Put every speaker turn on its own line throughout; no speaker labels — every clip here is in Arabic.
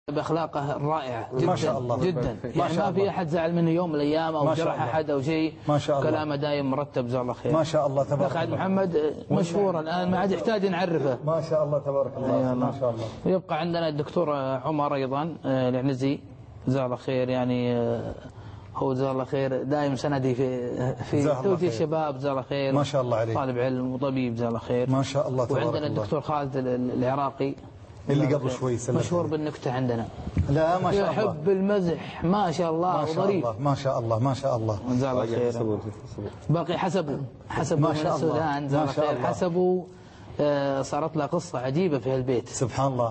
بأخلاقه الرائعة جدا
ما شاء الله
جدا، يعني ما في أحد زعل منه يوم من الأيام أو جرح أحد أو شيء.
ما شاء الله
كلامه دايم مرتب، جزاه الله خير.
ما شاء الله تبارك الله.
أخ محمد مشهور الآن، ما عاد يحتاج نعرفه.
ما شاء الله تبارك الله. ما شاء الله.
ويبقى عندنا الدكتور عمر أيضا العنزي، جزاه الله خير. يعني هو جزاه الله خير دائم سندي في توجيه الشباب، جزاه الله خير.
ما شاء الله عليه.
طالب علم وطبيب، جزاه الله خير.
ما شاء الله تبارك الله.
وعندنا الدكتور خالد العراقي
اللي قبل شوي سلم،
مشهور بالنكتة عندنا.
لا ما شاء الله،
يحب المزح، ما شاء الله، وظريف.
ما شاء الله ما شاء الله.
جزاه الله خير. باقي حسبه
ما
من
شاء
السودان، جزاه الله خير. حسبه صارت له قصة عجيبة في هالبيت،
سبحان الله.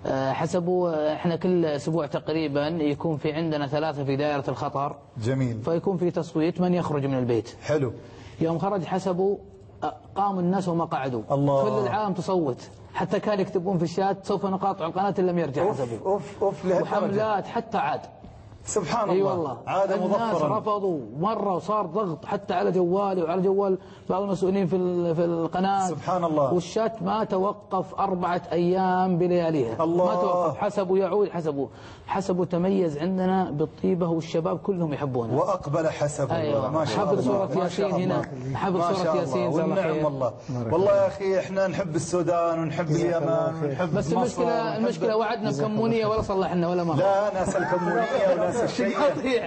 حسبه احنا كل اسبوع تقريبا يكون في عندنا 3 في دائرة الخطر.
جميل.
فيكون في تصويت من يخرج من البيت.
حلو.
يوم خرج حسبه قام الناس وما قعدوا.
الله.
كل العالم تصوت، حتى كان يكتبون في الشات سوف نقاطع القناة إن لم يرجع حسبه.
أوف
وحملات حتى عاد.
سبحان الله.
اي والله،
عاد
الناس
مظفرا.
رفضوا مرة، وصار ضغط حتى على جوالي وعلى جوال بعض المسؤولين في القناة.
سبحان الله.
والشات ما توقف 4 أيام بلياليها.
الله.
ما توقف. حسبوا يعود، حسبوا تميز عندنا بالطيبة، والشباب كلهم يحبونه.
وأقبل حسبه.
أيوة.
ما شاء الله.
حفظ سورة ياسين هنا، حفظ سورة ياسين.
والنعم والله. والله يا أخي إحنا نحب السودان ونحب اليمن ونحب
بس
مصر.
المشكلة وعدنا بكمونية ولا صلحنا ولا مرة.
لا، ناس الكمونية وناس الشيء.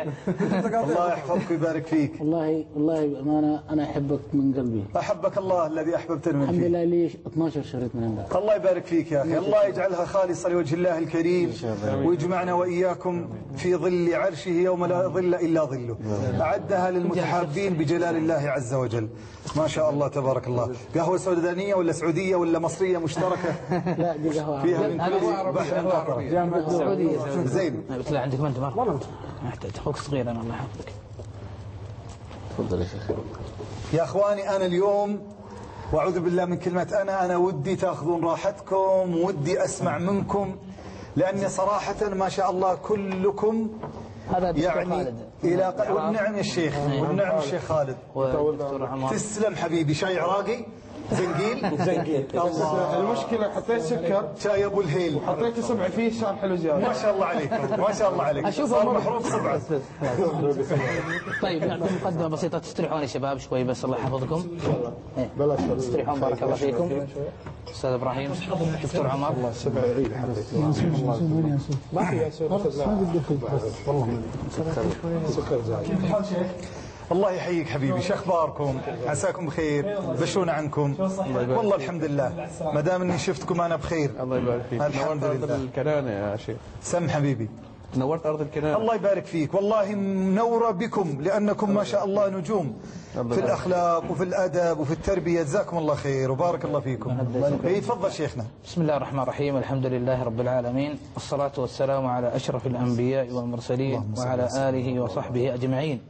الله يحفظك ويبارك فيك.
والله بأمانة أنا أحبك من قلبي.
أحبك الله الذي أحببتني من فيه.
الحمد لله لي 12 شريط من عندك.
الله يبارك فيك يا أخي. الله يجعلها خالصة لوجه الله الكريم، ويجمعنا وإياكم في ظل عرشه يوم لا ظل إلا ظله. أعدها للمتحابين بجلال الله عز وجل. ما شاء الله تبارك الله. قهوة سودانية ولا سعودية ولا مصرية مشتركة؟
لا دي قهوة
فيها من كل بحر قطرة.
السعودية.
زين.
لا عندك ما أنت ما محتاج، أخوك صغير أنا، الله يحفظك.
تفضل يا شيخ.
يا أخواني أنا اليوم، وأعوذ بالله من كلمة أنا ودي تأخذون راحتكم، ودي أسمع منكم، لأني صراحة ما شاء الله كلكم يعني إلى والنعم يا الشيخ، والنعم الشيخ خالد. تسلم حبيبي. شاي عراقي زنقيل. الله.
المشكلة حطيت سكر،
شاي ابو الهيل،
حطيت 7 فيه، صار حلو زيادة.
ما شاء الله عليكم، ما شاء الله عليكم. صار محروق 7.
طيب نعطي مقدمة بسيطة تستريحون يا شباب شوي بس، الله يحفظكم.
بلاش
تستريحون، بارك الله فيكم. استاذ ابراهيم، دكتور عمر.
الله 7 عيد ما في سكر زايد.
الله يحييك حبيبي. شو اخباركم؟ عساكم بخير؟ بشونا عنكم. والله الحمد لله، ما دام اني شفتكم انا بخير.
الله يبارك فيك.
الحمد
نورت
لله.
أرض الكنانة يا شيخ.
سم حبيبي.
نورت أرض الكنانة.
الله يبارك فيك. والله منورة بكم، لأنكم ما شاء الله نجوم في الأخلاق وفي الأدب وفي التربية. جزاكم الله خير وبارك الله فيكم. تفضل شيخنا.
بسم الله الرحمن الرحيم، الحمد لله رب العالمين، والصلاة والسلام على أشرف الأنبياء والمرسلين وعلى آله وصحبه أجمعين.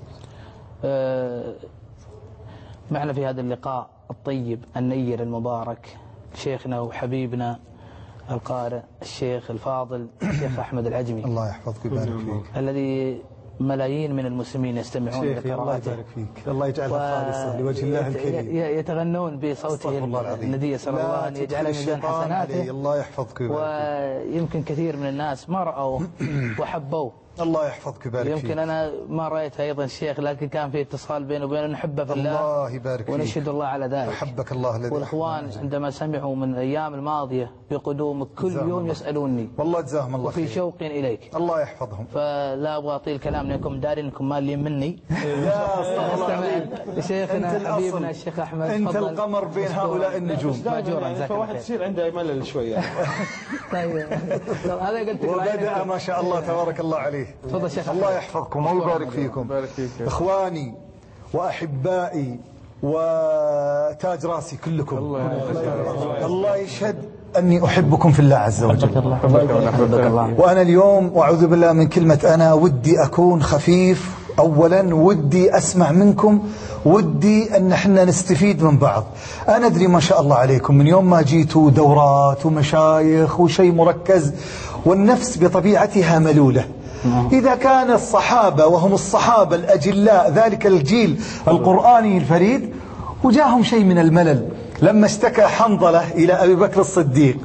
معنا في هذا اللقاء الطيب النير المبارك شيخنا وحبيبنا القارئ الشيخ الفاضل الشيخ أحمد العجمي،
الله يحفظك ويبارك فيك،
الذي ملايين من المسلمين يستمعون إلى قراءاته.
الله يبارك فيك. الله يجعلها خالصة لوجه الله الكريم.
يتغنون بصوته الندي، صلى الله أن يجعل ميزان حسناته.
الله يحفظك ويبارك
فيك. ويمكن كثير من الناس ما رأوه وحبوه.
الله يحفظك ويبارك فيك.
يمكن أنا ما رأيت أيضا الشيخ، لكن كان في اتصال بينه وبينه، نحبه في الله.
الله يبارك فيك.
ونشهد الله على ذلك.
أحبك الله الذي.
والإخوان عندما سمعوا من الأيام الماضية بقدومك كل يوم يسألوني.
والله جزاهم الله خير.
وفي شوق إليك.
الله يحفظهم.
فلا أبغى أطيل كلام لأنكم دارين أنكم مالين مني.
يا استغفر
شيخنا حبيبنا الشيخ أحمد.
أنت القمر بين هؤلاء النجوم.
ماجورا.
فواحد يصير عنده ملل شوية.
طيب هذا قلت لك.
وبدأ ما شاء الله تبارك الله عليه.
تفضل شيخ.
الله يحفظكم ويبارك فيكم. إخواني وأحبائي وتاج راسي كلكم، الله يشهد أني أحبكم في الله عز وجل. وأنا اليوم أعوذ بالله من كلمة أنا ودي أكون خفيف. أولا ودي أسمع منكم، ودي أن احنا نستفيد من بعض. أنا أدري ما شاء الله عليكم من يوم ما جيتوا دورات ومشايخ وشيء مركز، والنفس بطبيعتها ملولة. إذا كان الصحابة وهم الصحابة الأجلاء ذلك الجيل القرآني الفريد، وجاهم شيء من الملل لما اشتكى حنظلة إلى أبي بكر الصديق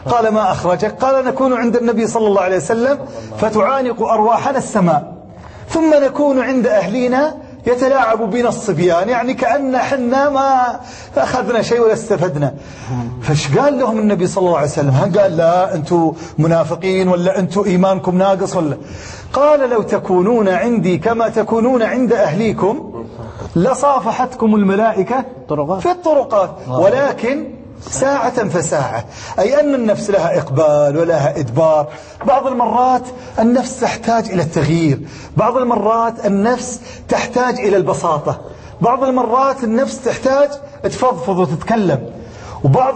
قال ما أخرجك؟ قال نكون عند النبي صلى الله عليه وسلم فتعانق أرواحنا السماء، ثم نكون عند أهلنا يتلاعب بنا الصبيان، يعني كأن حنا ما أخذنا شيء ولا استفدنا. فايش قال لهم النبي صلى الله عليه وسلم؟ هل قال لا أنتم منافقين ولا أنتم إيمانكم ناقص ولا؟ قال لو تكونون عندي كما تكونون عند أهليكم لصافحتكم الملائكة في الطرقات، ولكن ساعة فساعة، أي أن النفس لها إقبال ولها إدبار. بعض المرات النفس تحتاج إلى التغيير، بعض المرات النفس تحتاج إلى البساطة، بعض المرات النفس تحتاج تفضفض وتتكلم، وبعض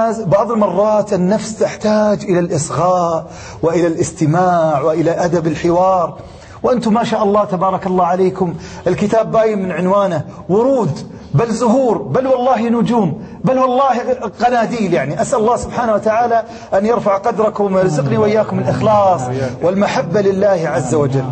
المرات النفس تحتاج إلى الإصغاء وإلى الاستماع وإلى أدب الحوار. وأنتم ما شاء الله تبارك الله عليكم الكتاب باين من عنوانه ورود، بل زهور، بل والله نجوم، بل والله قناديل. يعني أسأل الله سبحانه وتعالى أن يرفع قدركم ويرزقني وإياكم الإخلاص والمحبة لله عز وجل.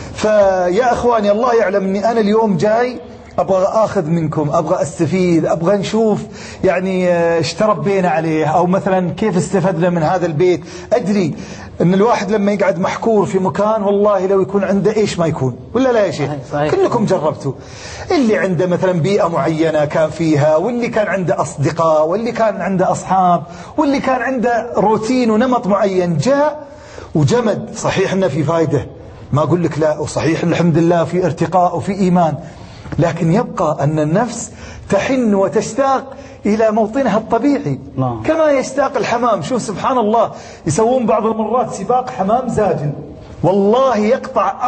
فيا أخواني الله يعلم أني أنا اليوم جاي أبغى أخذ منكم، أبغى أستفيد، أبغى نشوف يعني ايش تربينا عليه، أو مثلا كيف استفدنا من هذا البيت. أدري أن الواحد لما يقعد محكور في مكان والله لو يكون عنده إيش ما يكون، ولا لا يا شيخ؟ كلكم جربتوا، اللي عنده مثلا بيئة معينة كان فيها، واللي كان عنده أصدقاء، واللي كان عنده أصحاب، واللي كان عنده روتين ونمط معين، جاء وجمد. صحيح أنه في فايدة، ما أقول لك لا، وصحيح الحمد لله في ارتقاء وفي إيمان، لكن يبقى أن النفس تحن وتشتاق إلى موطنها الطبيعي كما يشتاق الحمام. شوف سبحان الله، يسوون بعض المرات سباق حمام زاجل، والله يقطع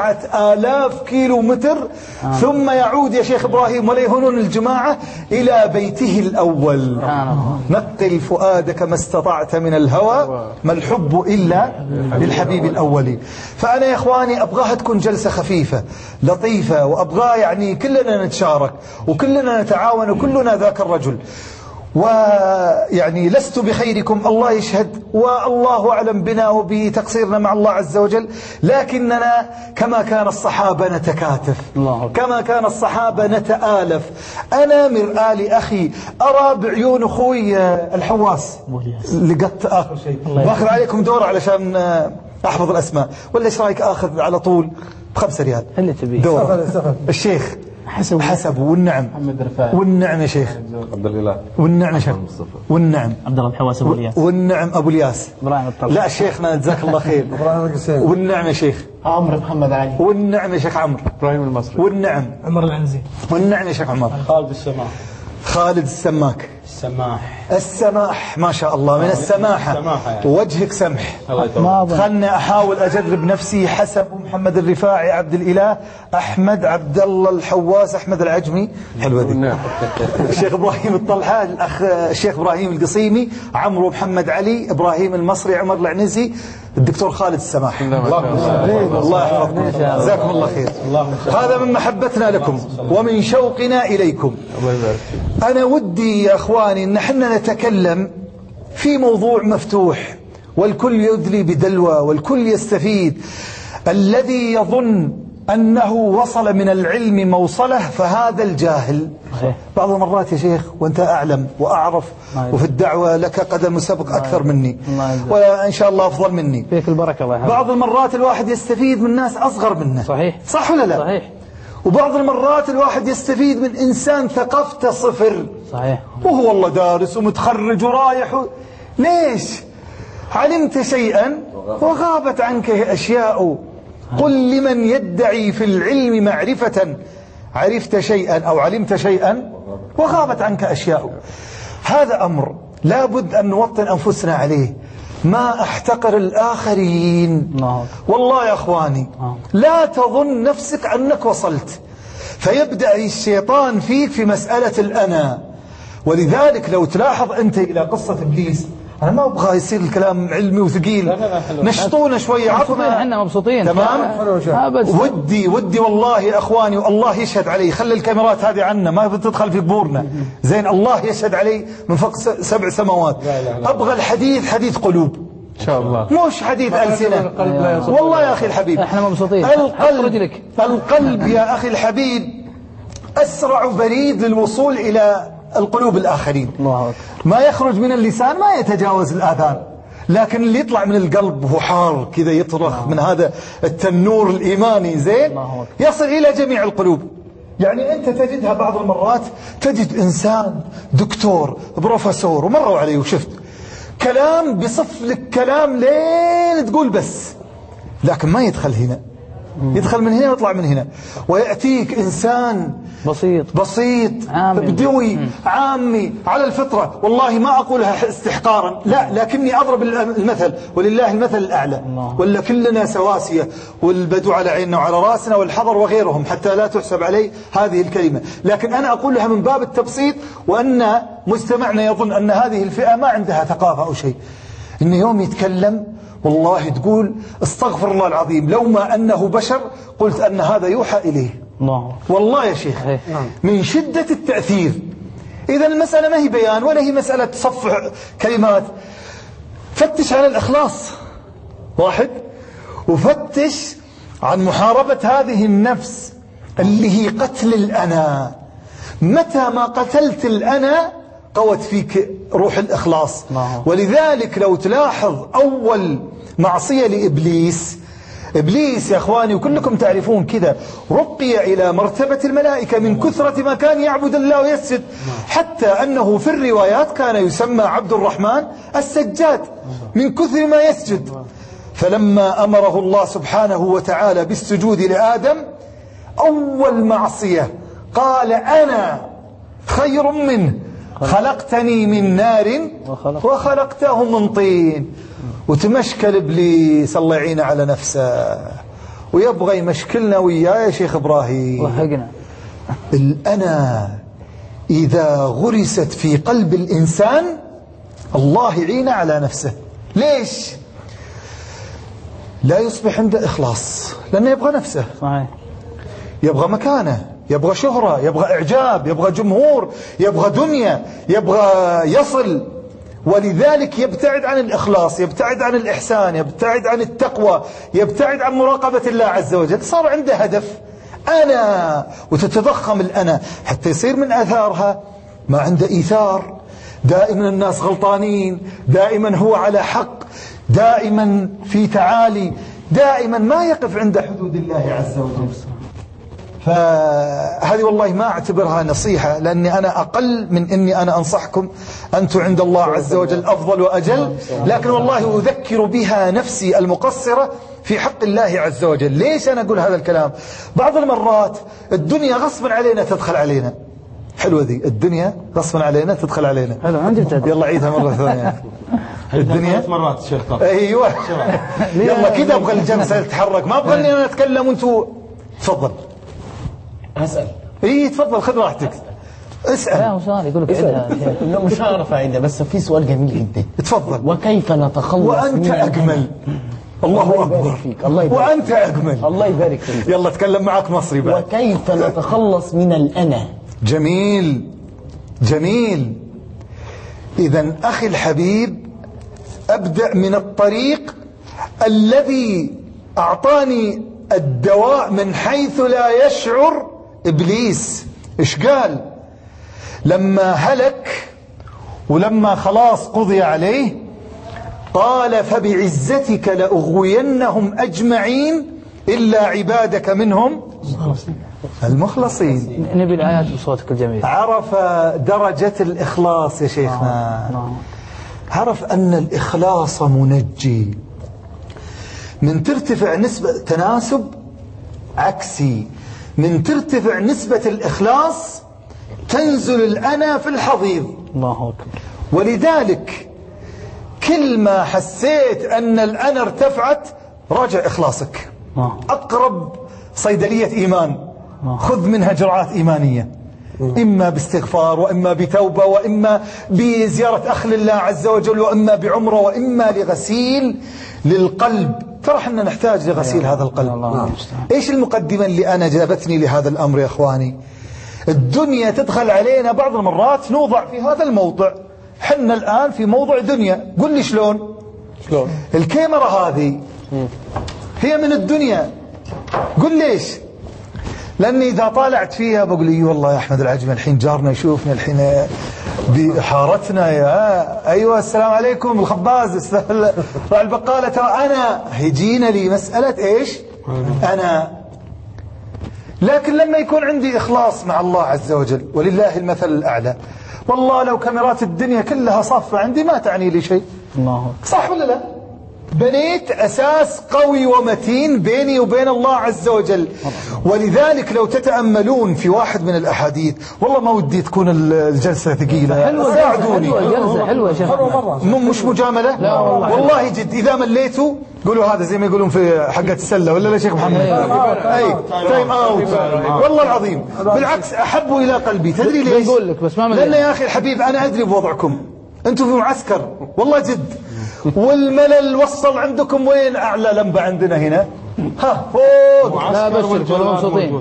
4000 كيلو متر ثم يعود يا شيخ إبراهيم ولا يهونون الجماعة إلى بيته الأول. نقل فؤادك ما استطعت من الهوى، ما الحب إلا للحبيب الأولي. فأنا يا إخواني أبغاها تكون جلسة خفيفة لطيفة، وأبغى يعني كلنا نتشارك وكلنا نتعاون وكلنا ذاك الرجل. ويعني لست بخيركم الله يشهد، والله أعلم بنا وبتقصيرنا مع الله عز وجل، لكننا كما كان الصحابة نتكاتف، كما كان الصحابة نتآلف. أنا مرآة لأخي، أرى بعيون أخوي الحواس اللي قد آخر شيء باخذ عليكم دورة علشان أحفظ الأسماء، ولا إيش رأيك آخذ على طول ب5 ريال
اللي تبيه
دورة الشيخ حسب والنعم والنعم يا شيخ
عبد الإله
والنعم يا شيخ والنعم
عبد الله الحواس أبو الياس
والنعم أبو الياس لا شيخنا جزاك الله خير والنعم يا شيخ
عمرو محمد علي
والنعم يا شيخ عمرو
إبراهيم المصري
والنعم
عمر العنزي
والنعم يا شيخ عمر
خالد السماح
خالد السماك السماح ما شاء الله من السماحة يعني. وجهك سمح. خلنا أحاول أجرب نفسي. حسب محمد الرفاعي عبد الإله أحمد عبد الله الحواس أحمد العجمي حلوة دي. الشيخ إبراهيم الطلحة الأخ الشيخ إبراهيم القصيمي عمرو محمد علي إبراهيم المصري عمر العنزي الدكتور خالد السماح. الله يحفظكم جزاكم الله خير. هذا من محبتنا لكم ومن شوقنا إليكم. أنا ودي يا أخواني أن احنا نتكلم في موضوع مفتوح والكل يدلي بدلوى والكل يستفيد. الذي يظن أنه وصل من العلم موصله فهذا الجاهل. بعض المرات يا شيخ وأنت أعلم وأعرف وفي الدعوة لك قدم سبق أكثر مني وإن شاء الله أفضل مني
فيك البركة الله يحفظك.
بعض المرات الواحد يستفيد من ناس أصغر منه
صحيح
صح ولا لا
صحيح.
وبعض المرات الواحد يستفيد من إنسان ثقافته صفر
صحيح
وهو والله دارس ومتخرج ورايح ليش علمت شيئا وغابت عنك أشياء. قل لمن يدعي في العلم معرفة عرفت شيئا أو علمت شيئا وغابت عنك أشياء. هذا أمر لابد أن نوطن أنفسنا عليه. ما أحتقر الآخرين والله يا أخواني لا تظن نفسك أنك وصلت فيبدأ الشيطان فيك في مسألة الأنا. ولذلك لو تلاحظ أنت إلى قصة إبليس أنا ما أبغى يصير الكلام علمي وثقيل نشطونا شوية عطنا
احنا مبسوطين
تمام. ودي والله يا أخواني والله يشهد علي خلي الكاميرات هذه عنا ما بتدخل في قبورنا زين الله يشهد علي من فوق 7 سماوات. أبغى الحديث حديث قلوب
إن شاء الله
مش حديث ألسنة والله يا أخي الحبيب
احنا مبسوطين.
القلب يا أخي الحبيب أسرع بريد للوصول إلى القلوب الآخرين. ما يخرج من اللسان ما يتجاوز الآذان لكن اللي يطلع من القلب وهو حار كذا يطرخ من هذا التنور الإيماني زين يصل إلى جميع القلوب. يعني أنت تجدها بعض المرات تجد إنسان دكتور بروفيسور ومروا عليه وشفت كلام بصف لك كلام لين تقول بس، لكن ما يدخل هنا، يدخل من هنا ويطلع من هنا. ويأتيك إنسان بسيط بدوي عامي على الفطرة، والله ما أقولها استحقارا لا، لكني أضرب المثل ولله المثل الأعلى، ولا كلنا سواسية والبدو على عيننا وعلى راسنا والحضر وغيرهم حتى لا تحسب علي هذه الكلمة، لكن أنا أقولها من باب التبسيط، وأن مجتمعنا يظن أن هذه الفئة ما عندها ثقافة أو شيء. إن يوم يتكلم والله تقول استغفر الله العظيم، لو ما أنه بشر قلت أن هذا يوحى إليه. والله يا شيخ من شدة التأثير. إذا المسألة ما هي بيان ولا هي مسألة صفح كلمات. فتش عن الإخلاص واحد، وفتش عن محاربة هذه النفس اللي هي قتل الأنا. متى ما قتلت الأنا قوت فيك روح الإخلاص. ولذلك لو تلاحظ أول معصية لإبليس، إبليس يا أخواني وكلكم تعرفون كذا رقي إلى مرتبة الملائكة من كثرة ما كان يعبد الله ويسجد، حتى أنه في الروايات كان يسمى عبد الرحمن السجاد من كثر ما يسجد. فلما أمره الله سبحانه وتعالى بالسجود لآدم أول معصية قال أنا خير منه خلقتني من نار وخلقته من طين. وتمشكل إبليس الله يعينه على نفسه ويبغى يمشكلنا وياه يا شيخ إبراهيم.
وهقنا
الأنا إذا غرست في قلب الإنسان الله يعينه على نفسه. ليش؟ لا يصبح عنده إخلاص لأنه يبغى نفسه، يبغى مكانه، يبغى شهرة، يبغى إعجاب، يبغى جمهور، يبغى دنيا، يبغى يصل. ولذلك يبتعد عن الإخلاص، يبتعد عن الإحسان، يبتعد عن التقوى، يبتعد عن مراقبة الله عز وجل. صار عنده هدف أنا، وتتضخم الأنا حتى يصير من أثارها ما عنده إيثار. دائما الناس غلطانين، دائما هو على حق، دائما في تعالي، دائما ما يقف عند حدود الله عز وجل. فهذه والله ما أعتبرها نصيحة، لأني أنا أقل من أني أنا أنصحكم، أنتم عند الله عز وجل أفضل وأجل، لكن والله أذكر بها نفسي المقصرة في حق الله عز وجل. ليش أنا أقول هذا الكلام؟ بعض المرات الدنيا غصبا علينا تدخل علينا. حلوة ذي، الدنيا غصبا علينا تدخل علينا. يلا عيدها مرة ثانية. الدنيا 3 مرات شيخ طب. أيوة يلا كده أبغى الجلسة تتحرك، ما أبغى أني أنا أتكلم وأنتوا. تفضل أسأل. إيه تفضل خذ راحتك اسأل.
لا سؤال يقول لك عندها
لا مش هعرف أعيدها، بس في سؤال جميل جدا.
تفضل.
وكيف نتخلص
وأنت أجمل. الله أكبر. وأنت أجمل.
الله يبارك فيك.
يلا تكلم معك مصري بقى.
وكيف نتخلص من الأنا؟
جميل جميل. إذا أخي الحبيب أبدأ من الطريق الذي أعطاني الدواء من حيث لا يشعر إبليس. إيش قال لما هلك ولما خلاص قضي عليه؟ قال فبعزتك لأغوينهم أجمعين إلا عبادك منهم المخلصين.
نبي الآيات بصوتك الجميل.
عرف درجة الإخلاص يا شيخنا. عرف أن الإخلاص منجي. من ترتفع نسبة تناسب عكسي، من ترتفع نسبة الإخلاص تنزل الأنا في الحضيض.
الله أكبر.
ولذلك كل ما حسيت أن الأنا ارتفعت راجع إخلاصك. أقرب صيدلية إيمان خذ منها جرعات إيمانية، إما باستغفار وإما بتوبة وإما بزيارة أخ لله عز وجل وإما بعمرة وإما لغسيل للقلب. ترى احنا نحتاج لغسيل هذا القلب. ايش المقدمة اللي انا جابتني لهذا الامر يا اخواني؟ الدنيا تدخل علينا بعض المرات نوضع في هذا الموضع. حنا الان في موضع دنيا. قل لي شلون؟ الكاميرا هذه هي من الدنيا. قل ليش؟ لأني إذا طالعت فيها بقول لي والله يا أحمد العجمي الحين جارنا يشوفنا الحين بحارتنا يا أيوة السلام عليكم الخباز راعي البقالة ترى أنا هيجينا لي مسألة إيش أنا. لكن لما يكون عندي إخلاص مع الله عز وجل ولله المثل الأعلى، والله لو كاميرات الدنيا كلها صافة عندي ما تعني لي شيء.
الله
صح ولا لا؟ بنيت أساس قوي ومتين بيني وبين الله عز وجل. ولذلك لو تتأملون في واحد من الأحاديث، والله ما ودي تكون الجلسة ثقيلة، ساعدوني.
حلوة يا شيخ.
مش مجاملة؟ لا والله جد. إذا مليتوا قولوا هذا زي ما يقولون في حقة السلة ولا لا شيخ محمد؟ أي تايم أوت. والله العظيم بالعكس أحبوا إلى قلبي. تدري ليش؟ لأن يا أخي الحبيب أنا أدري بوضعكم، أنتم في معسكر والله جد، والملل وصل عندكم وين؟ أعلى لمبة عندنا هنا ها فوق.
لا بشر مبسوطين.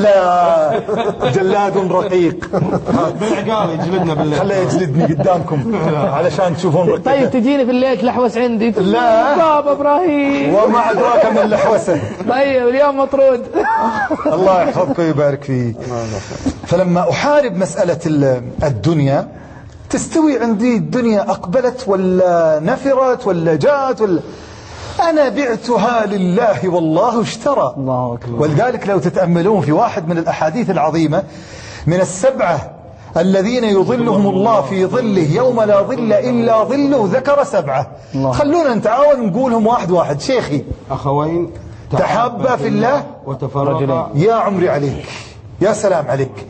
لا جلاد رقيق
بالعقال يجلدنا بالليل.
خليه يجلدني قدامكم علشان تشوفون رقيق.
طيب تجيني في الليل تلحوس عندي؟
لا
بابا ابراهيم
وما أدراك من اللحوسة.
طيب اليوم مطرود.
الله يحفظك ويبارك فيك. فلما أحارب مسألة الدنيا تستوي عندي الدنيا أقبلت ولا نفرت ولا جاءت ولا أنا بعتها لله والله اشترى.
الله أكبر.
ولذلك لو تتأملون في واحد من الأحاديث العظيمة من السبعة الذين يظلهم الله في ظله يوم لا ظل إلا ظله، ذكر سبعة. خلونا نتعاون نقولهم واحد واحد. شيخي
أخوين
تحابا في الله
وتفرقا.
يا عمري عليك، يا سلام عليك.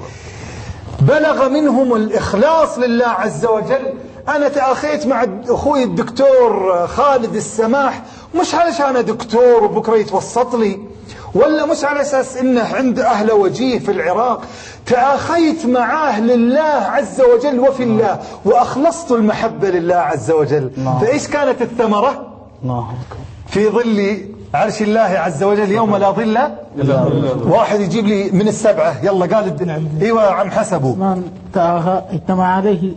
بلغ منهم الإخلاص لله عز وجل. أنا تأخيت مع أخوي الدكتور خالد السماح مش علشان دكتور وبكرة يتوسط لي، ولا مش على أساس إنه عند أهل وجيه في العراق. تأخيت معاه لله عز وجل وفي الله، وأخلصت المحبة لله عز وجل. فإيش كانت الثمرة؟ في ظل عرش الله عز وجل يوم لا ظل. واحد يجيب لي من السبعة يلا قال ايوه عم حسبه.
من اجتمع عليه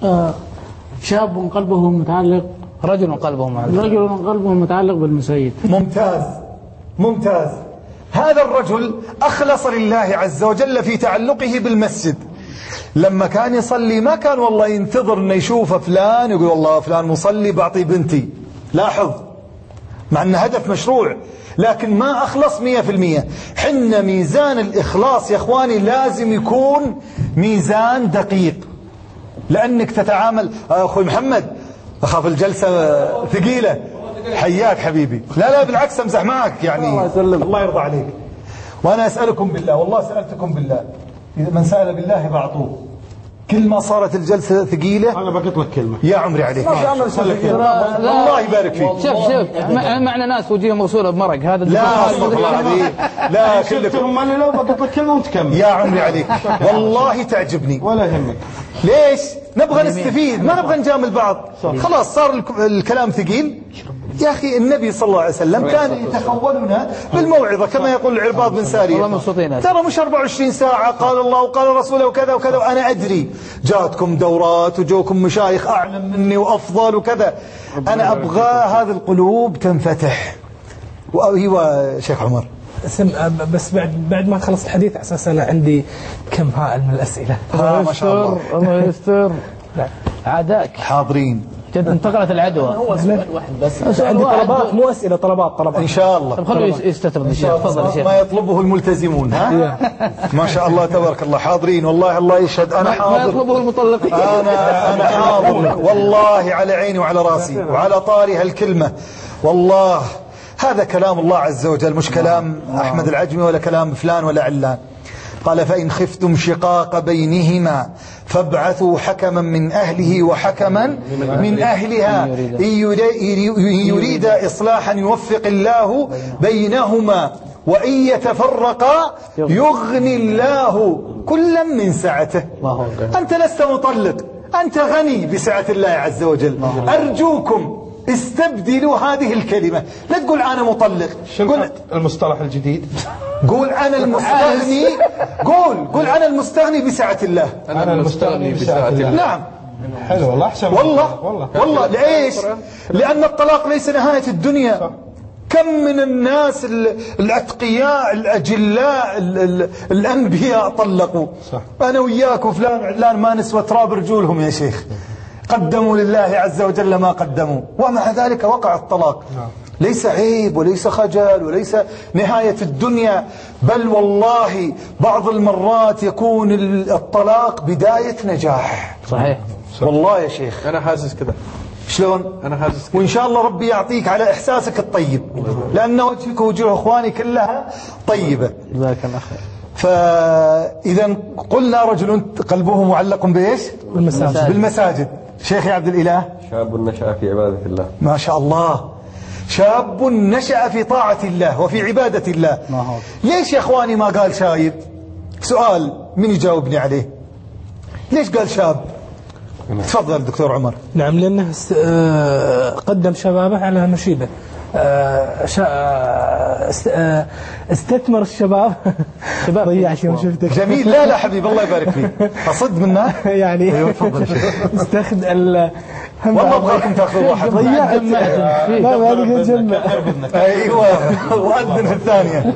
شاب قلبه متعلق،
رجل قلبه
متعلق بالمسيد.
ممتاز ممتاز. هذا الرجل أخلص لله عز وجل في تعلقه بالمسجد. لما كان يصلي ما كان والله ينتظر انه يشوف فلان يقول والله فلان مصلي بعطي بنتي. لاحظ، مع أنه هدف مشروع لكن ما أخلص 100%. حنا ميزان الإخلاص يا أخواني لازم يكون ميزان دقيق، لأنك تتعامل. أخوي محمد أخاف الجلسة ثقيلة. حياك حبيبي. لا بالعكس أمزح معك يعني. الله يرضى عليك. وأنا أسألكم بالله، والله سألتكم بالله، إذا من سأل بالله بعطوه. كل ما صارت الجلسة ثقيلة
أنا بقيت لك كلمة
يا عمري عليك. الله يبارك فيك.
شوف معنا ناس وجيهم موصولة بمرق. هذا
لا استغفر الله العظيم. لا كلكم
أنا لو بقيت لك كلمة وتكمل.
يا عمري عليك والله تعجبني.
ولا يهمك.
ليش؟ نبغى نستفيد ما نبغى نجامل بعض. خلاص صار الكلام ثقيل. يا أخي النبي صلى الله عليه وسلم كان يتخولنا بالموعظة كما يقول العرباض بن سارية. ترى مش 24 ساعة قال الله وقال رسوله وكذا وكذا. وأنا أدري جاتكم دورات وجوكم مشايخ أعلم مني وأفضل وكذا. أنا أبغى هذه القلوب تنفتح. وأيوة شيخ عمر
بس بعد ما خلص الحديث على أساس أنا عندي كم هائل من الأسئلة.
ما شاء الله.
الله يستر. عاداك
حاضرين.
جد انتقلت العدوى.
هو سؤال واحد بس.
عندي طلبات مو أسئلة، طلبات
إن شاء الله.
طب خلوا يستطرد الشيخ. تفضل يا شيخ.
ما يطلبه الملتزمون. ها ما شاء الله تبارك الله. حاضرين والله الله يشهد. أنا حاضر.
ما يطلبه المطلقين.
أنا حاضر والله على عيني وعلى راسي وعلى طاري هالكلمة. والله هذا كلام الله عز وجل مش كلام أحمد العجمي ولا كلام فلان ولا علان. قال فإن خفتم شقاق بينهما فابعثوا حكما من أهله وحكما من أهلها إن يريد إصلاحا يوفق الله بينهما وإن يتفرقا يغني الله كلا من سعته. أنت لست مطلق، أنت غني بسعة الله عز وجل. أرجوكم استبدلوا هذه الكلمة. لا تقول أنا مطلق،
قول المصطلح الجديد.
قول أنا المستغني. قول أنا المستغني بسعة الله.
أنا المستغني بسعة الله.
نعم
حلو والله أحسن.
والله ليش؟ لأن الطلاق ليس نهاية الدنيا. كم من الناس الأتقياء الأجلاء الأنبياء طلقوا.
صح.
أنا وياك وفلان علان ما نسوى تراب رجولهم يا شيخ، قدموا لله عز وجل ما قدموا، ومع ذلك وقع الطلاق. ليس عيب وليس خجل وليس نهاية الدنيا، بل والله بعض المرات يكون الطلاق بداية نجاح.
صحيح.
والله يا شيخ
انا حاسس كذا.
شلون؟
انا حاسس كذا.
وإن شاء الله ربي يعطيك على إحساسك الطيب، لأن وجهك ووجوه إخواني كلها طيبة.
جزاك الله خير.
فإذا قلنا رجل قلبه معلق بإيش؟ بالمساجد. شيخ يا عبد الإله،
شاب نشأ في عبادة الله.
ما شاء الله، شاب نشأ في طاعة الله وفي عبادة الله. ليش يا إخواني ما قال شايب؟ سؤال من يجاوبني عليه؟ ليش قال شاب؟ تفضل دكتور عمر.
نعم، لأنه قدم شبابه على مشيبه. استثمر الشباب. ضيع شيء ما شفتك.
جميل. لا حبيب الله يبارك فيك، أصد منه
يعني.
ايوه تفضل شيخ.
استخدم
والله ابغاكم تاخذوا واحد.
ضيعت. لا ما ادري جمع.
ايوه وأذن الثانية.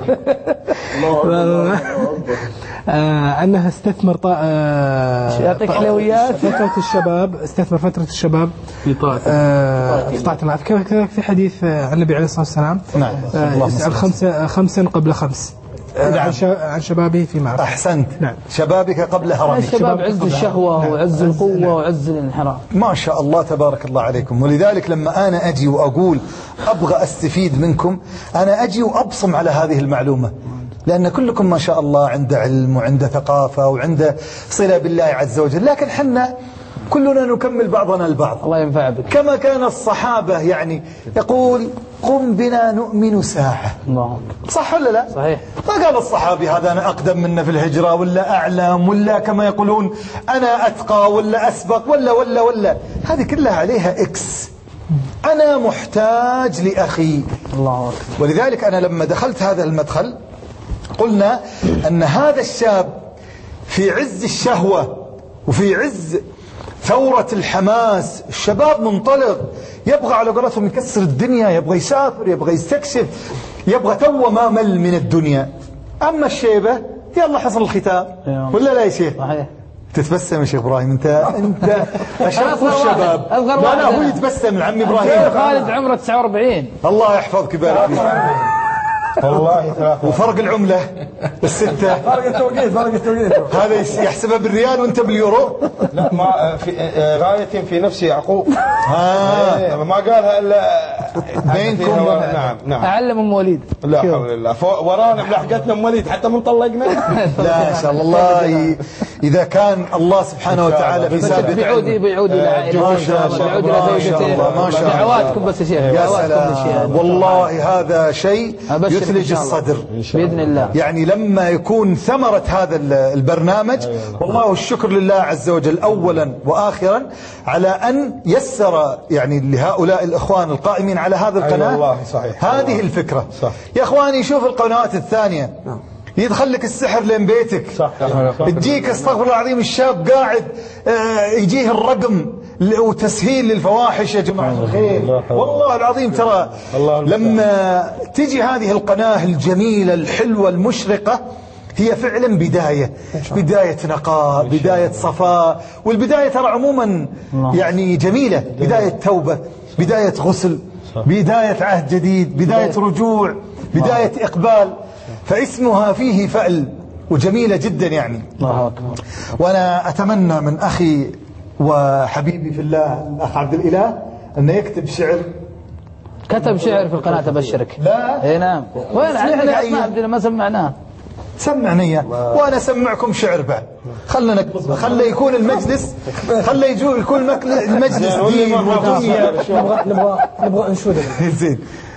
أنها استثمر
يعطيك حلويات.
فترة الشباب، استثمر فترة الشباب في طاعة الله. كذلك في حديث عن النبي عليه الصلاة والسلام.
نعم.
يسأل خمسا قبل خمس. عن شبابه في معرفة.
أحسنت.
نعم.
شبابك قبل هرمك.
الشباب عز الشهوة وعز القوة وعز الانحراف.
ما شاء الله تبارك الله عليكم. ولذلك لما أنا أجي وأقول أبغى أستفيد منكم، أنا أجي وأبصم على هذه المعلومة، لأن كلكم ما شاء الله عنده علم وعنده ثقافة وعنده صلة بالله عز وجل، لكن حنا كلنا نكمل بعضنا البعض.
الله ينفع بك.
كما كان الصحابة يعني يقول قم بنا نؤمن ساعة.
الله.
صح ولا لا؟
صحيح.
ما قال الصحابي هذا أنا أقدم منا في الهجرة ولا أعلم ولا كما يقولون أنا أتقى ولا أسبق ولا هذه كلها عليها إكس. أنا محتاج لأخي.
الله أكبر.
ولذلك أنا لما دخلت هذا المدخل قلنا أن هذا الشاب في عز الشهوة وفي عز ثورة الحماس، الشباب منطلق يبغى على قولتهم يكسر الدنيا، يبغى يسافر، يبغى يستكشف، يبغى تو ما مل من الدنيا. أما الشيبة يلا حصل الختام ولا لا يا شيخ؟
صحيح.
تتبسم يا شيخ إبراهيم، أنت أشرف الشباب.
لا
هو يتبسم العم إبراهيم.
خالد عمره 49.
الله يحفظك ويبارك فيك.
والله ثلاثة.
وفرق العملة الستة،
فرق التوقيت
هذا يحسبها بالريال وانت باليورو.
لا ما في غاية في نفسي يعقوب. ما قالها الا
بينكم.
نعم.
أعلم أم وليد.
لا حول الله. ورانا بلحقتنا ام وليد حتى من طلقنا.
لا ان شاء الله اذا كان الله سبحانه وتعالى في سابق
بيعود الى عائلته،
ما شاء الله،
بيعود الى زوجته.
ما شاء الله.
دعواتكم بس يا شيخ.
يا
دعواتكم
سلام. والله هذا شيء يثلج الصدر
بإذن الله.
يعني لما يكون ثمرة هذا البرنامج، والله الشكر لله عز وجل أولا وآخرا على أن يسر يعني لهؤلاء الإخوان القائمين على هذا القناة.
والله صحيح.
هذه الفكرة.
صح.
يا إخواني شوف القنوات الثانية يدخل لك السحر لين بيتك.
صح.
تجيك استغفر الله العظيم الشاب قاعد يجيه الرقم وتسهيل للفواحش. يا جماعة الخير والله العظيم ترى لما تجي هذه القناة الجميلة الحلوة المشرقة هي فعلا بداية نقاء، بداية صفاء. والبداية ترى عموما يعني جميلة، بداية توبة، بداية غسل، بداية عهد جديد، بداية رجوع، بداية إقبال. فاسمها فيه فأل وجميلة جدا يعني.
الله أكبر.
وأنا أتمنى من أخي وحبيبي في الله الأخ عبد الإله أنه يكتب شعر.
كتب شعر في القناة أبشرك.
لا.
اي نعم. وين عندنا أسماء عبد الله ما سمعناه.
سمعني إياه وأنا أسمعكم شعر بعد. خلنا يكون المجلس، يكون المجلس دين ودنيا.
نبغى انشوده.
زين.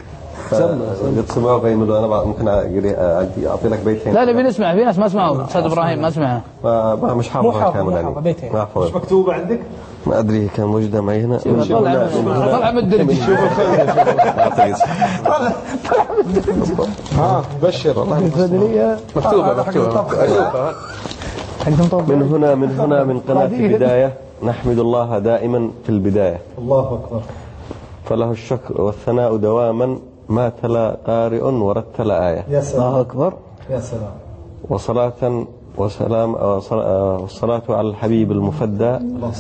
قد سمعوا فيقولوا انا ممكن اعطي لك بيتين.
لا نبي نسمع، في ناس ما سمعوا. استاذ ابراهيم ما سمعها.
مش حافظها كامل يعني.
بيتين.
ما حافظ.
مش مكتوبة عندك؟
ما ادري كان موجوده معي هنا.
طلع من الدرج.
بشر والله.
مكتوبه. من هنا من قناة البداية نحمد الله دائما في البداية.
الله أكبر.
فله الشكر والثناء دواما ما تلا قارئ ورتل آية.
يا سلام.
الله أكبر.
يا سلام.
وصلاة وسلام والصلاة على الحبيب المفدى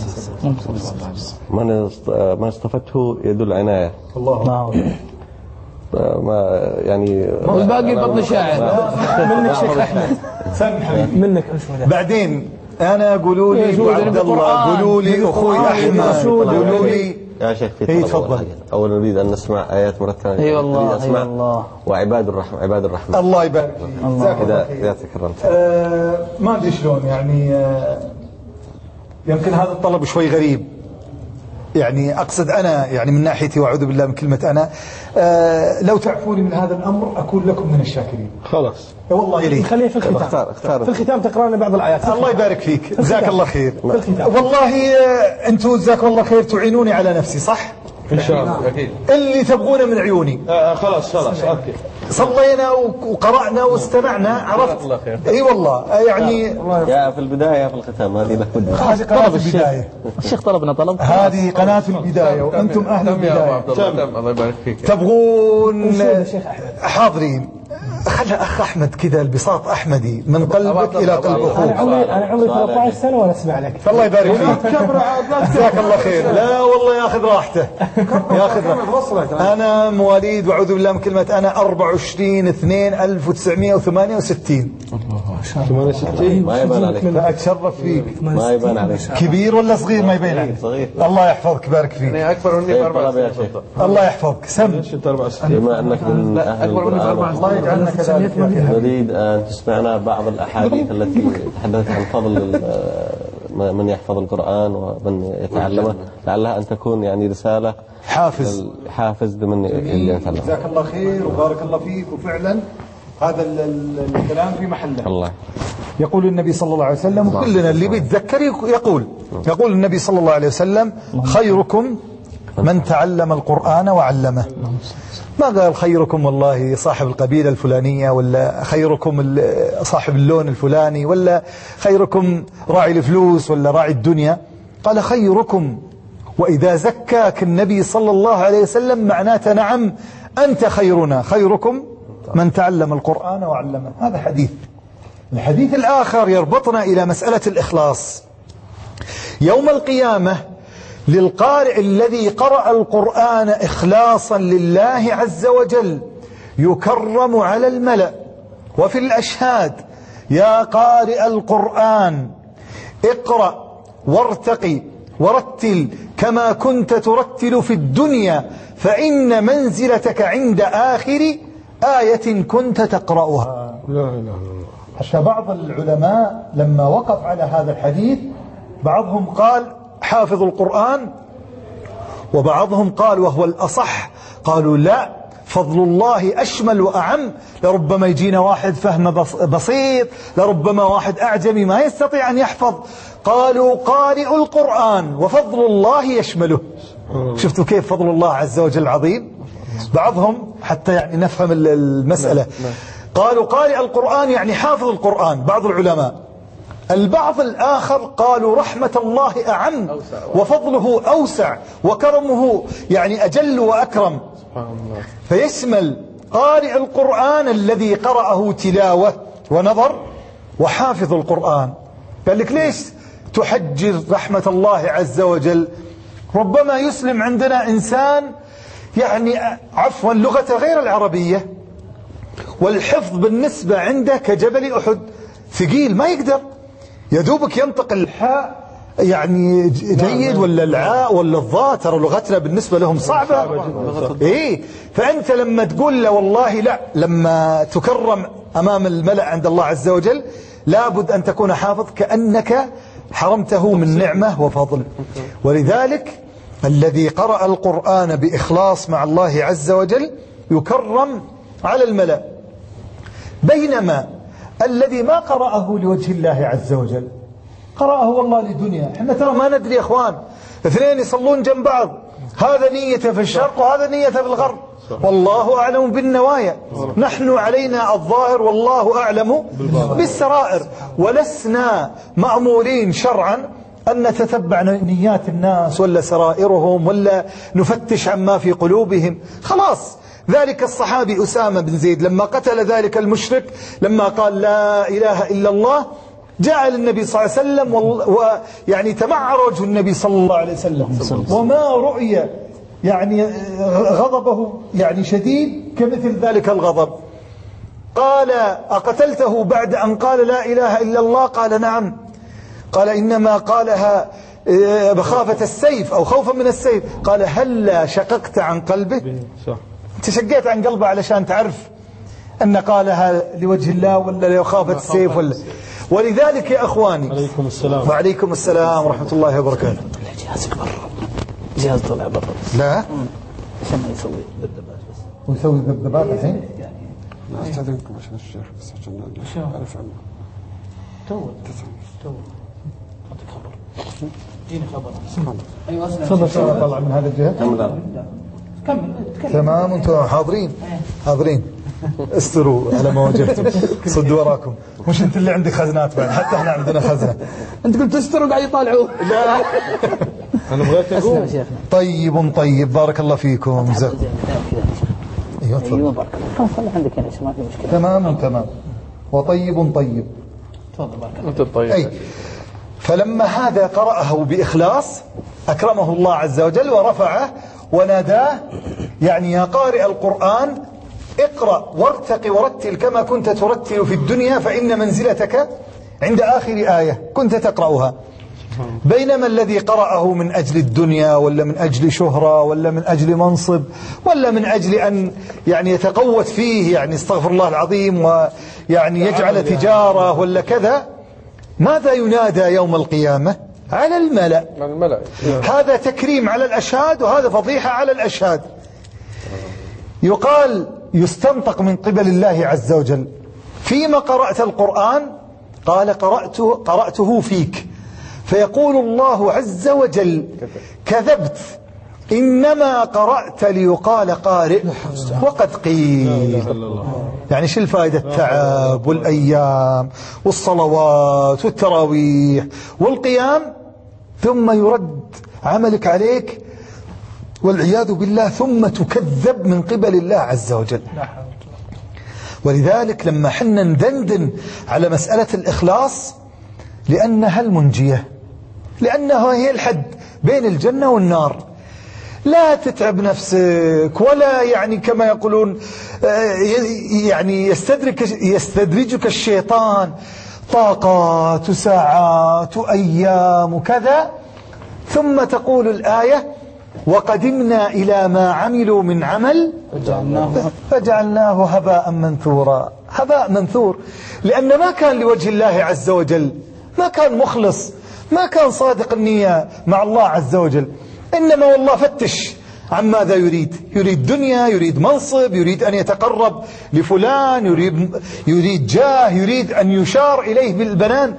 من اصطفته يد العناية.
الله.
ما يعني
والباقي بطن شاعر.
منك شيخ أحمد. منك شوي.
بعدين أنا قولوا لي أبو عبد الله، قولوا لي أخوي أحمد، قولوا لي
يا شيخ في طلب.
تفضل.
أولا نريد أن نسمع آيات مرتبة.
أي والله أي والله.
وعباد الرحمن، عباد الرحمن.
الله يبارك فيك.
إذا تكرمت.
ما أدري شلون يعني يمكن هذا الطلب شوي غريب، يعني أقصد أنا يعني من ناحيتي، وأعوذ بالله من كلمة أنا، لو تعفوني من هذا الأمر أكون لكم من الشاكرين.
خلاص
والله يلي
خليها في الختام.
اختار.
في الختام تقرأ لنا بعض الآيات.
الله يبارك فيك، جزاك الله خير.
في الختام.
والله أنتم جزاكم الله خير تعينوني على نفسي، صح؟
إن شاء الله أكيد.
اللي تبغونه من عيوني.
خلاص أوكي.
صلينا وقرأنا واستمعنا، عرفت؟
الله خير.
اي والله يعني
يا في البداية يا في الختام، هذه لك بدي.
هذه قناة البداية،
الشيخ طلبنا طلب.
هذه قناة البداية وأنتم أهل البداية.
تم الله يبارك فيك.
تبغون حاضرين. خلى أخ أحمد كذا البساط أحمدي من قلبك إلى قلب أخوك.
أنا عمري 13 سنة وأنا أسمع لك.
الله يبارك فيك، جزاك الله خير. لا والله ياخذ راحته، ياخذ راحته. أنا مواليد وأعوذ بالله من كلمة أنا 24/2/1968.
68
ما يبان عليك.
فأتشرف فيك.
ما يبان عليك.
كبير ولا صغير؟ ما يبين عليك.
صغير.
الله يحفظك، بارك فيك.
يعني أكبر مني ب4
طلب يا شيخ.
الله يحفظك. سم.
بما أنك من أهل القرآن،
الله يجعلنا كذلك.
نريد أن تسمعنا بعض الأحاديث التي تحدثت عن فضل من يحفظ القرآن ومن يتعلمه، لعلها أن تكون يعني رسالة
حافز
لمن يتعلم.
جزاك الله خير وبارك الله فيك. وفعلا هذا الكلام في محله.
الله.
يقول النبي صلى الله عليه وسلم، وكلنا اللي بيتذكر يقول النبي صلى الله عليه وسلم: خيركم من تعلم القرآن وعلمه. ما قال خيركم والله صاحب القبيلة الفلانية، ولا خيركم صاحب اللون الفلاني، ولا خيركم راعي الفلوس ولا راعي الدنيا. قال خيركم. وإذا زكاك النبي صلى الله عليه وسلم معناته نعم أنت خيرنا. خيركم من تعلم القرآن وعلمه. هذا حديث. الحديث الآخر يربطنا إلى مسألة الإخلاص. يوم القيامة للقارئ الذي قرأ القرآن إخلاصا لله عز وجل يكرم على الملأ وفي الأشهاد: يا قارئ القرآن اقرأ وارتقي ورتل كما كنت ترتل في الدنيا، فإن منزلتك عند آخر آية كنت تقرأها.
لا إله إلا الله.
حتى بعض العلماء لما وقف على هذا الحديث، بعضهم قال حافظ القرآن، وبعضهم قال وهو الأصح، قالوا لا، فضل الله أشمل وأعم. لربما يجينا واحد فهم بسيط، لربما واحد أعجمي ما يستطيع أن يحفظ. قالوا قارئ القرآن وفضل الله يشمله. شفتوا كيف فضل الله عز وجل عظيم؟ بعضهم حتى يعني نفهم المسألة قالوا قارئ القرآن يعني حافظ القرآن، بعض العلماء. البعض الآخر قالوا رحمة الله أعم وفضله أوسع وكرمه يعني أجل وأكرم، فيشمل قارئ القرآن الذي قرأه تلاوة ونظر وحافظ القرآن. قال لك ليش تحجر رحمة الله عز وجل؟ ربما يسلم عندنا إنسان يعني عفوا لغة غير العربية، والحفظ بالنسبة عنده كجبل أحد، ثقيل ما يقدر، يدوبك ينطق الحاء يعني جيد، ولا العاء ولا الضاء، ترى لغتنا بالنسبة لهم صعبة. إيه، فأنت لما تقول له والله لا، لما تكرم أمام الملأ عند الله عز وجل لابد أن تكون حافظ، كأنك حرمته من نعمة وفضل. ولذلك الذي قرأ القرآن بإخلاص مع الله عز وجل يكرم على الملأ، بينما الذي ما قرأه لوجه الله عز وجل قرأه والله للدنيا. احنا ترى ما ندري يا اخوان، اثنين يصلون جنب بعض، هذا نيته في الشرق وهذا نيته في الغرب، والله أعلم بالنوايا، نحن علينا الظاهر والله أعلم بالسرائر، ولسنا مأمورين شرعا أن نتتبع نيات الناس ولا سرائرهم ولا نفتش عما في قلوبهم. خلاص ذلك الصحابي أسامة بن زيد لما قتل ذلك المشرك لما قال لا إله إلا الله، جاء للنبي صلى الله عليه وسلم ويعني تمعر وجه النبي صلى الله عليه وسلم، وما رؤي يعني غضبه يعني شديد كمثل ذلك الغضب. قال أقتلته بعد أن قال لا إله إلا الله؟ قال نعم. قال إنما قالها بخافة السيف أو خوفا من السيف. قال هلا شققت عن قلبه؟ أنت شقيت عن قلبه علشان تعرف أن قالها لوجه الله ولا لخافة السيف ولا. ولذلك يا أخواني
عليكم السلام.
وعليكم السلام ورحمة الله وبركاته.
جهازك برا، جهاز طلع برا
لا
عشان ما يسوي ذبذبات بس.
ويسوي ذبذبات الحين؟
استاذنكم عشان الشيخ بس عشان نعرف عنه.
تو اعطيك خبر، اديني خبر.
ايوه تفضل. طلع من هذا الجهة.
كمل.
تمام. انتم حاضرين استروا على ما وجهتم، صدوا وراكم. مش انت اللي عندك خزنات بعد، حتى احنا عندنا خزنه.
انت قلت استروا قاعد يطالعوا.
لا
انا بغيت اقول
طيب بارك الله فيكم. ايوه تفضل.
بارك الله. خلي عندك هنا ما في مشكله.
تمام. وطيب.
تفضل بارك الله.
انت طيب.
اي فلما هذا قرأه بإخلاص أكرمه الله عز وجل ورفعه وناداه، يعني يا قارئ القرآن اقرأ وارتق ورتل كما كنت ترتل في الدنيا، فإن منزلتك عند آخر آية كنت تقرأها. بينما الذي قرأه من أجل الدنيا ولا من أجل شهرة ولا من أجل منصب ولا من أجل أن يعني يتقوت فيه، يعني استغفر الله العظيم، ويعني يجعل تجارة ولا كذا، ماذا ينادى يوم القيامة؟ على الملأ. هذا تكريم على الأشهاد وهذا فضيحة على الأشهاد. يقال يستنطق من قبل الله عز وجل فيما قرأت القرآن، قال قرأته فيك، فيقول الله عز وجل كذبت، إنما قرأت ليقال قارئ وقد قيل. يعني شو الفائدة؟ التعب والأيام والصلوات والتراويح والقيام، ثم يرد عملك عليك والعياذ بالله، ثم تكذب من قبل الله عز وجل. ولذلك لما حنا ندندن على مسألة الإخلاص، لأنها المنجية، لأنها هي الحد بين الجنة والنار. لا تتعب نفسك ولا يعني كما يقولون يعني يستدرجك الشيطان طاقات وساعات وأيام وكذا، ثم تقول الآية وقدمنا إلى ما عملوا من عمل فجعلناه هباء منثورا. هباء منثور لأن ما كان لوجه الله عز وجل، ما كان مخلص، ما كان صادق النية مع الله عز وجل، إنما والله فتش عن ماذا يريد دنيا، يريد منصب، يريد أن يتقرب لفلان، يريد جاه، يريد أن يشار إليه بالبنان.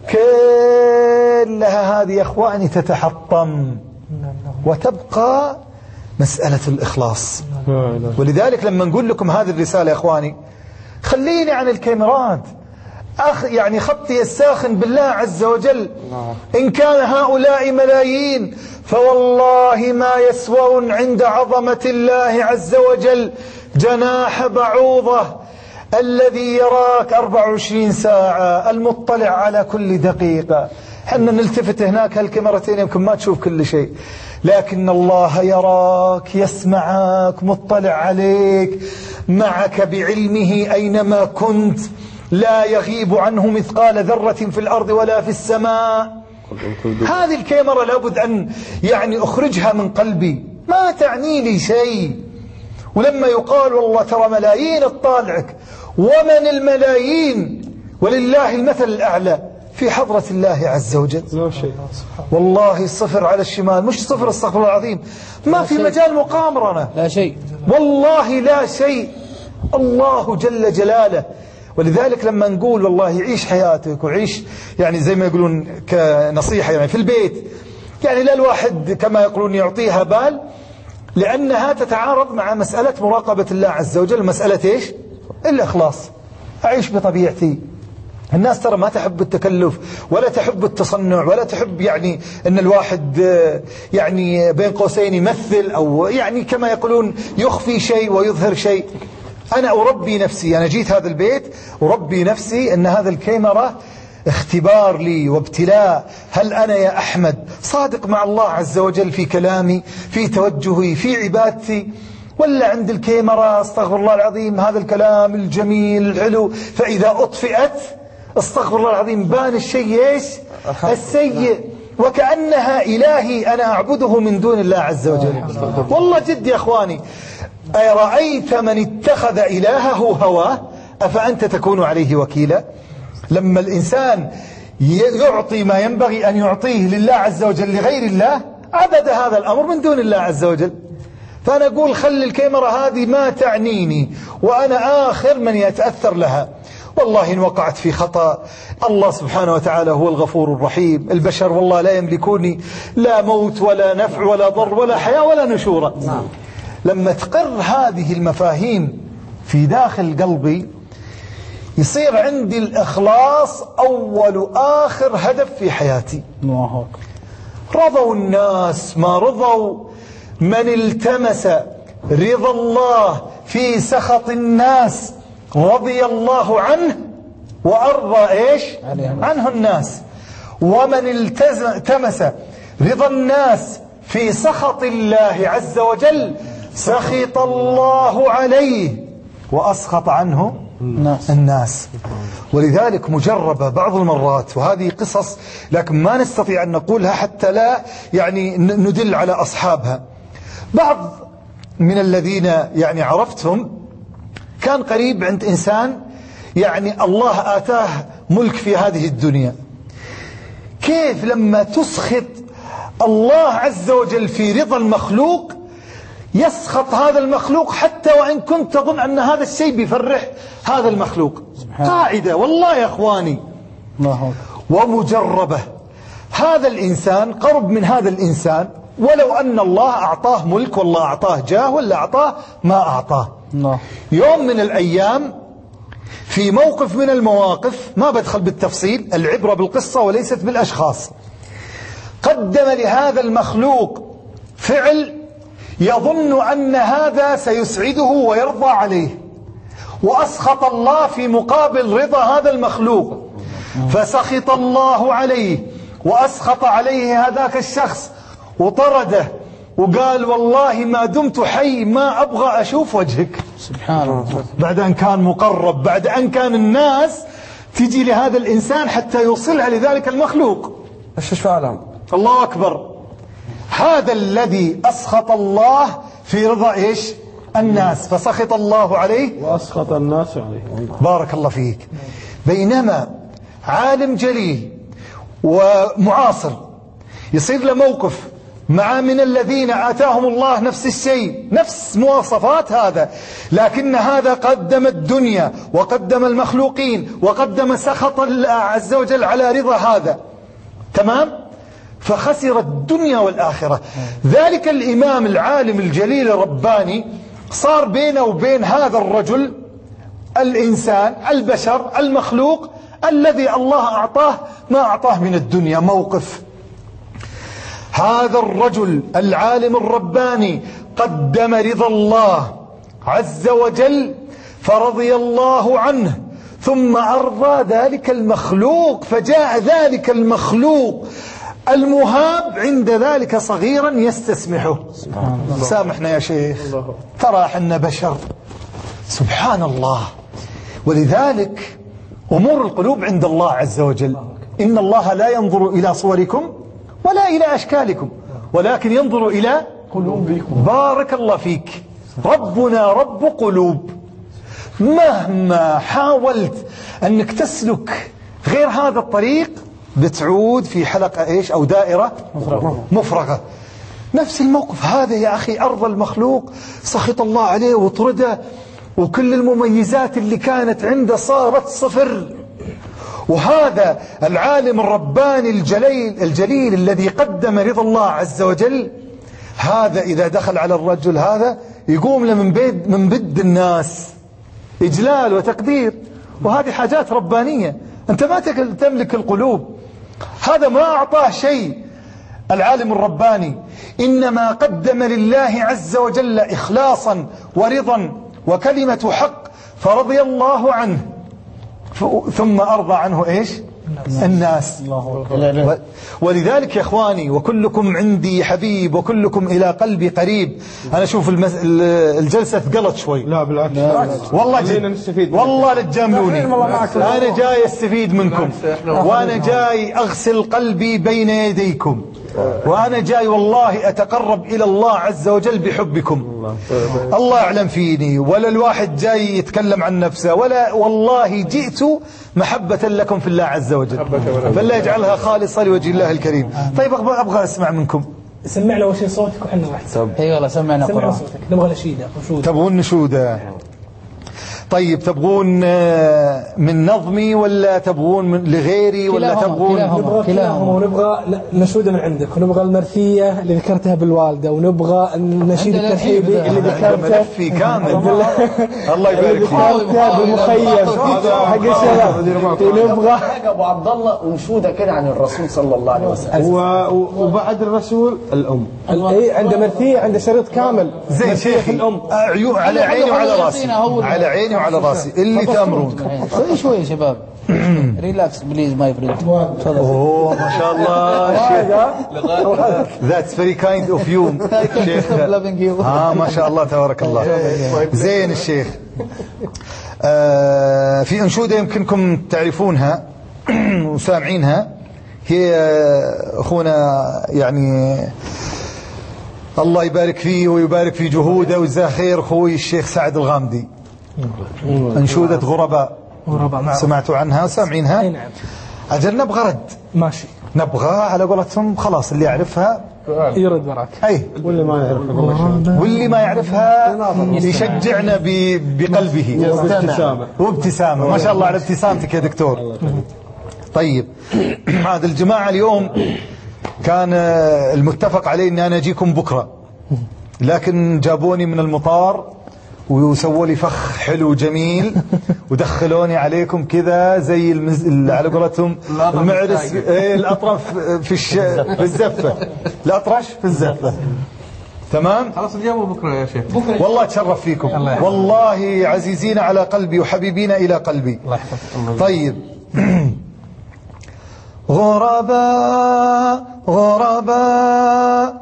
كلها هذه يا أخواني تتحطم وتبقى مسألة الإخلاص. ولذلك لما نقول لكم هذه الرسالة يا أخواني، خليني عن الكاميرات، يعني خطي الساخن بالله عز وجل. إن كان هؤلاء ملايين فوالله ما يسوون عند عظمة الله عز وجل جناح بعوضة. الذي يراك 24 ساعة، المطلع على كل دقيقة. حنا نلتفت هناك هالكاميرتين يمكن ما تشوف كل شيء، لكن الله يراك، يسمعك، مطلع عليك، معك بعلمه أينما كنت، لا يغيب عنه مثقال ذرة في الأرض ولا في السماء. هذه الكاميرا لابد أن يعني أخرجها من قلبي، ما تعني لي شيء. ولما يقال والله ترى ملايين تطالعك، ومن الملايين ولله المثل الأعلى في حضرة الله عز وجل.
لا شيء.
والله صفر على الشمال، مش صفر استغفر الله العظيم، ما في مجال مقامرة،
لا شيء
والله لا شيء. الله جل جلاله. ولذلك لما نقول والله عيش حياتك وعيش يعني زي ما يقولون كنصيحة يعني في البيت، يعني لا الواحد كما يقولون يعطيها بال، لأنها تتعارض مع مسألة مراقبة الله عز وجل. مسألة إيش؟ الإخلاص. أعيش بطبيعتي، الناس ترى ما تحب التكلف ولا تحب التصنع ولا تحب يعني أن الواحد يعني بين قوسين يمثل أو يعني كما يقولون يخفي شيء ويظهر شيء. أنا أربي نفسي، أنا جيت هذا البيت أربي نفسي أن هذا الكاميرا اختبار لي وابتلاء. هل أنا يا أحمد صادق مع الله عز وجل في كلامي، في توجهي، في عبادتي، ولا عند الكاميرا استغفر الله العظيم هذا الكلام الجميل الحلو، فإذا أطفئت استغفر الله العظيم بان الشيء ايش؟ السيء، وكأنها إلهي أنا أعبده من دون الله عز وجل. والله جد يا أخواني، أرأيت من اتخذ إلهه هواه أفأنت تكون عليه وكيلا؟ لما الإنسان يعطي ما ينبغي أن يعطيه لله عز وجل لغير الله عبد هذا الأمر من دون الله عز وجل. فأنا أقول خلي الكاميرا هذه ما تعنيني وأنا آخر من يتأثر لها. والله إن وقعت في خطأ الله سبحانه وتعالى هو الغفور الرحيم. البشر والله لا يملكوني لا موت ولا نفع ولا ضر ولا حياة ولا نشورة. لما تقر هذه المفاهيم في داخل قلبي يصير عندي الإخلاص أول وآخر هدف في حياتي. رضوا الناس ما رضوا، من التمس رضا الله في سخط الناس رضي الله عنه وأرضى إيش عنه الناس، ومن التمس رضا الناس في سخط الله عز وجل سخط الله عليه وأسخط عنه الناس. ولذلك مجربة بعض المرات، وهذه قصص لكن ما نستطيع أن نقولها حتى لا يعني ندل على أصحابها. بعض من الذين يعني عرفتهم كان قريب عند إنسان يعني الله آتاه ملك في هذه الدنيا، كيف لما تسخط الله عز وجل في رضا المخلوق يسخط هذا المخلوق حتى وإن كنت تظن أن هذا الشيء بيفرح هذا المخلوق. قاعدة والله يا أخواني ومجربة. هذا الإنسان قرب من هذا الإنسان ولو أن الله أعطاه ملك والله أعطاه جاه ولا أعطاه ما أعطاه. يوم من الأيام في موقف من المواقف ما بدخل بالتفصيل، العبرة بالقصة وليست بالأشخاص، قدم لهذا المخلوق فعل يظن أن هذا سيسعده ويرضى عليه، وأسخط الله في مقابل رضا هذا المخلوق، فسخط الله عليه وأسخط عليه هذاك الشخص وطرده وقال والله ما دمت حي ما أبغى أشوف وجهك. سبحان الله. بعد أن كان مقرب، بعد أن كان الناس تجي لهذا الإنسان حتى يوصلها لذلك المخلوق.
ايش فعلا؟
الله أكبر. هذا الذي أسخط الله في رضا إيش الناس فسخط الله عليه
وأسخط الناس عليه.
بارك الله فيك. بينما عالم جليل ومعاصر يصير له موقف مع من الذين آتاهم الله نفس الشيء نفس مواصفات هذا، لكن هذا قدم الدنيا وقدم المخلوقين وقدم سخط الله عز وجل على رضا هذا، تمام؟ فخسر الدنيا والآخرة. ذلك الإمام العالم الجليل الرباني صار بينه وبين هذا الرجل الإنسان البشر المخلوق الذي الله أعطاه ما أعطاه من الدنيا موقف. هذا الرجل العالم الرباني قدم رضا الله عز وجل فرضي الله عنه، ثم أرضى ذلك المخلوق، فجاء ذلك المخلوق المهاب عند ذلك صغيرا يستسمحه. سامحنا يا شيخ ترى حنا بشر. سبحان الله. ولذلك أمور القلوب عند الله عز وجل، إن الله لا ينظر إلى صوركم ولا إلى أشكالكم ولكن ينظر إلى قلوبكم. بارك الله فيك. ربنا رب قلوب. مهما حاولت أنك تسلك غير هذا الطريق بتعود في حلقة إيش أو دائرة مفرغة. نفس الموقف هذا يا أخي، أرض المخلوق سخط الله عليه وطرده وكل المميزات اللي كانت عنده صارت صفر. وهذا العالم الرباني الجليل الذي قدم رضا الله عز وجل، هذا إذا دخل على الرجل هذا يقوم له من بد الناس إجلال وتقدير، وهذه حاجات ربانية أنت ما تملك القلوب. هذا ما أعطاه شيء العالم الرباني، إنما قدم لله عز وجل إخلاصا ورضا وكلمة حق، فرضي الله عنه ثم أرضى عنه إيش؟ الناس. ولذلك يا إخواني، وكلكم عندي حبيب وكلكم إلى قلبي قريب. أنا أشوف الجلسة ثقلت شوي.
لا بالعكس،
والله لا تجاملوني، أنا جاي أستفيد منكم، وأنا جاي أغسل قلبي بين يديكم، وأنا جاي والله أتقرب إلى الله عز وجل بحبكم. الله يعلم فيني، ولا الواحد جاي يتكلم عن نفسه، ولا والله جئت محبة لكم في الله عز وجل، فلا يجعلها خالصة لوجه الله الكريم. طيب أبغى أسمع منكم.
سمعنا أول شيء صوتك وحنا واحد.
اي والله سمعنا قرآن.
صوتك، نبغى نشيدة.
تبغون نشودة؟ طيب تبغون من نظمي ولا تبغون من لغيري ولا تبغون؟
كلاهما. ونبغى نشودة من عندك، ونبغى المرثية اللي ذكرتها بالوالدة، ونبغى النشيد الترحيبي اللي ذكرته
ملفي كامل. الله يبارك فيك.
ذكرتها بالمخيم حق الشباب. ونبغى
أبو عبد الله ونشودة كده عن الرسول صلى الله عليه وسلم.
وبعد الرسول الأم.
عنده مرثية، عنده شريط كامل.
زين شيخي، على عيني وعلى راسي، على عيني وعلى راسي اللي تأمرون.
شوي يا شباب، ريلاكس بليز ماي فريند.
اوه ما شاء الله شيخ، that's very kind of you شيخ. ما شاء الله تبارك الله. زين الشيخ، في أنشودة يمكنكم تعرفونها وسامعينها، هي أخونا يعني الله يبارك فيه ويبارك في جهوده ويجزاه خير، أخوي الشيخ سعد الغامدي، أنشودة غرباء. سمعتوا عنها وسامعينها؟
اي نعم.
أجل نبغى رد.
ماشي،
نبغى على قولتهم خلاص اللي يعرفها
يرد وراك.
أي واللي ما يعرفها يشجعنا بقلبه وابتسامة. ما شاء الله على ابتسامتك يا دكتور. طيب هذا الجماعة اليوم كان المتفق عليه أن أنا أجيكم بكرة، لكن جابوني من المطار وسووا لي فخ حلو جميل ودخلوني عليكم كذا زي على قولتهم المعرس، الأطرف في الزفة، الأطرش في الزفة. تمام.
خلاص نجاوب بكرة يا شيخ.
والله تشرف فيكم، والله عزيزين على قلبي وحبيبين إلى قلبي.
الله يحفظك.
طيب غرباء غرباء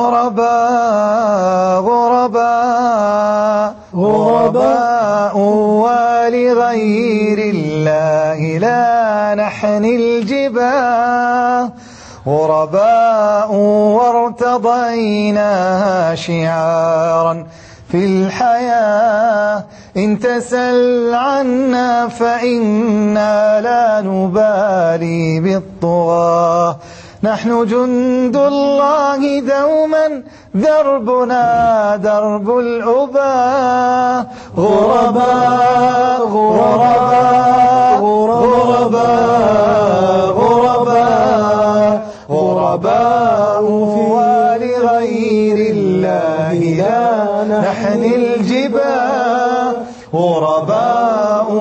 غرباء غرباء غرباء ولغير الله لا نحني الجباه، غرباء وارتضيناها شعارا في الحياة، إن تسل عنا فإنا لا نبالي بالطغاة، نحن جند الله دوما دربنا درب الأباء، غرباء غرباء غرباء غرباء غرباء ولغير الله لا نحني الجباه، غرباء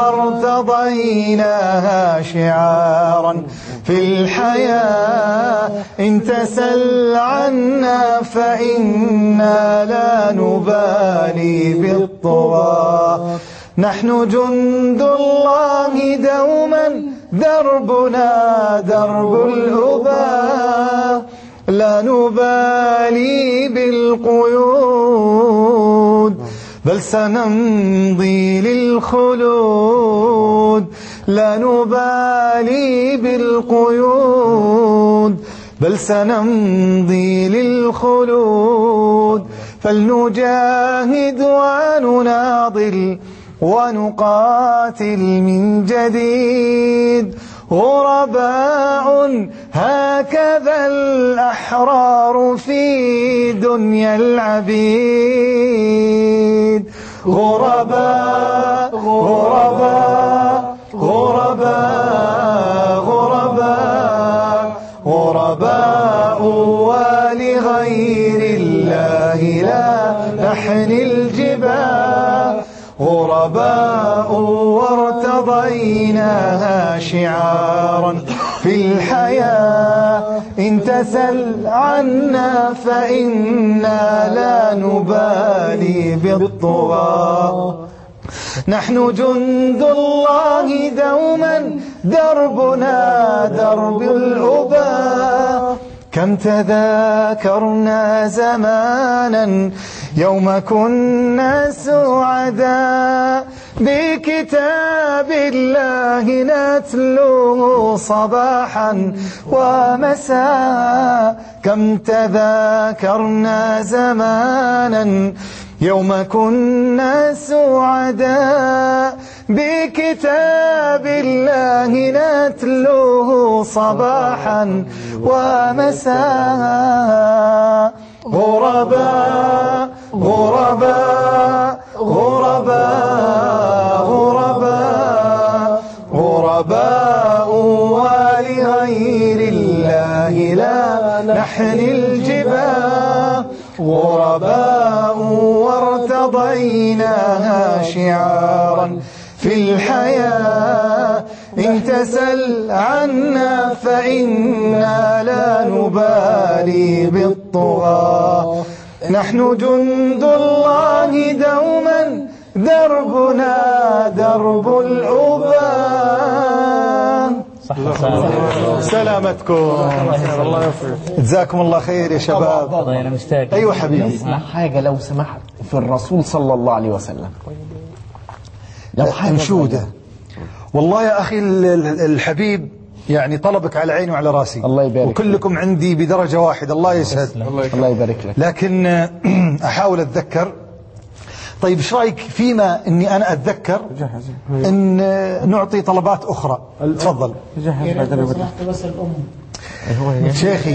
وارتضيناها شعارا في الحياة، إن تسل عنا فإنا لا نبالي بالطغاة، نحن جند الله دوما دربنا درب الأباء، لا نبالي بالقيود بل سنمضي للخلود، لا نبالي بالقيود بل سنمضي للخلود، فلنجاهد ونناضل ونقاتل من جديد، غرباء هكذا الأحرار في دنيا العبيد، غرباء غرباء غرباء غرباء غرباء ولغير الله لا نحني الجباه، غرباء وارتضيناها شعارا في الحياة. إن تسل عنا فإنا لا نبالي بالطغى. نحن جند الله دوما دربنا درب الأباء. كم تذاكرنا زمانا يوم كنا سعداء بكتاب الله نتلوه صباحا ومساء. كم تذاكرنا زمانا يوم كنا سعداء بكتاب الله نتلوه صباحا ومساء. غرباء غرباء غرباء غرباء غرباء ولغير الله لا نحني الجباه. غرباء وارتضيناها شعارا في الحياة. إن تسل عنا فإنا لا نبالي بالطغى. نحن جند الله دوما دربنا درب الأباء. سلامتكم. جزاكم الله خير يا شباب. أيوة حبيبي.
حاجة لو سمحت في الرسول صلى الله عليه وسلم، لو حاجة
أنشودة. والله يا أخي الحبيب يعني طلبك على عيني وعلى راسي.
الله يبارك.
وكلكم عندي بدرجة واحدة. الله يسعد.
الله يبارك لك.
لكن أحاول أتذكر. طيب ايش رايك فيما اني انا اتذكر ان نعطي طلبات اخرى؟ تفضل. شيخي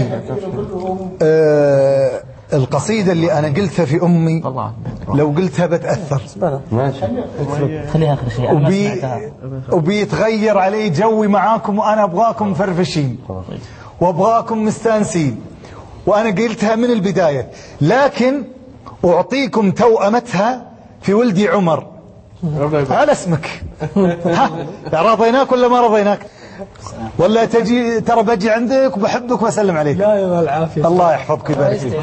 القصيدة اللي انا قلتها في امي لو قلتها بتأثر.
خليها اخر شيء.
وبيتغير علي جوي معاكم، وانا ابغاكم مفرفشين وابغاكم مستانسين، وانا قلتها من البداية. لكن اعطيكم توأمتها في ولدي عمر على اسمك. ها رضيناك ولا ما رضيناك؟ ولا تجي ترى بجي عندك وبحبك وبسلم عليك.
لا يا العافية.
الله يحفظك ويبارك فيك.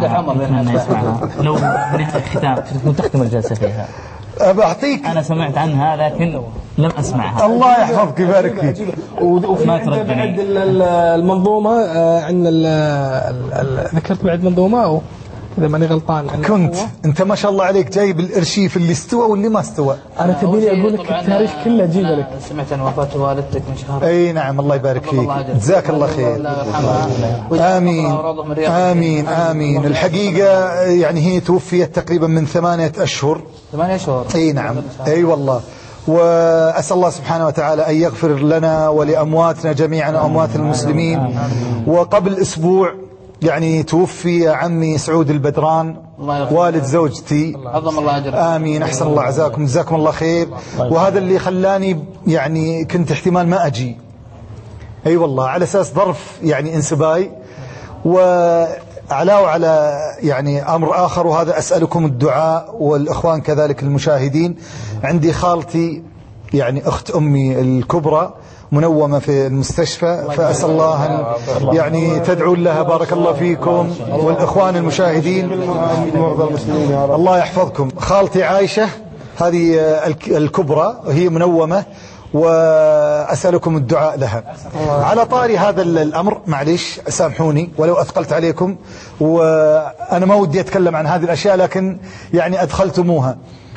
لو بنهاية الختام تكون تختم الجلسة فيها.
بعطيك.
أنا سمعت عنها لكن لم أسمعها.
الله يحفظك ويبارك فيك.
ما بعد المنظومة عندنا ذكرت بعد منظومة إذا ماني غلطان.
كنت أنت ما شاء الله عليك جايب الأرشيف اللي استوى واللي ما استوى.
أنا تبيني أقول لك التاريخ كله أجيب لك.
سمعت عن وفاة والدتك من شهر.
أي نعم. الله يبارك فيك. جزاك الله خير. آمين آمين آمين. الحقيقة يعني هي توفيت تقريبا من 8 أشهر.
8 أشهر.
أي نعم. أي والله. وأسأل الله سبحانه وتعالى أن يغفر لنا ولأمواتنا جميعا وأموات المسلمين. وقبل أسبوع يعني توفي عمي سعود البدران والد زوجتي.
عظم الله أجره.
آمين. أحسن الله عزاكم. جزاكم الله خير. وهذا اللي خلاني يعني كنت احتمال ما أجي. أي والله على أساس ظرف يعني انسباي وعلاوة على يعني أمر آخر، وهذا أسألكم الدعاء والإخوان كذلك المشاهدين. عندي خالتي يعني أخت أمي الكبرى منومة في المستشفى، فأسأل الله أن يعني تدعون لها. بارك الله فيكم والإخوان المشاهدين. الله يحفظكم. خالتي عايشة هذه الكبرى هي منومة، وأسألكم الدعاء لها. على طاري هذا الأمر معليش سامحوني ولو أثقلت عليكم، وأنا ما ودي أتكلم عن هذه الأشياء لكن يعني أدخلتموها.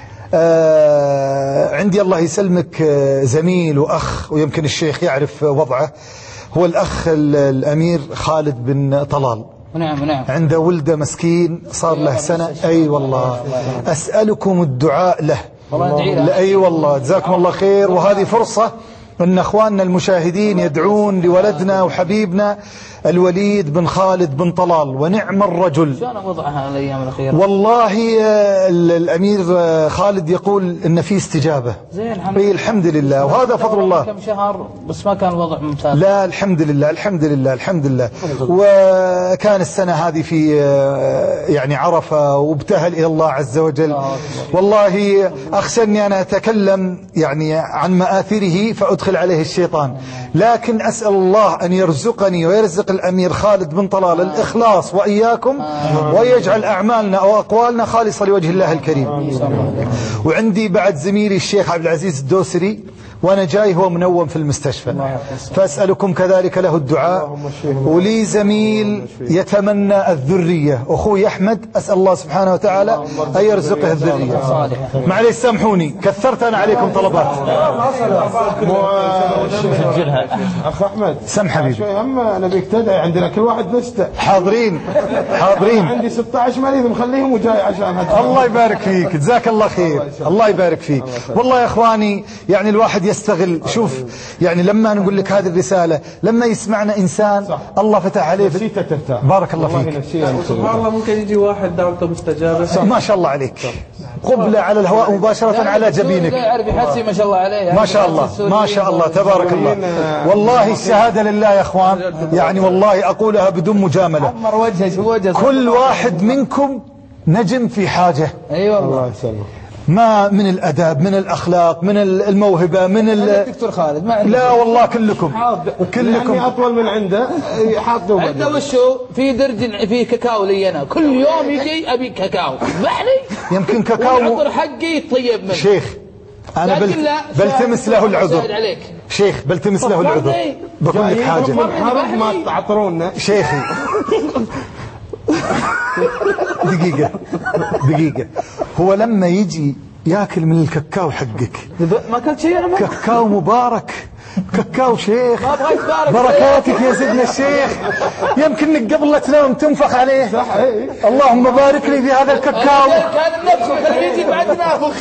عندي الله يسلمك زميل وأخ، ويمكن الشيخ يعرف وضعه، هو الأخ الأمير خالد بن طلال.
نعم.
عنده ولده مسكين صار له سنة. أي والله أسألكم الدعاء له. أي والله جزاكم الله خير. وهذه فرصة أن أخواننا المشاهدين يدعون لولدنا وحبيبنا الوليد بن خالد بن طلال، ونعم الرجل.
شلون وضعها الأيام الأخيرة؟
والله الأمير خالد يقول إن في استجابة.
زين الحمد لله.
الحمد لله، وهذا فضل الله.
كم شهر بس ما كان الوضع ممتاز.
لا الحمد لله الحمد لله الحمد لله. وكان السنة هذه في يعني عرفة وابتهل إلى الله عز وجل. والله أخشى أني أنا أتكلم يعني عن مآثره فأدخل عليه الشيطان، لكن أسأل الله أن يرزقني ويرزق الأمير خالد بن طلال الإخلاص وإياكم، ويجعل أعمالنا وأقوالنا خالصة لوجه الله الكريم. وعندي بعد زميلي الشيخ عبد العزيز الدوسري، وأنا جاي هو منوم في المستشفى، فأسألكم كذلك له الدعاء. ولي زميل يتمنى الذرية، أخوي أحمد، أسأل الله سبحانه وتعالى أن يرزقه الذرية. معليش سامحوني كثرت أنا عليكم طلبات.
أخ أحمد
سم حبيبي
شوي هم نبيك تدعي، عندنا كل واحد لسته.
حاضرين.
عندي 16 مريض مخليهم وجاي عشان
الله يبارك فيك، جزاك الله خير، الله يبارك فيك. والله يا إخواني يعني الواحد يستغل. شوف يعني لما نقول لك هذه الرسالة، لما يسمعنا إنسان صح. الله فتح عليه بارك الله فيك.
سبحان الله ممكن يجي واحد دعوته مستجابة.
ما شاء الله عليك، قبلة على الهواء مباشرة على جبينك.
ما شاء الله عليه،
ما شاء الله ما شاء الله تبارك الله. والله الشهادة لله يا اخوان، يعني والله اقولها بدون مجاملة، كل واحد منكم نجم في حاجة.
اي والله
ما من الأداب، من الأخلاق، من الموهبة، من
الدكتور خالد ما
لا والله كلكم
كلكم أطول من عنده. حاطوا
عنده وشو في درج في كاكاو لي أنا كل يوم يجي أبي كاكاو ذبحني.
يمكن كاكاو
والعذر حقي يطيب منه.
شيخ أنا بلتمس له العذر. شيخ بلتمس له العذر. بقول لك حاجة
ما تعطرونا
شيخي. دقيقة هو لما يجي ياكل من الكاكاو حقك
ما اكلت شيء انا.
كاكاو مبارك، كاكاو شيخ، بركاتك يا سيدنا الشيخ. يمكن قبل لا تنام تنفخ عليه.
صح.
اللهم بارك لي في هذا الكاكاو.
كان نفسه خليه يجي بعد نافخ.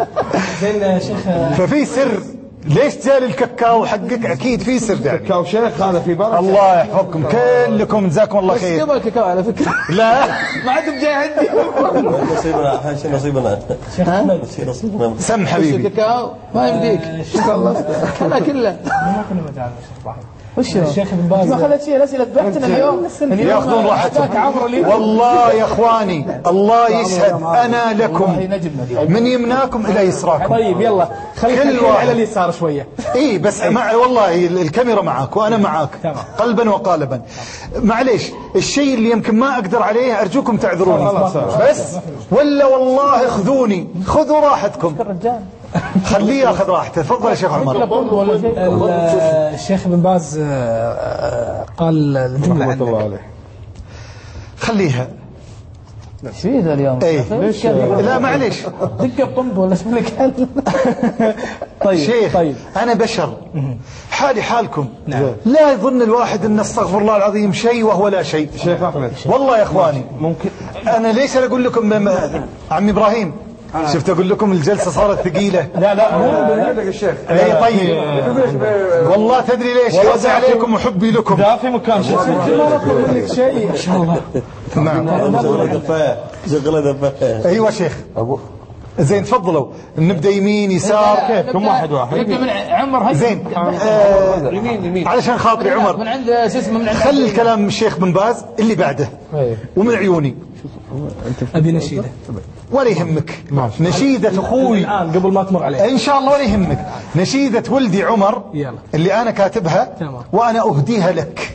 ففي سر ليش جالي الكاكاو حقك؟ اكيد في سر.
كاكاو شيخ هذا في بركه.
الله يحفظكم كلكم، جزاكم الله خير.
بس قبل الكاكاو على فكره.
لا
ما عاد جاي عندي.
نصيبنا شيء نصيبنا
شيخ احمد
نصيبنا.
سم حبيبي
الكاكاو ما يمديك. خلصت انا كله.
ما كنا متعلم الشيخ ابراهيم.
وش الشيخ بن باز ما خلت شيء الاسئله ذبحتنا اليوم.
ياخذون راحتهم. والله يا اخواني الله يشهد انا لكم من يمناكم الى يسراكم.
طيب يلا خليك على اليسار شويه.
اي بس مع والله الكاميرا معك وانا معك قلبا وقالبا. معليش الشيء اللي يمكن ما اقدر عليه ارجوكم تعذروني بس، ولا والله خذوني، خذوا راحتكم. خليه ياخذ راحته. تفضل يا شيخ عمر.
الشيخ ابن باز قال الجمله
رحمة الله عليه.
خليها
ايش فيه ذا اليوم؟
لا معليش
دقه طنب ولا اسم لك.
طيب شيخ طيب. انا بشر حالي حالكم. لا يظن الواحد ان استغفر الله العظيم شيء وهو لا شيء.
شيخ احمد
والله يا اخواني
ممكن
انا ليش اقول لكم عمي ابراهيم شفت اقول لكم الجلسه صارت ثقيله.
لا مو الشيخ.
اي طيب والله تدري ليش عز عليكم وحبي لكم.
لا في مكان
شيء ان شاء الله.
نعم
شغله دفايه.
ايوه شيخ زين تفضلوا. نبدا يمين يسار كيف
كم واحد
نبدا من عمر.
زين
يمين
علشان خاطري عمر
من عند شو اسمه من عند
خلي الكلام الشيخ بن باز اللي بعده ومن عيوني.
ابي نشيده
ولا يهمك. نشيدة أخوي
الآن قبل ما تمر عليه
إن شاء الله ولا يهمك. نشيدة ولدي عمر
يلا.
اللي أنا كاتبها وأنا أهديها لك.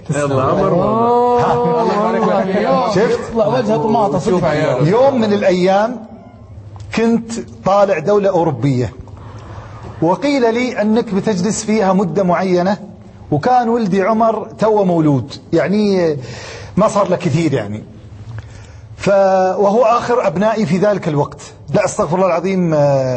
شفت
وجهه طماطة.
يوم من الأيام كنت طالع دولة أوروبية وقيل لي أنك بتجلس فيها مدة معينة، وكان ولدي عمر تو مولود يعني ما صار له كثير يعني، وهو آخر أبنائي في ذلك الوقت. لا أستغفر الله العظيم.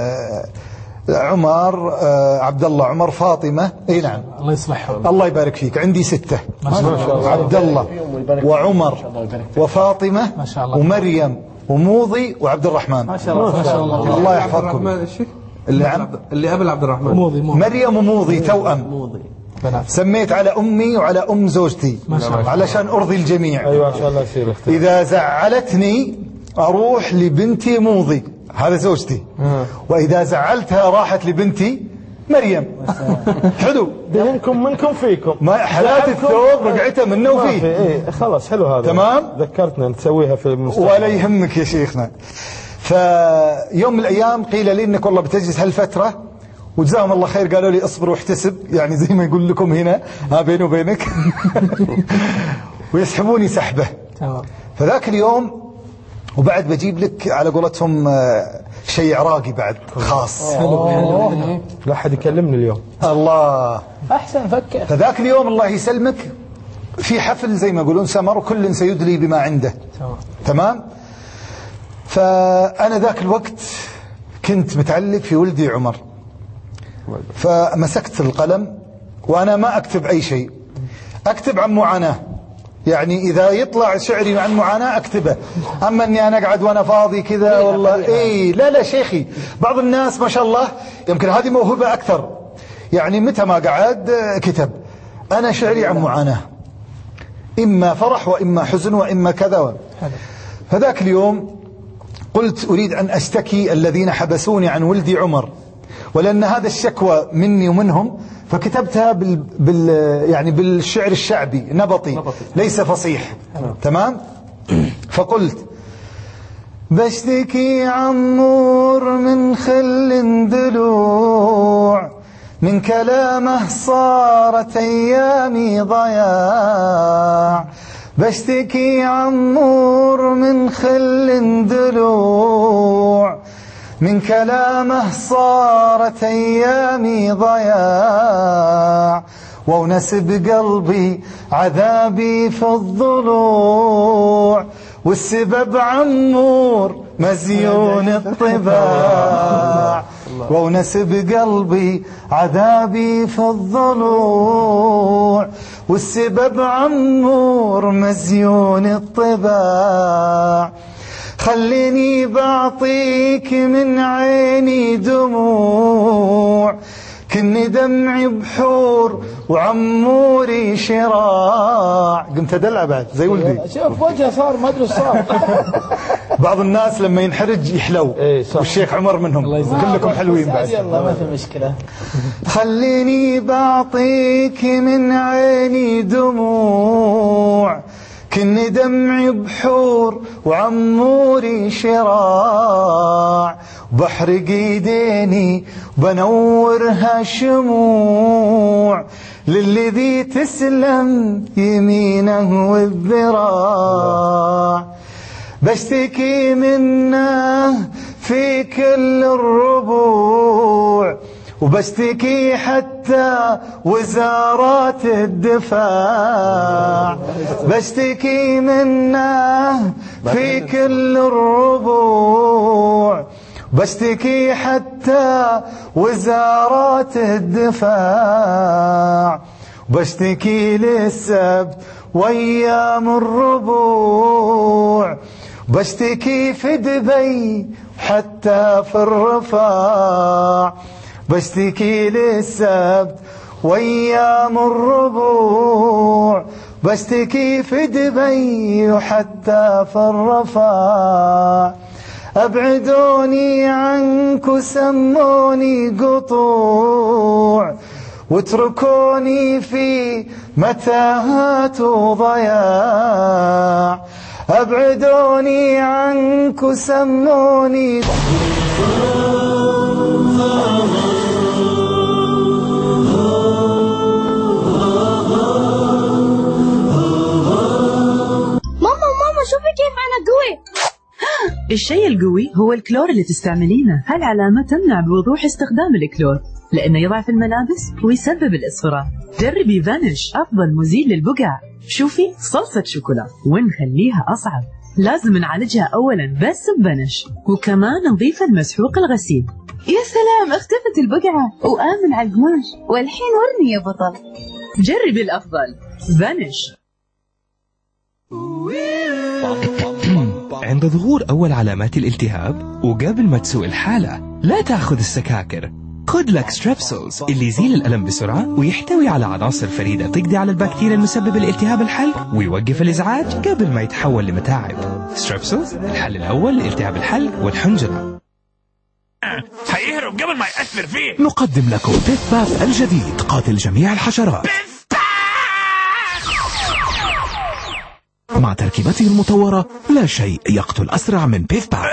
عمر عبد الله عمر فاطمة. اي نعم
الله يصلحهم.
الله يبارك فيك. عندي 6 عبد الله وعمر وفاطمة ومريم وموضي وعبد الرحمن.
ما شاء الله ما شاء الله.
الله يحفظكم.
اللي قبل عبد الرحمن
موضي.
مريم وموضي توأم. سميت على أمي وعلى أم زوجتي علشان أرضي الجميع.
أيوة عشان الله يصير اختلاف.
إذا زعلتني أروح لبنتي موضي، هذا زوجتي. وإذا زعلتها راحت لبنتي مريم. حلو.
منكم فيكم.
ما حالات الثوب رقعتها منه وفيه.
إيه خلاص حلو هذا.
تمام.
ذكرتنا نسويها في المستقبل.
ولا يهمك يا شيخنا. فيوم من الأيام قيل لي إنك والله بتجلس هالفترة، وجزاهم الله خير قالوا لي اصبر واحتسب، يعني زي ما يقول لكم هنا بيني وبينك. ويسحبوني سحبة. فذاك اليوم وبعد بجيب لك على قولتهم شيء عراقي بعد خاص.
لا أحد يكلمني اليوم.
الله
أحسن فكر.
فذاك اليوم الله يسلمك في حفل زي ما يقولون سمر، كل سيدلي بما عنده. تمام. فأنا ذاك الوقت كنت متعلق في ولدي عمر، فمسكت القلم وأنا ما أكتب أي شيء، أكتب عن معاناة. يعني إذا يطلع شعري عن معاناة أكتبه، أما أني أنا أقعد وأنا فاضي كذا والله إيه لا شيخي. بعض الناس ما شاء الله يمكن هذه موهبة أكثر، يعني متى ما قعد كتب. أنا شعري عن معاناة، إما فرح وإما حزن وإما كذا. فذاك اليوم قلت أريد أن أشتكي الذين حبسوني عن ولدي عمر، ولأن هذا الشكوى مني ومنهم، فكتبتها يعني بالشعر الشعبي نبطي ليس فصيح. تمام. فقلت بشتكي عمور من خل دلوع، من كلامه صارت أيامي ضياع. بشتكي عمور من خل دلوع، من كلامه صارت أيامي ضياع. وونس بقلبي عذابي في الضلوع، والسبب عمور مزيون الطباع. وونس بقلبي عذابي في الضلوع، والسبب عمور مزيون الطباع. خليني بعطيك من عيني دموع، كني دمعي بحور وعموري شراع. قمت أدلع بعد زي ولدي.
شوف وجهه صار ما أدري صار.
بعض الناس لما ينحرج يحلو، والشيخ عمر منهم. كلكم حلوين بعد.
يلا ما في مشكلة.
خليني بعطيك من عيني دموع، كني دمعي بحور وعموري شراع. بحرق ايديني بنورها شموع، للذي تسلم يمينه والذراع. بشتكي منه في كل الربوع، وبشتكي حتى وزارات الدفاع. بشتكي منه في كل الربوع، بشتكي حتى وزارات الدفاع. بشتكي للسبت وايام الربوع، بشتكي في دبي حتى في الرفاع. بشتكي للسبت وايام الربوع، بشتكي في دبي وحتى في الرفاع. أبعدوني عنك وسموني قطوع، واتركوني في متاهات وضياع. أبعدوني عنك وسموني.
ماما شوفي كيف أنا قوي.
الشيء القوي هو الكلور اللي تستعملينه. هالعلامة تمنع بوضوح استخدام الكلور لأنه يضعف الملابس ويسبب الإصفرار. جربي فانيش، أفضل مزيل للبقع. شوفي صلصة شوكولا ونخليها أصعب. لازم نعالجها أولا بس بفانيش، وكمان نضيف المسحوق الغسيل.
يا سلام اختفت البقعة وآمن على القماش، والحين ورني يا بطل.
جربي الأفضل فانيش.
عند ظهور أول علامات الالتهاب وقبل ما تسوء الحالة لا تأخذ السكاكر، خد لك ستريبسلز اللي يزيل الألم بسرعة ويحتوي على عناصر فريدة تقضي على البكتيريا المسببة لالتهاب الحلق ويوقف الإزعاج قبل ما يتحول لمتاعب. ستريبسلز الحل الأول لالتهاب الحلق والحنجرة.
هيهرب قبل ما يأثر فيه.
نقدم لكم بيف باث الجديد قاتل جميع الحشرات مع تركيبته المطورة. لا شيء يقتل أسرع من بيف باث.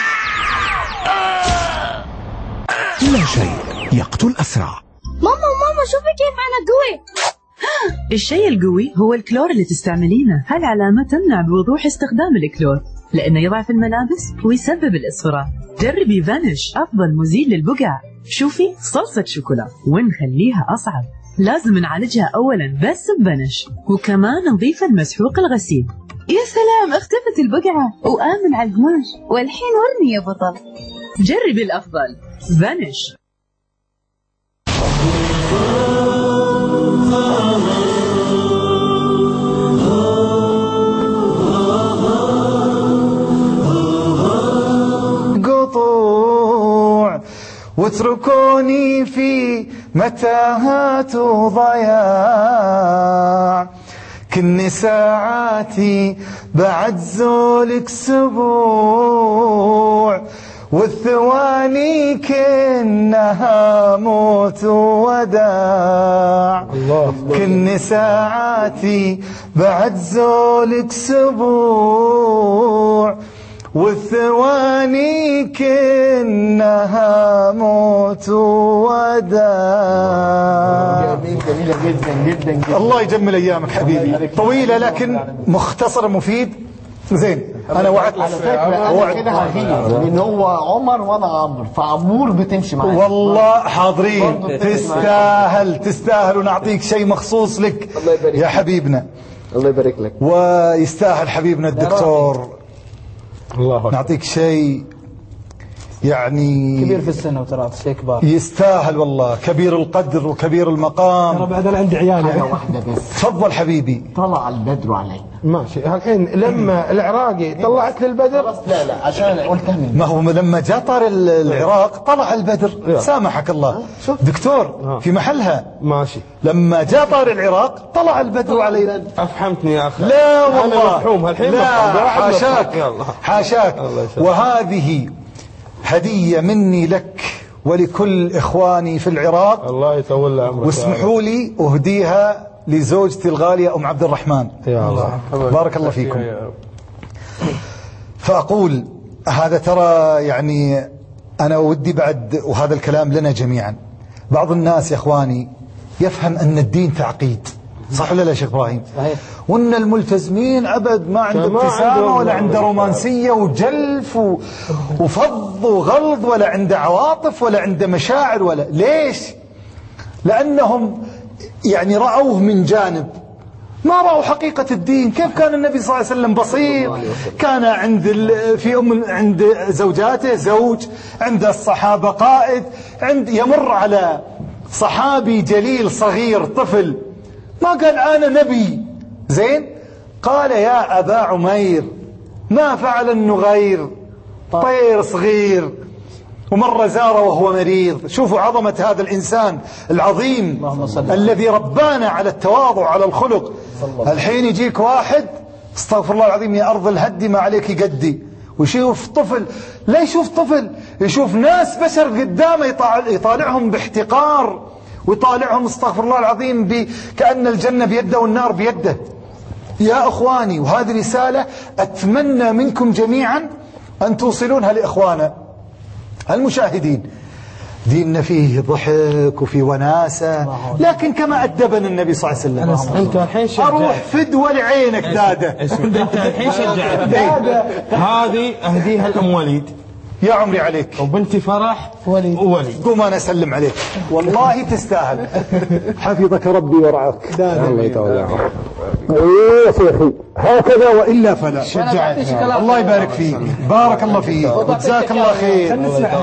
لا شيء يقتل أسرع.
ماما شوفي كيف أنا قوي.
الشيء القوي هو الكلور اللي تستعملينه. هالعلامة تمنع بوضوح استخدام الكلور لأنه يضعف الملابس ويسبب الإصفرار. جربي فانيش، أفضل مزيل للبقع. شوفي صلصة شوكولا ونخليها أصعب. لازم نعالجها أولا بس بفانيش، وكمان نضيف المسحوق الغسيل.
يا سلام، اختفت البقعة وآمن على القماش، والحين ورني يا بطل.
جربي الأفضل فانيش.
قطوع واتركوني في متاهات وضياع، كني ساعاتي بعد زولك سبوع، والثواني كنها موت ووداع. كني ساعاتي بعد زولك سبوع، والثواني كنها موت وداع.
جميلة جدا.
الله يجمل ايامك حبيبي، طويلة لكن مختصر مفيد. زين انا وعدت
على فكرة انا كده هغير لان هو عمر وانا عمرو، فعمور بتمشي معايا.
والله حاضرين، تستاهل ونعطيك شيء مخصوص لك يا حبيبنا.
الله يبارك لك.
ويستاهل حبيبنا الدكتور،
الله
نعطيك شيء يعني
كبير في السنة وترى شيء كبار.
يستاهل والله، كبير القدر وكبير المقام.
ترى بعد انا عندي عيال
حاجة واحدة بس.
تفضل حبيبي.
طلع البدر علينا.
ماشي الحين لما العراقي طلعت للبدر.
لا عشان قلتها من
ما هو لما جاء طار العراق طلع البدر. سامحك الله دكتور في محلها.
ماشي
لما جاء طار العراق طلع البدر علينا.
افهمتني يا اخي.
لا والله
مفهوم الحين.
لا حاشاك. وهذه هدية مني لك ولكل إخواني في العراق.
الله يطول عمرك.
واسمحوا لي أهديها لزوجتي الغالية أم عبد الرحمن.
يا الله
بارك الله فيكم. فأقول هذا ترى يعني أنا ودي بعد، وهذا الكلام لنا جميعا. بعض الناس يا إخواني يفهم أن الدين تعقيد، صح ولا لا يا شيخ إبراهيم؟ وأن الملتزمين أبد ما عنده ابتسامة ولا عنده رومانسية وجلف وفض وغلظ، ولا عنده عواطف ولا عنده مشاعر ولا. ليش؟ لأنهم يعني رأوه من جانب، ما رأوا حقيقة الدين. كيف كان النبي صلى الله عليه وسلم بسيط، كان عند زوجاته زوج، عند الصحابة قائد، يمر على صحابي جليل صغير طفل ما قال أنا نبي. زين قال يا أبا عمير ما فعل النغير، طير صغير، ومرة زاره وهو مريض. شوفوا عظمة هذا الإنسان العظيم الذي ربانا على التواضع على الخلق. الحين يجيك واحد استغفر الله العظيم يا أرض الهدي ما عليك قدي، ويشوف طفل. لا يشوف طفل، يشوف ناس بشر قدامه يطالعهم باحتقار، ويطالعهم استغفر الله العظيم كأن الجنة بيده والنار بيده. يا أخواني، وهذه رسالة أتمنى منكم جميعا أن توصلونها لإخوانا المشاهدين. ديننا فيه ضحك وفيه وناسة، لكن كما أدبنا النبي صلى الله عليه وسلم.
أنت الحين شجعت.
أروح فدوة لعينك دادة.
أنت الحين شجعت. هذه أهديها لأم وليد
يا عمري عليك،
وبنتي فرح وليد.
قوم أنا أسلم عليك والله تستاهل. حفظك ربي ورعاك.
الله يطول عمرك.
يا شيخي هكذا وإلا فلا. الله يبارك فيك، بارك الله فيك وجزاك الله خير.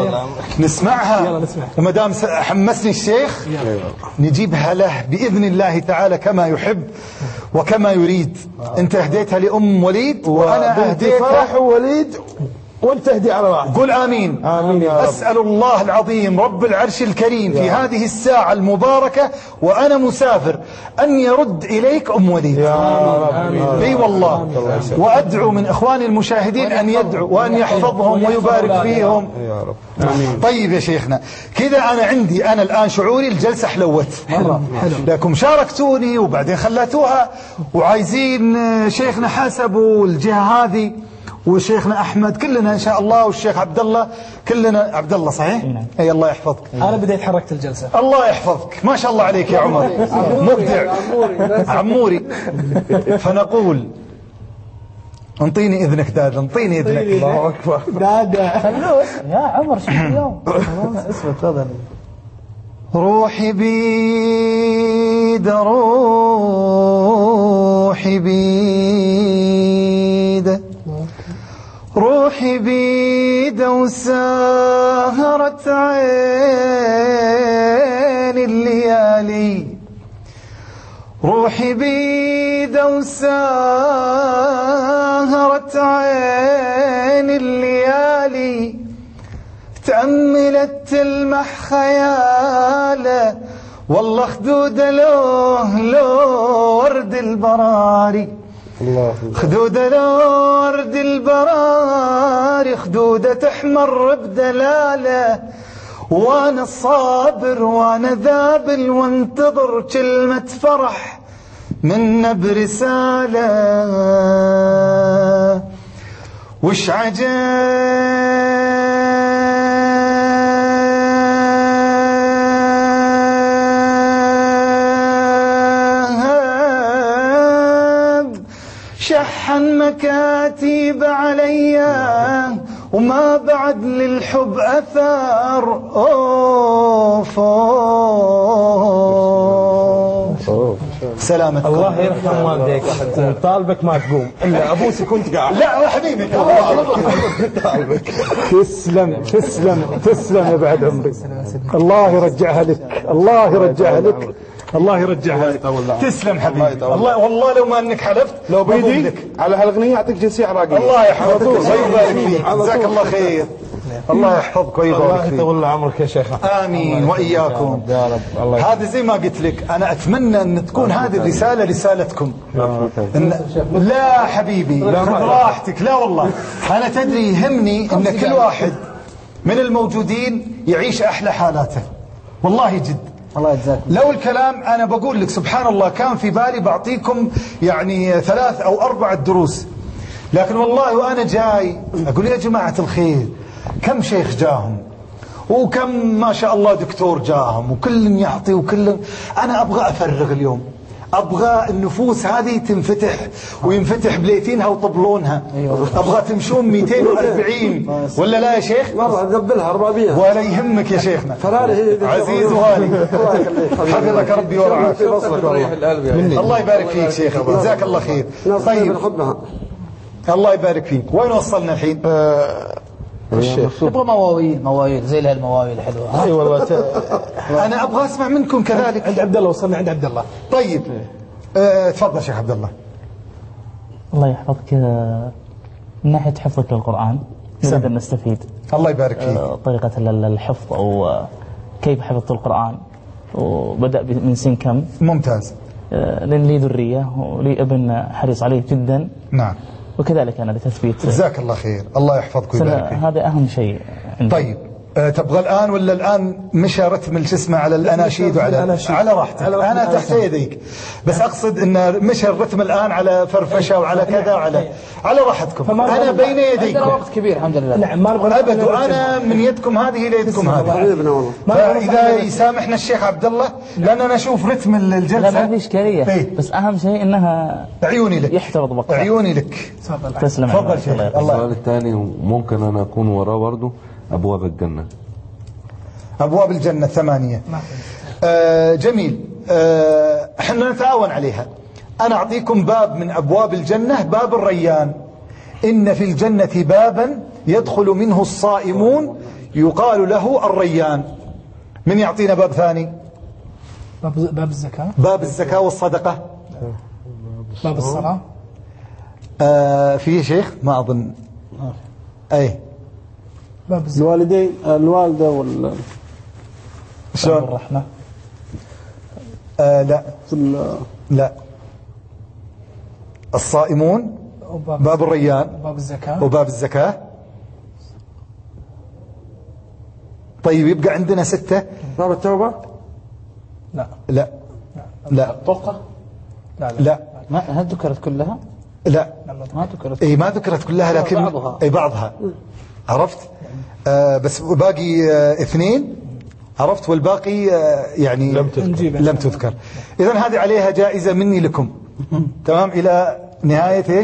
نسمعها وما دام حمسني الشيخ نجيبها له بإذن الله تعالى كما يحب وكما يريد. أنت أهديتها لأم وليد وأنا أهديتها
فرح ووليد وانت تهدي على واحد.
قول آمين.
آمين يا رب.
أسأل الله العظيم رب العرش الكريم في هذه الساعة المباركة وأنا مسافر أن يرد إليك أم وليد
يا رب.
اي والله. وأدعو من إخواني المشاهدين أن يدعوا وأن يحفظهم ويبارك فيهم
يا رب.
طيب يا شيخنا كذا أنا الآن شعوري الجلسة حلوت لكم شاركتوني وبعدين خلاتوها وعايزين شيخنا حسب والجهة هذه وشيخنا أحمد كلنا إن شاء الله والشيخ عبد الله كلنا. عبد الله صحيح؟ أي الله يحفظك.
أنا بديت حركت الجلسة.
الله يحفظك ما شاء الله عليك يا عمر مبدع عموري. فنقول انطيني إذنك داد انطيني إذنك.
الله أكبر
دادا
يا عمر شو اليوم اسمه تفضل.
روحي بيد روحي بيد روحي بيد وسهرت عين الليالي روحي بيد وسهرت عين الليالي تأملت تلمح خياله والله خدوده لو ورد البراري خدوده لو ورد البراري خدوده تحمر بدلاله وانا الصابر وانا ذابل وانتظر كلمة فرح منا برسالة وش شحن مكاتيب عليا وما بعد للحب أثار أوف سلامتكم.
الله يرحم والديك طالبك ما تقوم الا ابوسي كنت قاعد.
لا حبيبي
طالبك.
تسلم يا بعد عمري. الله يرجعها لك الله يرجعها لك.
تسلم حبيبي والله لو ما انك حلفت
لو بيدي على هالاغنيه يعطيك جنسيه عراقيه.
الله يحفظك ويبارك فيك جزاك الله خير. الله يحفظك ويبارك فيك.
الله يطول عمرك يا شيخ.
آمين وإياكم
يا رب. الله
هذا زي ما قلت لك أنا أتمنى أن تكون هذه الرسالة رسالتكم. لا حبيبي خذ راحتك. لا والله أنا تدري يهمني أن كل واحد من الموجودين يعيش أحلى حالاته والله جد.
الله يجزاك.
لو الكلام أنا بقول لك سبحان الله كان في بالي بعطيكم يعني 3 أو 4 دروس لكن والله وأنا جاي أقول يا جماعة الخير كم شيخ جاهم وكم ما شاء الله دكتور جاهم وكل يعطي وكل أنا أبغى أفرغ اليوم أبغى النفوس هذه تنفتح وينفتح بليتينها وطبلونها. أبغى تمشون 240 ولا لا يا شيخ
مرة نقبلها 400
ولا يهمك يا شيخنا عزيز وغالي حفظك ربي ورعاك. الله يبارك فيك شيخي جزاك الله خير. طيب الله يبارك فيك. وين وصلنا الحين؟
الشيخ
نبغى مواويل زي هالمواويل الحلوه.
اي والله
انا ابغى اسمع منكم كذلك.
عند عبد الله وصلنا عند عبد الله.
طيب تفضل شيخ عبد الله.
الله يحفظك. من ناحيه حفظك للقران نقدر نستفيد.
الله يبارك فيك.
طريقه الحفظ او كيف حفظت القران وبدا من سن كم.
ممتاز.
لان لي ذريه ولي ابن حريص عليه جدا.
نعم.
وكذلك أنا لتثبيت.
جزاك الله خير. الله يحفظك ويبارك فيك.
هذا أهم شيء عندي.
طيب تبغى الآن ولا الآن مشى رتم الجسم على الأناشيد وعلى على راحتك. أنا تحت يديك بس أقصد إن مشى الرتم الآن على فرفشة وعلى كذا على راحتكم. أنا بين يديكم.
عندنا وقت كبير الحمد لله.
نعم ما نبغى
أبد وأنا من يدكم هذه ليدكم هذه. فإذا يسامحنا الشيخ عبد الله لأن أنا أشوف رتم الجلسة.
لا ما في إشكالية بس أهم شيء إنها
عيوني لك
يحترض بقى.
عيوني لك.
تسلم.
تفضل شيخ.
السؤال الثاني ممكن أنا أكون وراه برضه أبواب الجنة.
أبواب الجنة 8. جميل. احنا نتعاون عليها. أنا أعطيكم باب من أبواب الجنة باب الريان. إن في الجنة بابا يدخل منه الصائمون يقال له الريان. من يعطينا باب ثاني؟
باب الزكاة.
باب الزكاة والصدقة.
باب الصلاة.
في شيخ ما أظن. أي
الوالدين الوالدة
شلون
الرحمة.
لا لا. الصائمون، باب الريان، وباب الزكاة. طيب يبقى عندنا 6.
باب التوبة.
لا
لا لا.
الطرقة.
لا.
ما هل ذكرت كلها؟
لا
ما ذكرت.
اي ما ذكرت كلها، لكن
بعضها.
اي بعضها. عرفت؟ بس باقي 2. عرفت؟ والباقي يعني لم تذكر. إذن هذه عليها جائزة مني لكم. تمام، إلى نهاية إيش؟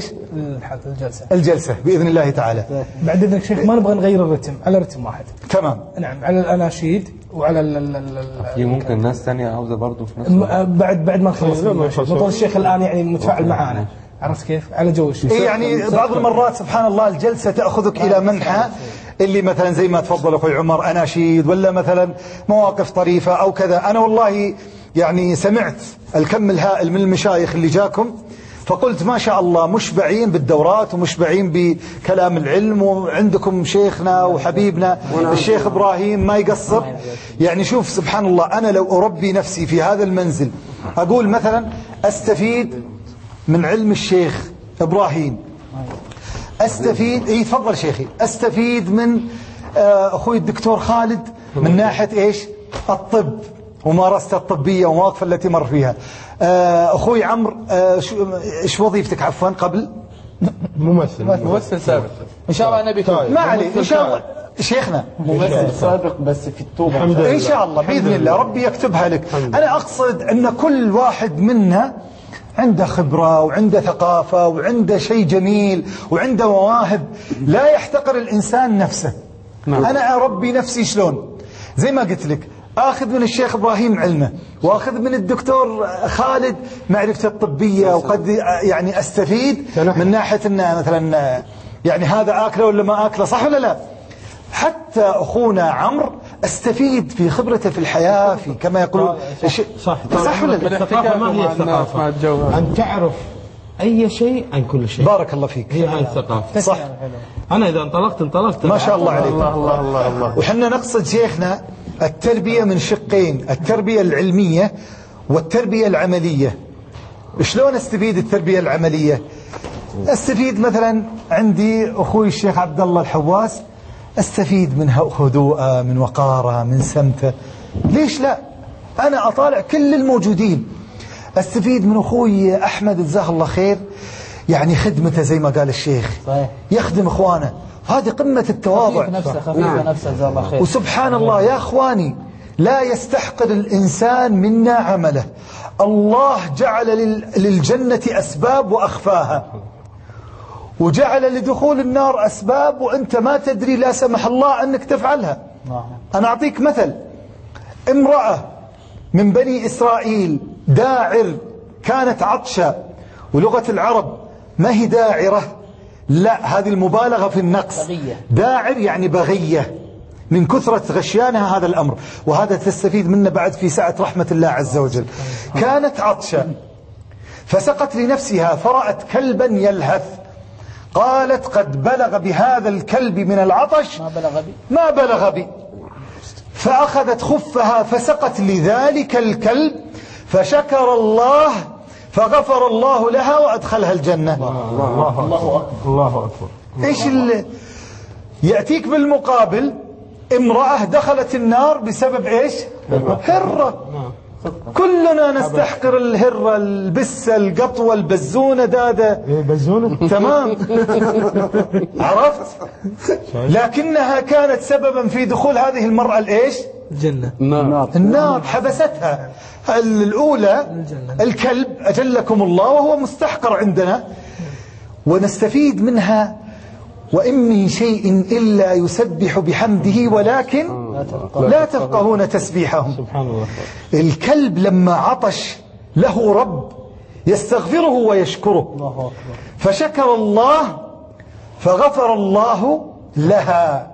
الجلسة بإذن الله تعالى.
بعد إذنك شيخ ما نبغى نغير الرتم، على رتم واحد.
تمام.
نعم، على الأناشيد وعلى
في ممكن ناس ثانية عاوزة برضه في نفس
بعد ما نخلص نطول الشيخ الآن يعني متفاعل معانا. عرفت كيف؟ على جو الشيخ.
يعني بعض المرات سبحان الله الجلسة تأخذك إلى منحى اللي مثلا زي ما تفضل أخوي عمر أناشيد، ولا مثلا مواقف طريفة أو كذا. أنا والله يعني سمعت الكم الهائل من المشايخ اللي جاكم، فقلت ما شاء الله مشبعين بالدورات ومشبعين بكلام العلم، وعندكم شيخنا وحبيبنا الشيخ إبراهيم ما يقصر. يعني شوف سبحان الله، أنا لو أربي نفسي في هذا المنزل أقول مثلا أستفيد من علم الشيخ إبراهيم، أستفيد تفضل شيخي، أستفيد من أخوي الدكتور خالد من ناحية إيش؟ الطب وممارسة الطبية ومواقف التي مر فيها. أخوي عمرو إيش وظيفتك عفوا قبل؟
ممثل سابق.
إن شاء الله نبي
ما عليه إن شاء الله شيخنا
ممثل سابق بس في التوبة
إن شاء الله بإذن الله ربي يكتبها لك. أنا أقصد أن كل واحد منا عنده خبرة وعنده ثقافة وعنده شيء جميل وعنده مواهب. لا يحتقر الإنسان نفسه. أنا أربي نفسي شلون؟ زي ما قلت لك، أخذ من الشيخ إبراهيم علمه، وأخذ من الدكتور خالد معرفة الطبية، وقد يعني أستفيد من ناحية أن مثلا يعني هذا أكله ولا ما أكله، صح ولا لا؟ حتى أخونا عمرو استفيد في خبرته في الحياة، في كما يقولون صح ولا لا؟
الثقافة ما هي الثقافة، أن تعرف أي شيء عن كل شيء.
بارك الله فيك.
هي هاي الثقافة.
صح.
أنا إذا انطلقت
ما شاء الله عليك.
الله.
وحنا نقصد شيخنا التربية من شقين، التربية العلمية والتربية العملية. شلون استفيد التربية العملية؟ استفيد مثلا عندي أخوي الشيخ عبد الله الحواس، استفيد من هدوءه، من وقاره، من سمته. ليش لا؟ أنا أطالع كل الموجودين. استفيد من أخوي أحمد جزاه الله خير، يعني خدمته زي ما قال الشيخ، يخدم إخوانه، هذه قمة التواضع.
خفيف نفسه جزاه الله خير.
وسبحان الله يا أخواني، لا يستحقر الإنسان منا عمله. الله جعل للجنة أسباب وأخفاها، وجعل لدخول النار أسباب وأنت ما تدري لا سمح الله أنك تفعلها. أنا أعطيك مثل، امرأة من بني إسرائيل داعر، كانت عطشة، ولغة العرب ما هي داعرة، لا هذه المبالغة في النقص، داعر يعني بغية، من كثرة غشيانها هذا الأمر، وهذا تستفيد منه بعد في سعة رحمة الله عز وجل. كانت عطشة فسقت لنفسها، فرأت كلبا يلهث، قالت قد بلغ بهذا الكلب من العطش ما بلغ بي، فأخذت خفها فسقت لذلك الكلب، فشكر الله فغفر الله لها وأدخلها الجنة.
الله أكبر.
إيش يأتيك بالمقابل امرأة دخلت النار بسبب إيش؟ هرة. كلنا نستحقر الهرة، البسة، القطوة، البزونة، دادة
بزونة
تمام. عرفت؟ لكنها كانت سببا في دخول هذه المرأة الإيش؟
الجنة.
النار حبستها. الأولى الكلب أجلكم الله وهو مستحقر عندنا، ونستفيد منها. وإن من شيء إلا يسبح بحمده ولكن لا تفقهون تسبيحهم.
سبحان الله.
الكلب لما عطش له رب يستغفره ويشكره، فشكر الله فغفر الله لها.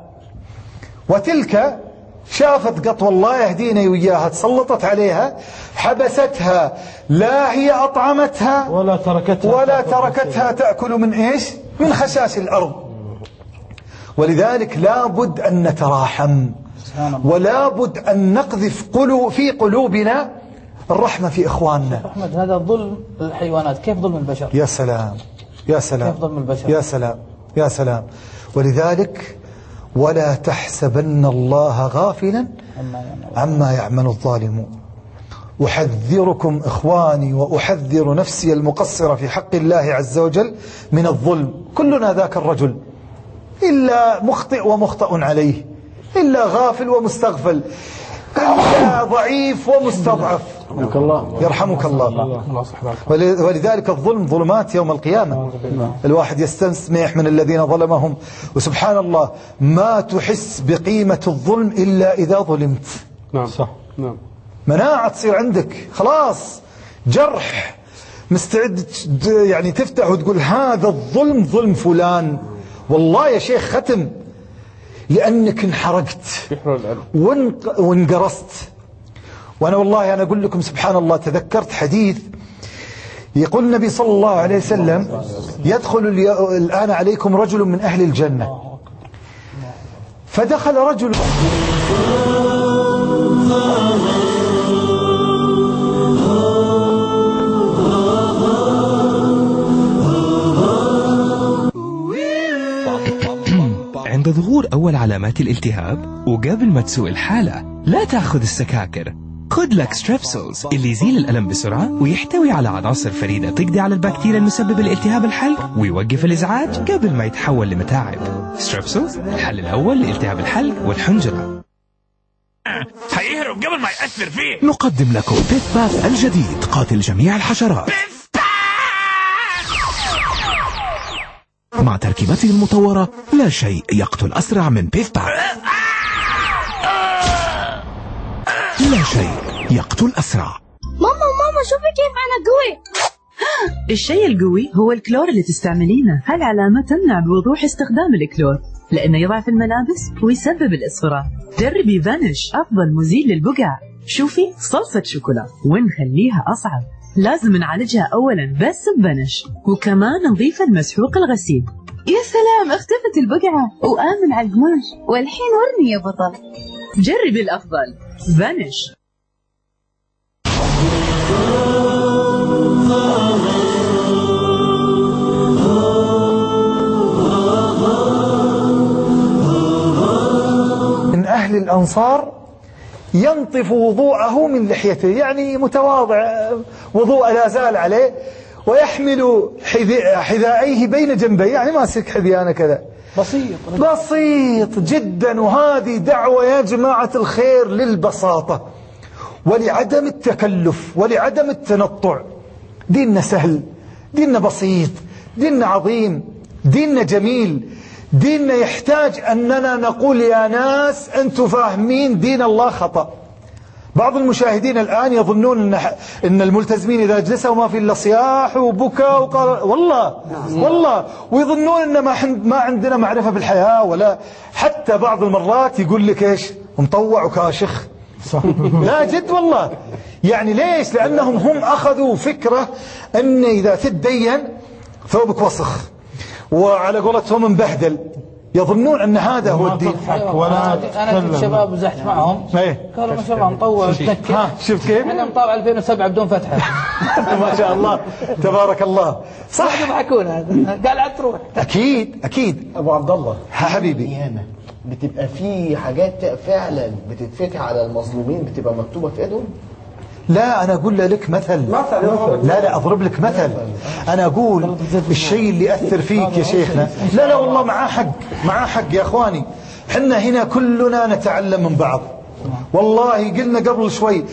وتلك شافت قط والله يهدينا وياها، تسلطت عليها حبستها، لا هي أطعمتها ولا تركتها تأكل من إيش؟ من خشاش الأرض. ولذلك لابد أن نتراحم، ولابد أن نقذف في قلوبنا الرحمة في إخواننا.
أحمد، هذا ظلم الحيوانات، كيف ظلم البشر؟
يا سلام يا سلام،
كيف ظلم البشر؟
يا سلام يا سلام. ولذلك ولا تحسبن الله غافلا عما يعمل الظالمون. أحذركم إخواني وأحذر نفسي المقصرة في حق الله عز وجل من الظلم. كلنا ذاك الرجل، إلا مخطئ ومخطئ عليه، إلا غافل ومستغفل، إلا ضعيف ومستضعف. يرحمك الله. ولذلك الظلم ظلمات يوم القيامة. الواحد يستسمح من الذين ظلمهم، وسبحان الله ما تحس بقيمة الظلم إلا إذا ظلمت.
نعم صح. نعم.
مناعة تصير عندك، خلاص جرح مستعد يعني تفتح وتقول هذا الظلم ظلم فلان. والله يا شيخ ختم، لأنك انحرقت وانقرصت. وأنا والله أنا أقول لكم سبحان الله، تذكرت حديث يقول النبي صلى الله عليه وسلم يدخل الآن عليكم رجل من أهل الجنة، فدخل رجل
عند ظهور أول علامات الالتهاب وقبل ما تسوء الحالة لا تأخذ السكاكر، خذ لك ستريبسلز اللي يزيل الألم بسرعة ويحتوي على عناصر فريدة تقضي على البكتيريا المسببة لالتهاب الحلق ويوقف الإزعاج قبل ما يتحول لمتاعب. ستريبسلز الحل الأول لالتهاب الحلق والحنجرة.
هيهرب قبل ما يأثر فيه.
نقدم لكم بيف باث الجديد قاتل جميع الحشرات مع تركيبته المطورة. لا شيء يقتل أسرع من بيف باث. لا شيء يقتل أسرع.
ماما شوفي كيف أنا قوي.
الشيء القوي هو الكلور اللي تستعملينه. هالعلامة تمنع بوضوح استخدام الكلور لأنه يضعف الملابس ويسبب الإصفرار. جربي فانيش، أفضل مزيل للبقع. شوفي صلصة شوكولا ونخليها أصعب. لازم نعالجها أولا بس بفانيش، وكمان نضيف المسحوق الغسيل.
يا سلام، اختفت البقعة وآمن على القماش، والحين ورني يا بطل.
جربي الأفضل فانيش.
من أهل الأنصار ينطف وضوءه من لحيته، يعني متواضع، وضوء لا زال عليه، ويحمل حذائيه بين جنبيه، يعني ماسك حذيانه كذا بسيط جدا. وهذه دعوة يا جماعة الخير للبساطة ولعدم التكلف ولعدم التنطع. ديننا سهل، ديننا بسيط، ديننا عظيم، ديننا جميل، ديننا يحتاج أننا نقول يا ناس أنتم فاهمين دين الله خطأ. بعض المشاهدين الآن يظنون إن الملتزمين إذا جلسوا ما في إلا صياح وبكاء وقال والله ويظنون إن ما عندنا معرفة بالحياة، ولا حتى بعض المرات يقول لك إيش مطوع وكاشخ. لا جد والله، يعني ليش؟ لأنهم هم أخذوا فكرة أن إذا تدين ثوبك وسخ، وعلى قولتهم مبهدل، يظنون أن هذا هو الدين.
أنا كنت شباب وزحت معهم، قالوا ما شاء الله نطوع وتنكر.
شفت كيف؟
احنا نطوع 2007 بدون فتحة.
ما شاء الله تبارك الله. صح
يضحكون، قال عاد تروح.
أكيد
أبو عبد الله
حبيبي،
بتبقى في حاجات فعلا بتتفتح على المظلومين بتبقى مكتوبة في ايدهم.
لا أنا أقول لك مثل. لا أضرب لك مثل. أنا أقول الشيء اللي يأثر فيك يا شيخنا. لا والله معاه حق يا أخواني. حنا هنا كلنا نتعلم من بعض. والله قلنا قبل شوي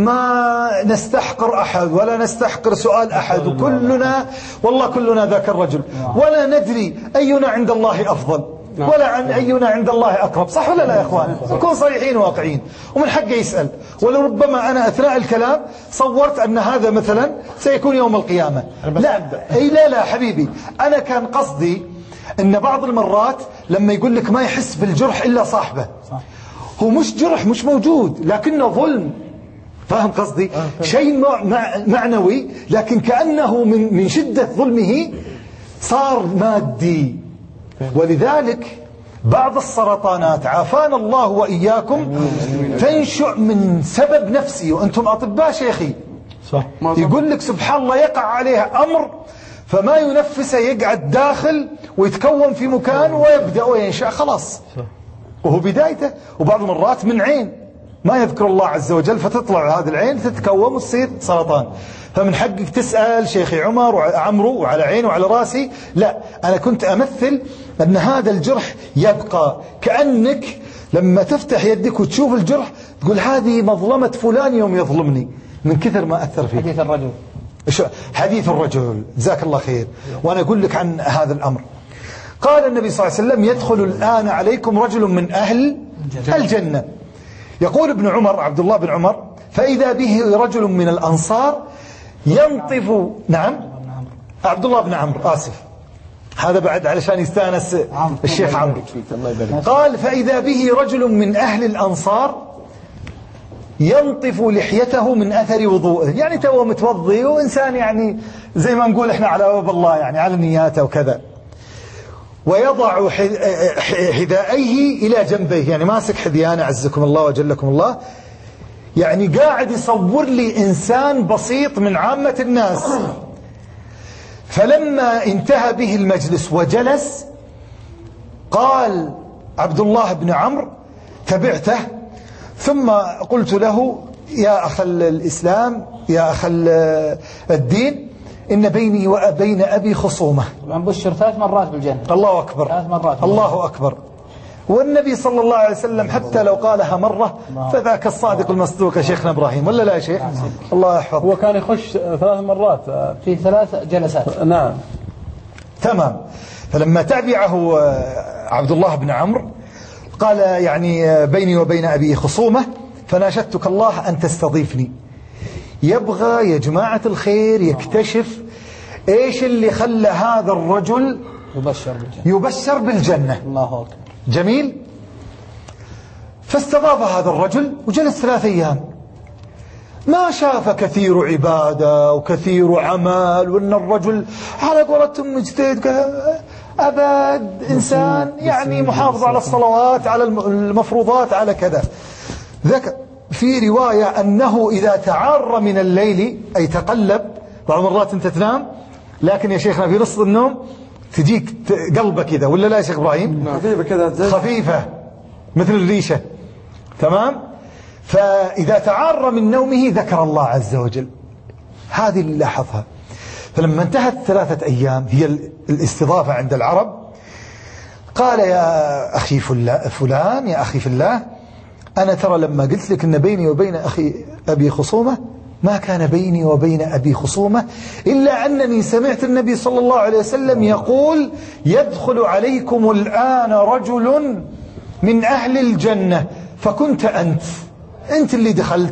ما نستحقر أحد ولا نستحقر سؤال أحد، وكلنا والله كلنا ذاك الرجل، ولا ندري أينا عند الله أفضل ولا عن أينا عند الله أقرب. صح ولا لا يا أخوان؟ نكون صريحين واقعين، ومن حقه يسأل. ولربما أنا أثناء الكلام صورت أن هذا مثلا سيكون يوم القيامة. لا حبيبي، أنا كان قصدي أن بعض المرات لما يقول لك ما يحس بالجرح إلا صاحبه، هو مش جرح، مش موجود، لكنه ظلم. فاهم قصدي؟ شيء معنوي، لكن كأنه من شدة ظلمه صار مادي. ولذلك بعض السرطانات عافانا الله وإياكم تنشأ من سبب نفسي، وأنتم أطباء شيخي.
صح.
يقول لك سبحان الله يقع عليه أمر فما ينفسه، يقعد داخل ويتكون في مكان ويبدأ وينشأ خلاص، وهو بدايته. وبعض المرات من عين ما يذكر الله عز وجل فتطلع هذه العين تتكون وتصير سرطان. فمن حقك تسأل شيخي عمر وعمرو وعلى عيني وعلى راسي. لا، أنا كنت أمثل أن هذا الجرح يبقى، كأنك لما تفتح يدك وتشوف الجرح تقول هذه مظلمة فلان يوم يظلمني، من كثر ما أثر فيه.
حديث الرجل،
حديث الرجل، جزاك الله خير. وأنا أقول لك عن هذا الأمر. قال النبي صلى الله عليه وسلم يدخل الآن عليكم رجل من أهل الجنة. يقول ابن عمر، عبد الله بن عمر، فإذا به رجل من الأنصار ينطف. نعم، عبد الله بن عمرو، آسف، هذا بعد علشان يستانس الشيخ عمرو. قال فإذا به رجل من أهل الأنصار ينطف لحيته من أثر وضوءه، يعني تو متوضي وإنسان يعني زي ما نقول إحنا على باب الله، يعني على نياته وكذا، ويضع حذائيه إلى جنبيه، يعني ماسك حذيانه عزكم الله وجلكم الله، يعني قاعد يصور لي إنسان بسيط من عامة الناس. فلما انتهى به المجلس وجلس قال عبد الله بن عمرو تبعته، ثم قلت له يا أخ الإسلام، يا أخ الدين، إن بيني وبين أبي خصومة.
بشر 3 مرات بالجنة.
الله أكبر،
3 مرات.
الله أكبر. والنبي صلى الله عليه وسلم حتى لو قالها مرة فذاك الصادق المصدوق يا شيخنا إبراهيم، ولا لا يا شيخ؟ الله يحفظه.
هو كان يخش 3 مرات
في 3 جلسات.
نعم،
تمام. فلما تبعه عبد الله بن عمرو قال يعني بيني وبين أبي خصومة فناشدتك الله أن تستضيفني. يبغى يا جماعة الخير يكتشف إيش اللي خلى هذا الرجل يبشر بالجنة.
الله أكبر.
جميل. فاستضاف هذا الرجل وجلس 3 أيام، ما شاف كثير عبادة وكثير عمل، وأن الرجل على قولتهم مجتهد أبد، إنسان يعني محافظ على الصلوات، على المفروضات، على كذا. ذكر في رواية أنه إذا تعار من الليل أي تقلب، بعض المرات أنت تنام لكن يا شيخنا في نص النوم تجيك قلبة كذا، ولا لا يا شيخ إبراهيم؟
خفيفة كذا،
خفيفة مثل الريشة، تمام. فإذا تعار من نومه ذكر الله عز وجل، هذه اللي لاحظها. فلما انتهت 3 أيام هي الاستضافة عند العرب، قال يا أخي فلان، يا أخي في الله، أنا ترى لما قلت لك أن بيني وبين أخي أبي خصومة، ما كان بيني وبين أبي خصومة إلا أنني سمعت النبي صلى الله عليه وسلم يقول يدخل عليكم الآن رجل من أهل الجنة، فكنت أنت اللي دخلت.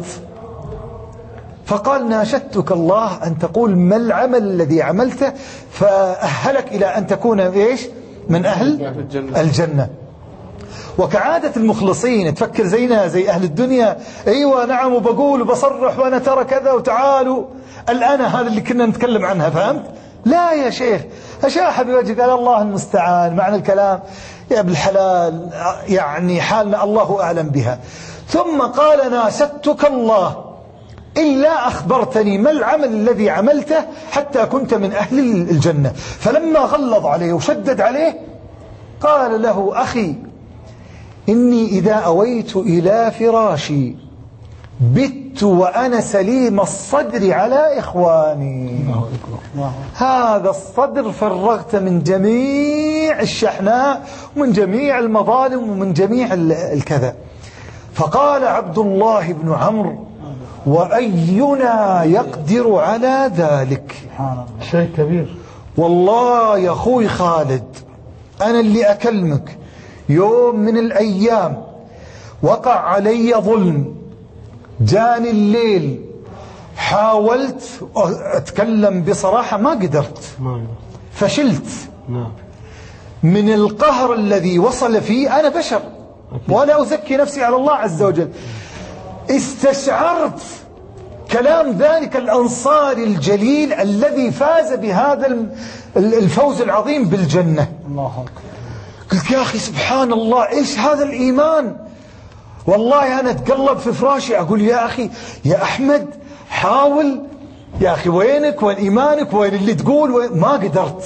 فقال ناشدتك الله أن تقول ما العمل الذي عملته فأهلك إلى أن تكون إيش من أهل الجنة. وكعادة المخلصين تفكر زينا زي أهل الدنيا، أيوة نعم وبقول وبصرح وأنا ترى كذا وتعالوا الآن، هذا اللي كنا نتكلم عنها، فهمت؟ لا يا شيخ، أشاح بوجهك، قال الله المستعان، معنى الكلام يا ابن الحلال يعني حالنا الله أعلم بها. ثم قال ناشدتك الله إلا أخبرتني ما العمل الذي عملته حتى كنت من أهل الجنة. فلما غلظ عليه وشدد عليه قال له أخي إني إذا أويت إلى فراشي بت وأنا سليم الصدر على إخواني. هذا الصدر فرغت من جميع الشحناء ومن جميع المظالم ومن جميع الكذا. فقال عبد الله بن عمرو وأينا يقدر على ذلك؟
شيء كبير
والله يا أخوي خالد، أنا اللي أكلمك يوم من الأيام وقع علي ظلم، جاني الليل، حاولت أتكلم بصراحة ما قدرت، فشلت من القهر الذي وصل فيه. أنا بشر ولا أزكي نفسي على الله عز وجل. استشعرت كلام ذلك الأنصاري الجليل الذي فاز بهذا الفوز العظيم بالجنة. قلت يا أخي سبحان الله إيش هذا الإيمان. والله أنا أتقلب في فراشي أقول يا أخي يا أحمد حاول يا أخي، وينك وين إيمانك وين اللي تقول ما قدرت،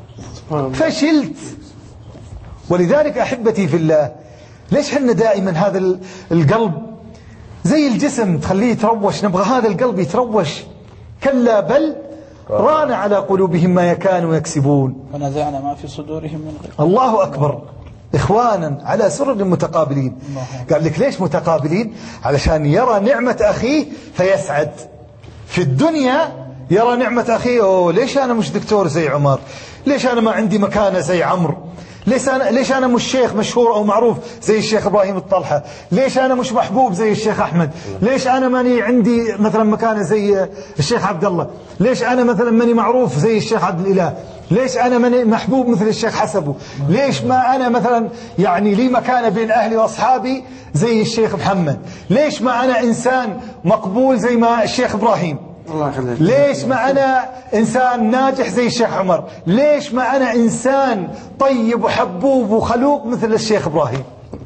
فشلت. ولذلك أحبتي في الله، ليش حنا دائما هذا القلب زي الجسم تخليه يتروش، نبغى هذا القلب يتروش. كلا بل ران على قلوبهم ما كانوا يكسبون
ونزعنا ما في صدورهم من غير.
الله أكبر. إخوانا على سرر متقابلين. قال لك ليش متقابلين؟ علشان يرى نعمة أخيه فيسعد في الدنيا، يرى نعمة أخيه، أوه ليش أنا مش دكتور زي عمر، ليش أنا ما عندي مكانة زي عمرو، ليش أنا مش شيخ مشهور أو معروف زي الشيخ إبراهيم الطلحة، ليش أنا مش محبوب زي الشيخ أحمد، ليش أنا ماني عندي مثلا مكانة زي الشيخ عبد الله، ليش أنا مثلا ماني معروف زي الشيخ عبد الإله، ليش أنا ماني محبوب مثل الشيخ حسبه، ليش ما أنا مثلا يعني لي مكانة بين أهلي وأصحابي زي الشيخ محمد، ليش ما أنا إنسان مقبول زي ما الشيخ إبراهيم، ليش ما أنا إنسان ناجح زي الشيخ عمر، ليش ما أنا إنسان طيب وحبوب وخلوق مثل الشيخ إبراهيم.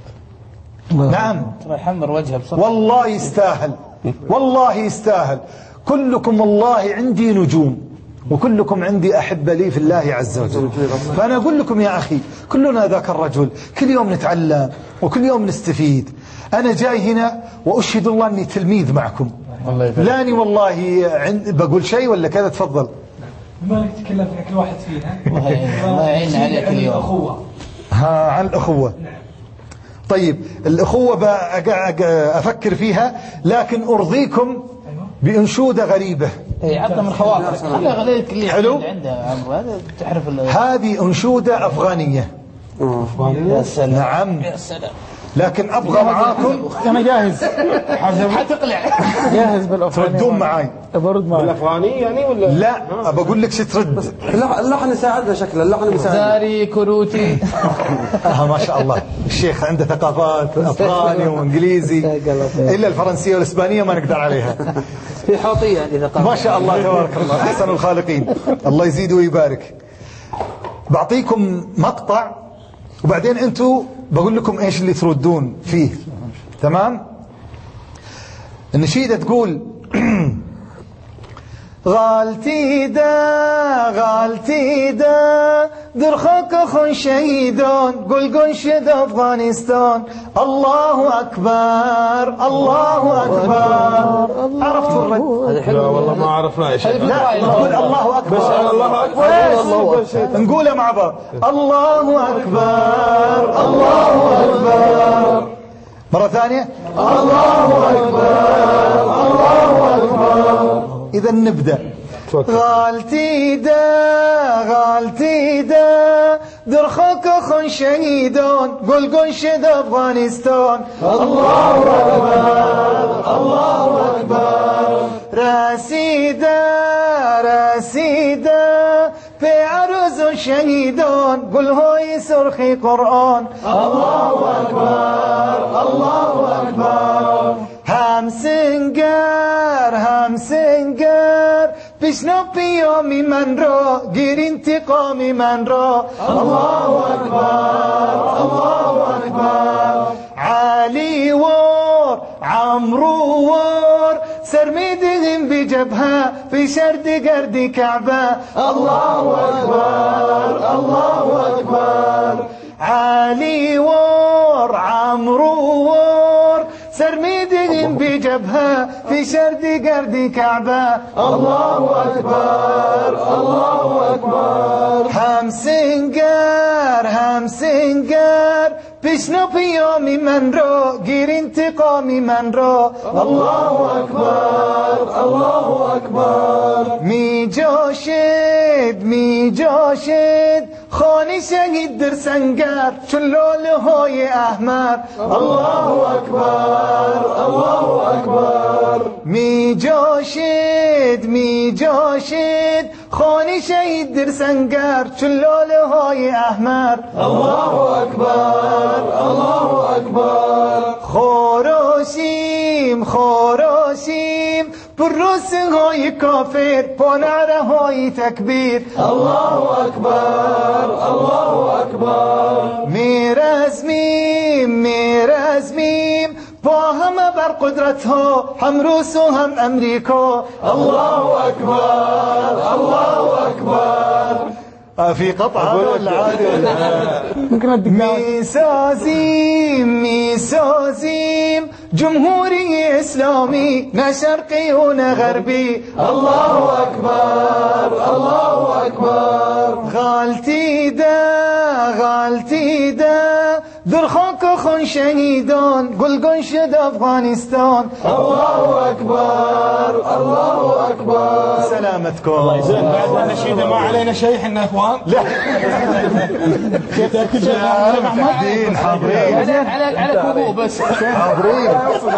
نعم
يحمر وجهه بصراحة.
والله يستاهل، والله يستاهل. كلكم والله عندي نجوم، وكلكم عندي أحبة لي في الله عز وجل. فأنا أقول لكم يا أخي كلنا ذاك الرجل، كل يوم نتعلم وكل يوم نستفيد. أنا جاي هنا وأشهد الله أني تلميذ معكم، لاني والله بقول شيء ولا كذا. تفضل.
ما نتكلم في كل واحد فينا.
الله يعين عليك اليوم.
الأخوة.
عن الأخوة. طيب الأخوة أفكر فيها، لكن أرضيكم بأنشودة غريبة.
عطنا من خواطرك. خليها غليلك اللي
حلو.
عندها عمرو هذا تعرف.
هذه أنشودة أفغانية.
يا سلام.
نعم.
يا سلام.
لكن أبغى معاكم.
أنا جاهز.
حتقلع.
جاهز بالأفغاني.
تردون معي.
برد معي.
بالأفغاني يعني ولا؟
لا بقول لك ترد.
اللحن يساعدنا شكله، اللحن يساعدنا.
زاري كروتي.
ما شاء الله الشيخ عنده ثقافات أفغاني وإنجليزي، إلا الفرنسية والإسبانية ما نقدر عليها.
في حوطية إذا قام.
ما شاء الله تبارك الله، أحسن الخالقين، الله يزيد ويبارك. بعطيكم مقطع وبعدين أنتوا بقول لكم إيش اللي تردون فيه. تمام؟ النشيدة تقول غالتي دا درخك خون شهيدون قل شد أفغانستان. الله أكبر الله أكبر. عرفتوا الرد؟
هذا حلو. لا والله ما عرفنا ايش.
لا نقول الله أكبر.
الله أكبر.
نقولها مع بعض. الله أكبر الله أكبر. مرة ثانية. الله أكبر الله أكبر. إذا نبدأ. غالتي دا درخك خون شهيدون قل شد أفغانستان. الله أكبر الله أكبر. راسيدا في عروس شهيدون قل هوي سرخي قرآن. الله أكبر الله أكبر. هم سنگر بشنو پیامی من را گیر انتقامی من را. الله أكبر الله أكبر. علی وار عمرو وار سر میدهم بجبهه في شرد گرد کعبه. الله أكبر الله أكبر. علی وار عمرو وار سر میدهم بجبهه في شرد گرد کعبه. الله أكبر الله أكبر. هم سنگر بشنو پیامی من را گیر انتقامی من را. الله أكبر الله أكبر. می جاشد خانی شهید در سنگر چون لاله های احمر. الله أكبر الله أكبر. می جاشد خانی شهید در سنگر چون لاله های احمر. الله أكبر الله أكبر. خوراشیم بالروس هاي كافر بوناره هاي تكبير
الله أكبر الله أكبر
میرزمیم با همه بر قدرت ها هم روس و هم امریکا
الله أكبر الله أكبر
في قطعة ولا عادي میسازیم جمهوری اسلامی نه شرقی و نه غربی
الله أكبر الله أكبر
غالتی ده در خاک خون شهیدان گلگون شد افغانستان
الله أكبر الله أكبر
سلامتكم
بعد نشيدة ما علينا شيء حنا اخوان
لا حاضرين
على كوبو بس
حاضرين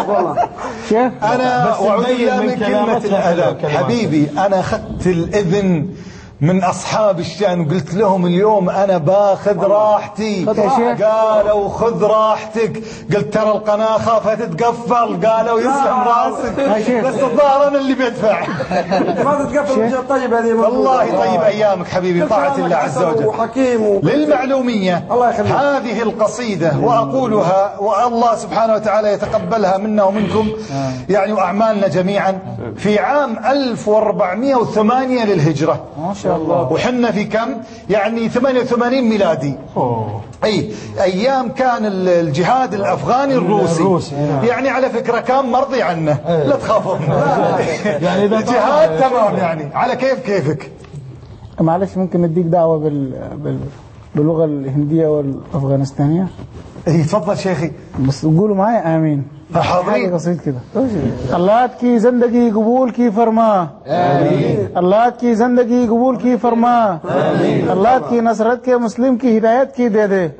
انا وعود بالله من كلمة الادب حبيبي انا اخذت الاذن من أصحاب الشأن وقلت لهم اليوم أنا باخذ راحتي قالوا خذ راحتك قلت ترى القناة خافت تقفل قالوا يسلم راسك بس الظاهر أنا اللي بدفع
ما تتقفل طيب هذه
والله طيب أيامك حبيبي طاعة الله عز وجل للمعلومية هذه القصيدة وأقولها والله سبحانه وتعالى يتقبلها منا ومنكم يعني وأعمالنا جميعا في عام 1408 للهجرة الله. وحنا في كم يعني 88 ميلادي اي ايام كان الجهاد الافغاني الروسي يعني على فكرة كان مرضي عنه لا تخافون يعني الجهاد تمام يعني على كيفك.
معلش ممكن نديك دعوة باللغة الهندية والافغانستانية؟
اي تفضل شيخي
بس قولوا معايا امين
حاضرين
قصيد كده الله کی زندگی قبول کی فرما اللہ کی زندگی قبول کی فرما اللہ کی نصرت کے مسلم کی ہدایت کی دے دے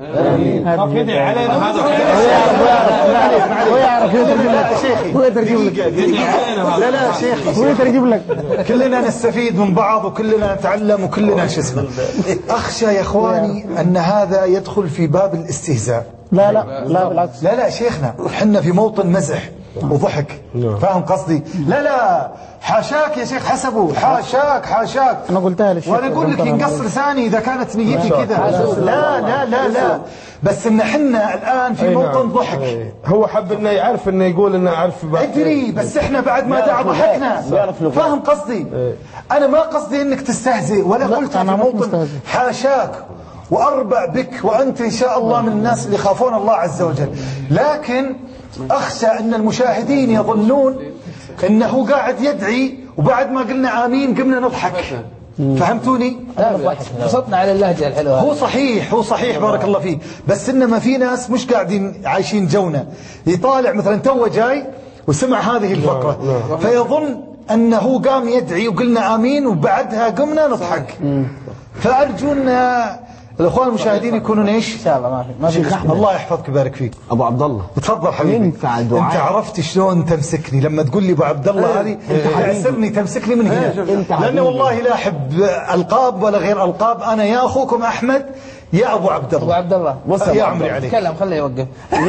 هو يترجم لك كلنا نستفيد من بعض وكلنا نتعلم وكلنا شو اسمه. اخشى يا اخواني ان هذا يدخل في باب الاستهزاء.
لا بالعكس.
لا شيخنا حنا في موطن مزح وضحك فاهم قصدي. لا حاشاك يا شيخ حسبه حاشاك
انا قلتها للشيخ
وانا اقول لك ينقص لساني اذا كانت نيتي كذا. لا بس ان حنا الان في موطن ضحك.
هو حب انه يعرف انه يقول انه عارف
ادري بس احنا بعد ما دع ضحكنا فاهم قصدي. انا ما قصدي انك تستهزئ ولا قلت في موطن حاشاك وأربع بك وأنت إن شاء الله من الناس اللي يخافون الله عز وجل. لكن أخشى أن المشاهدين يظنون أنه قاعد يدعي وبعد ما قلنا آمين قمنا نضحك. فهمتوني؟
بسطنا على اللهجة الحلوة.
هو صحيح بارك الله فيه. بس إنما في ناس مش قاعدين عايشين جونا يطالع مثلا توه جاي وسمع هذه الفقرة فيظن أنه قام يدعي وقلنا آمين وبعدها قمنا نضحك. فأرجو أن الأخوان المشاهدين يكونون إيش؟
إن شاء الله ما في
الله يحفظك ويبارك فيك.
أبو عبد الله
تفضل حبيبي.
ينفع دعاء.
أنت عرفت شلون تمسكني لما تقول لي أبو عبد الله هذه تعسرني تمسكني من هنا لأنه والله لا أحب ألقاب ولا غير ألقاب. أنا يا أخوكم أحمد يا أبو عبد الله.
أبو عبد الله
يا عمري عليك.
تكلم خليه يوقف.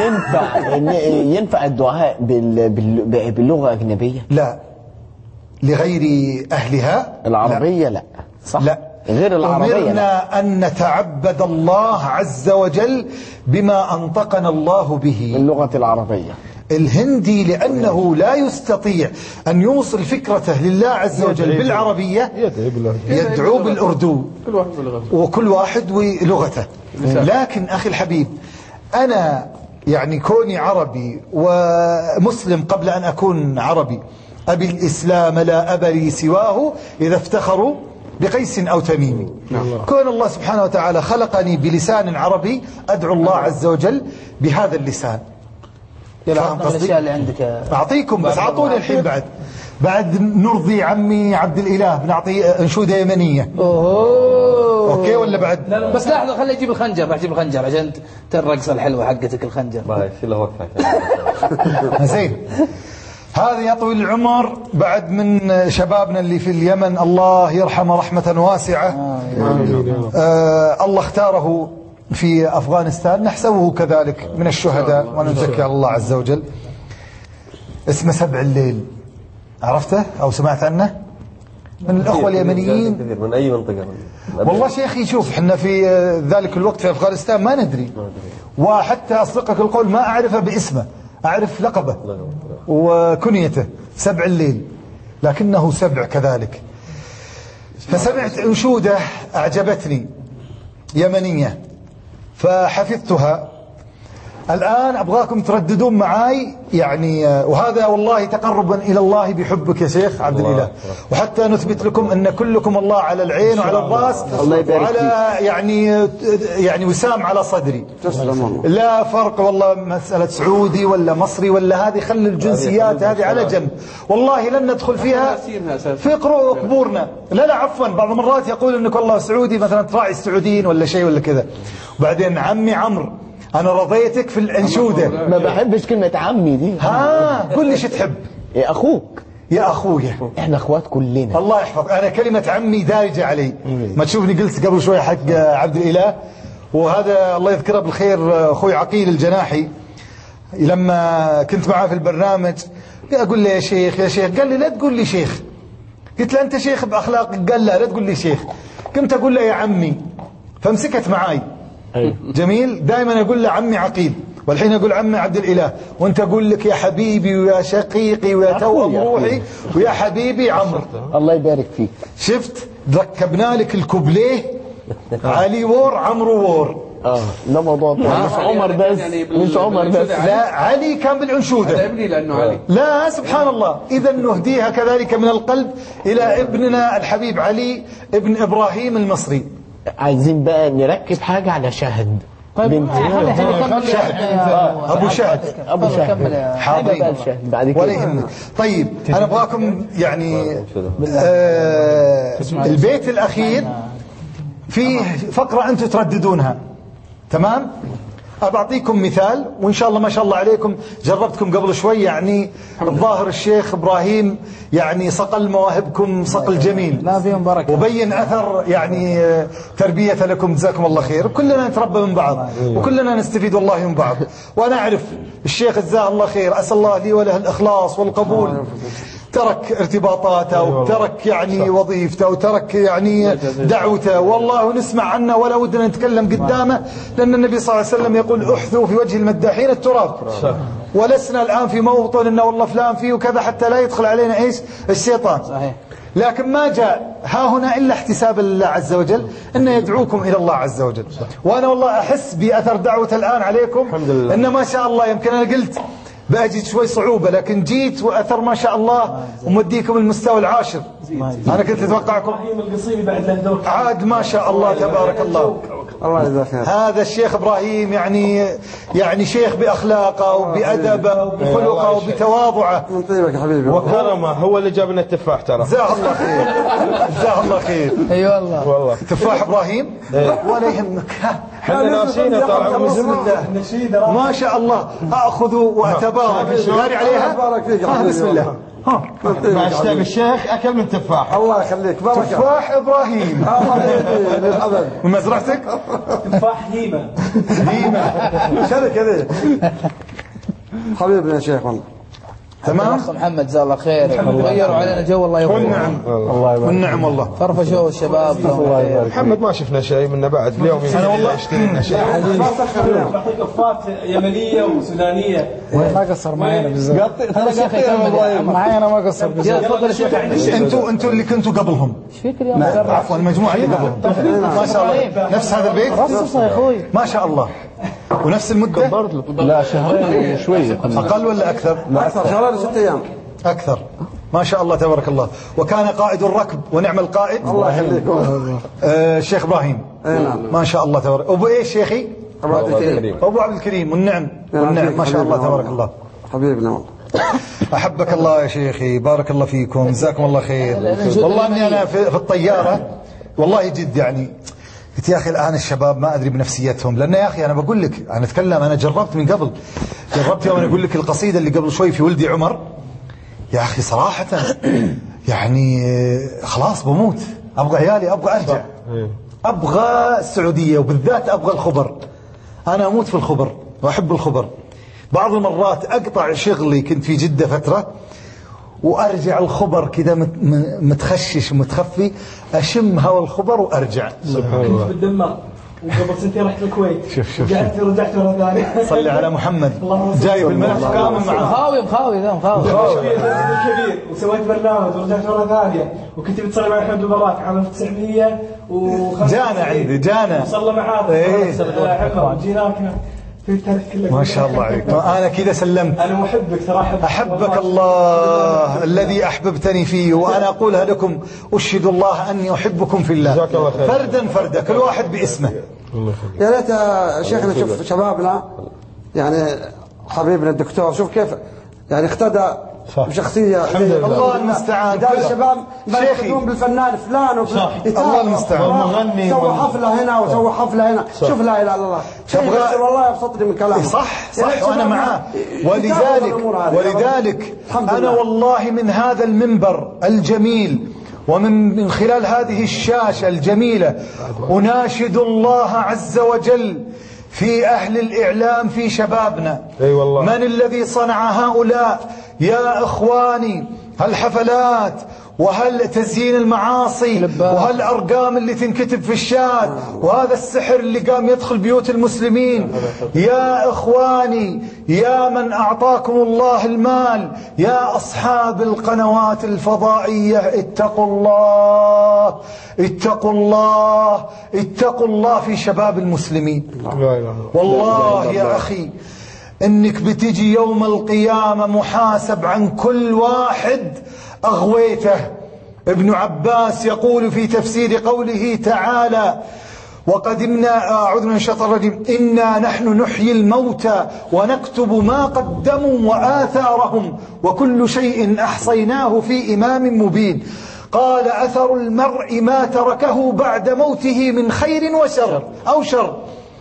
ينفع الدعاء باللغة أجنبية؟
لا لغير أهلها
العربية لا
صح لا
غير العربية.
أمرنا أن نتعبد الله عز وجل بما أنطقنا الله به
اللغة العربية.
الهندي لأنه لا يستطيع أن يوصل فكرته لله عز وجل بالعربية يدعو بالأردو وكل واحد ولغته. لكن أخي الحبيب أنا يعني كوني عربي ومسلم قبل أن أكون عربي أبي الإسلام لا أبا لي سواه إذا افتخروا بقيس أو تميمي. كون الله سبحانه وتعالى خلقني بلسان عربي أدعو الله عز وجل بهذا اللسان.
فاهم قصدي؟ الأشياء اللي عندك
أعطيكم بس أعطوني الحين بعد نرضي عمي عبد الإله بنعطي أنشودة يمنية. أوكي ولا بعد؟
لا بس لحظة خليه يجيب الخنجر راح يجيب الخنجر عشان الرقصة الحلوة حقتك الخنجر.
ما يصير له وقفة.
زين هذا يا طويل العمر بعد من شبابنا اللي في اليمن الله يرحمه رحمة واسعة. الله اختاره في أفغانستان نحسبه كذلك من الشهداء ونزكي الله عز وجل. اسمه سبع الليل عرفته أو سمعت عنه؟ من الأخوة اليمنيين.
من أي منطقة؟
والله شيخي شوف احنا في ذلك الوقت في أفغانستان ما ندري، وحتى أصدقك القول ما أعرفه باسمه، أعرف لقبه وكنيته، سبع الليل، لكنه سبع كذلك. فسمعت أنشودة أعجبتني يمنية فحفظتها. الآن أبغاكم ترددون معاي يعني، وهذا والله تقربا إلى الله بحبك يا شيخ عبد الإله، وحتى نثبت لكم أن كلكم الله على العين وعلى الرأس وعلى يعني وسام على صدري، لا فرق والله مسألة سعودي ولا مصري ولا هذه، خل الجنسيات هذه على جنب، والله لن ندخل فيها في قبورنا. لا عفوا، بعض المرات يقول أنك والله سعودي مثلا تراعي السعوديين ولا شيء ولا كذا، وبعدين عمي عمرو أنا رضيتك في الأنشودة.
ما بحبش كلمة عمي دي.
قل لي شو تحب؟
يا أخوك.
يا أخويا.
إحنا أخوات كلنا.
الله يحفظ. أنا كلمة عمي دارجة علي. ما تشوفني قلت قبل شوي حق عبد الإله، وهذا الله يذكره بالخير أخوي عقيل الجناحي، لما كنت معاه في البرنامج أقول له يا شيخ يا شيخ، قال لي لا تقول لي شيخ. قلت له أنت شيخ بأخلاقك، قال لا تقول لي شيخ. كنت أقول له يا عمي، فمسكت معاي. جميل، دائما أقول له عمي عقيل، والحين أقول عمي عبد الإله، وأنت أقول لك يا حبيبي ويا شقيقي ويا توأم روحي ويا حبيبي عمرو.
الله يبارك فيك.
شفت ركبنا لك الكوبليه علي وور عمرو وور.
ده موضوع مش عمر بس، مش عمر بس،
لا علي كان بالأنشودة.
هذا ابني لأنه علي.
لا سبحان الله، إذا نهديها كذلك من القلب إلى ابننا الحبيب علي ابن إبراهيم المصري.
عايزين بقى نركب حاجة على شهد.
بنت شهد. أبو شهد.
أبو شهد.
حاضرين ولا يهمك. طيب أنا أبغاكم يعني البيت الأخير فيه فقرة أنتم ترددونها، تمام؟ أبعطيكم مثال، وإن شاء الله ما شاء الله عليكم جربتكم قبل شوي، يعني الظاهر الشيخ إبراهيم يعني صقل مواهبكم صقل جميل،
لا فيهم بركة،
وبين أثر يعني تربية لكم، جزاكم الله خير. كلنا نتربى من بعض وكلنا نستفيد والله من بعض. وأنا أعرف الشيخ جزاه الله خير، أسأل الله لي وله الإخلاص والقبول، ترك ارتباطاته وترك يعني وظيفته وترك يعني دعوته، والله ونسمع عنه ولا ودنا نتكلم قدامه، لأن النبي صلى الله عليه وسلم يقول احثوا في وجه المداحين التراب، ولسنا الآن في موطن إنه والله فلان فيه وكذا حتى لا يدخل علينا إيش الشيطان. صحيح. لكن ما جاء ها هنا إلا احتساب الله عز وجل، إنه يدعوكم إلى الله عز وجل. وأنا والله أحس بأثر دعوة الآن عليكم، إن ما شاء الله يمكن أنا قلت بأجد شوي صعوبة، لكن جيت وأثر ما شاء الله ومديكم المستوى العاشر. أنا كنت أتوقعكم عاد ما شاء الله تبارك الله. هذا الشيخ إبراهيم يعني شيخ بأخلاقه وبأدبه وبخلقه وبتواضعه
من طيبك يا حبيبي وكرمه، هو اللي جاب لنا التفاح ترى.
جزاه الله خير، جزاه الله خير.
اي والله
تفاح إبراهيم ولا يهمك،
احنا ناسينه طالع
بسم الله ما شاء الله. أخذ وأتبارك جاري عليها. بسم الله.
اشتاق الشيخ اكل من تفاح.
الله يخليك، بركه. تفاح ابراهيم من مزرعتك؟
تفاح هيمه
شركه ذي
حبيبنا يا شيخ والله.
تمام.
اخ محمد جزاه الله خير، غيروا علينا جو. الله يوفقك.
والنعم والنعم والله.
فرفشوا الشباب.
محمد ما شفنا شيء منه بعد اليوم.
انا والله
اشتري لنا شيء.
بعطيك كفات يمنيه وسودانيه.
ما قصر معانا بالزبط. معايا انا ما قصر بالزبط.
تفضل يا شيخ.
انتوا اللي كنتوا قبلهم.
ايش فيك اليوم؟
عفوا المجموعه اللي قبلهم. ما شاء الله نفس هذا البيت.
رصصه يا اخوي
ما شاء الله. ونفس المده؟
لا شهرين وشويه.
اقل ولا اكثر؟
لا اكثر، شهرين 6 ايام.
أكثر ما شاء الله تبارك الله. وكان قائد الركب ونعم القائد
الله يخليك
الشيخ إبراهيم. ما شاء الله تبارك. أبو إيش شيخي؟
أبو عبد الكريم.
أبو عبد الكريم والنعم ما شاء الله تبارك الله.
حبيبنا والله.
أحبك الله يا شيخي، بارك الله فيكم، جزاكم الله خير. والله أني أنا في الطيارة والله جد يعني قلت يا أخي الآن الشباب ما أدري بنفسيتهم، لأن يا أخي أنا بقول لك أنا أتكلم، أنا جربت من قبل، جربت يوم أنا أقول لك القصيدة اللي قبل شوي في ولدي عمر، يا أخي صراحة يعني خلاص بموت، أبغى عيالي، أبغى أرجع، أبغى السعودية، وبالذات أبغى الخبر. أنا أموت في الخبر وأحب الخبر. بعض المرات أقطع شغلي، كنت في جدة فترة وأرجع الخبر كذا متخشش ومتخفي، أشم هوا الخبر وأرجع.
سبحان الله. كنت بالدمام وقبل سنتين رحت الكويت.
شوف
رجعت مرة ثانية.
صلي على محمد. جايب الملف كامل معاه.
مخاوي كبير وسويت برنامج ورجعت مرة ثانية وكنت بتصلي مع محمد المبارك عام 1905.
جانا
وصلى معاه. جيناك
ما شاء الله عليك. أنا كذا سلمت.
أنا محبك ترى.
أحبك الله الذي أحببتني فيه، وأنا أقولها لكم أشهد الله أني أحبكم في الله، فردا كل واحد باسمه.
يا ريت شيخنا شوف شبابنا يعني حبيبنا الدكتور، شوف كيف يعني اقتدى بشخصية
الله المستعان.
الشباب يقولون بالفنان فلان
الله المستعان.
مغني سوى حفلة هنا وسوى حفلة هنا. شوف لا إله إلا الله شيء والله يبسطني من كلامه.
صح وأنا معاه. ولذلك أنا والله من هذا المنبر الجميل ومن خلال هذه الشاشة الجميلة أناشد الله عز وجل في أهل الإعلام في شبابنا.
والله.
من الذي صنع هؤلاء يا إخواني؟ هالحفلات وهالتزيين المعاصي وهالأرقام اللي تنكتب في الشات وهذا السحر اللي قام يدخل بيوت المسلمين. يا إخواني، يا من أعطاكم الله المال، يا أصحاب القنوات الفضائية، اتقوا الله اتقوا الله اتقوا الله في شباب المسلمين. والله يا أخي إنك بتجي يوم القيامة محاسب عن كل واحد أغويته. ابن عباس يقول في تفسير قوله تعالى: وقدمنا أعوذ من الشيطان الرجيم إنا نحن نحيي الموتى ونكتب ما قدموا وآثارهم وكل شيء أحصيناه في إمام مبين. قال: أثر المرء ما تركه بعد موته من خير وشر أو شر،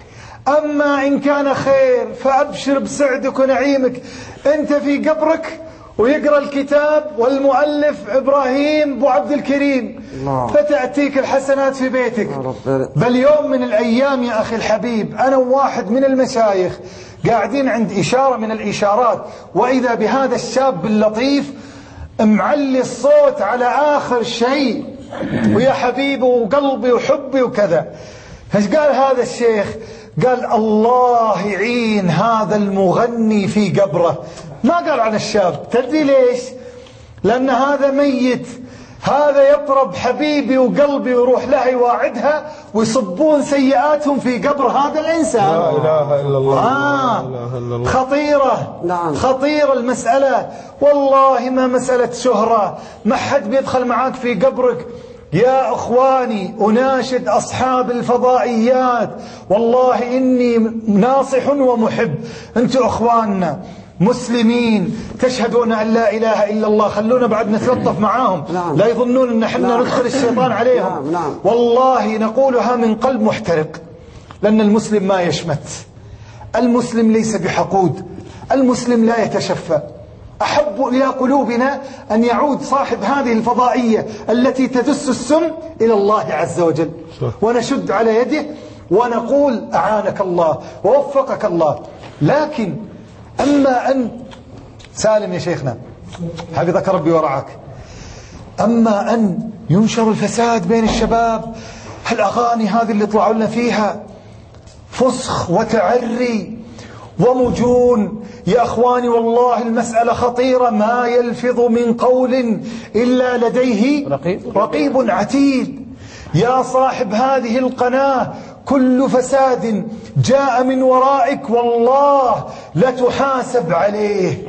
أما إن كان خير فأبشر بسعدك ونعيمك، أنت في قبرك ويقرأ الكتاب والمؤلف إبراهيم بو عبد الكريم، فتأتيك الحسنات في بيتك. بل يوم من الأيام يا أخي الحبيب أنا وواحد من المشايخ قاعدين عند إشارة من الإشارات، وإذا بهذا الشاب اللطيف معلي الصوت على آخر شيء، ويا حبيبي وقلبي وحبي وكذا. ايش قال هذا الشيخ؟ قال: الله يعين هذا المغني في قبره. ما قال عن الشاب. تدري ليش؟ لأن هذا ميت، هذا يطرب حبيبي وقلبي ويروح لها يواعدها ويصبون سيئاتهم في قبر هذا الإنسان.
لا إله إلا الله.
خطيرة. خطيرة المسألة والله، ما مسألة شهرة، ما حد بيدخل معاك في قبرك. يا أخواني أناشد أصحاب الفضائيات، والله إني ناصح ومحب. أنتم أخواننا مسلمين تشهدون أن لا إله إلا الله، خلونا بعد نتلطف معاهم. لا يظنون أن احنا ندخل الشيطان عليهم. والله نقولها من قلب محترق، لأن المسلم ما يشمت، المسلم ليس بحقود، المسلم لا يتشفى. أحب إلى قلوبنا أن يعود صاحب هذه الفضائية التي تدس السم إلى الله عز وجل، ونشد على يده ونقول: أعانك الله ووفقك الله. لكن أما أن سالم يا شيخنا حفظك ربي ورعاك، أما أن ينشر الفساد بين الشباب، هالأغاني هذه اللي طلعوا لنا فيها فسخ وتعري ومجون، يا أخواني والله المسألة خطيرة. ما يلفظ من قول إلا لديه رقيب عتيد. يا صاحب هذه القناة، كل فساد جاء من ورائك والله لتحاسب عليه.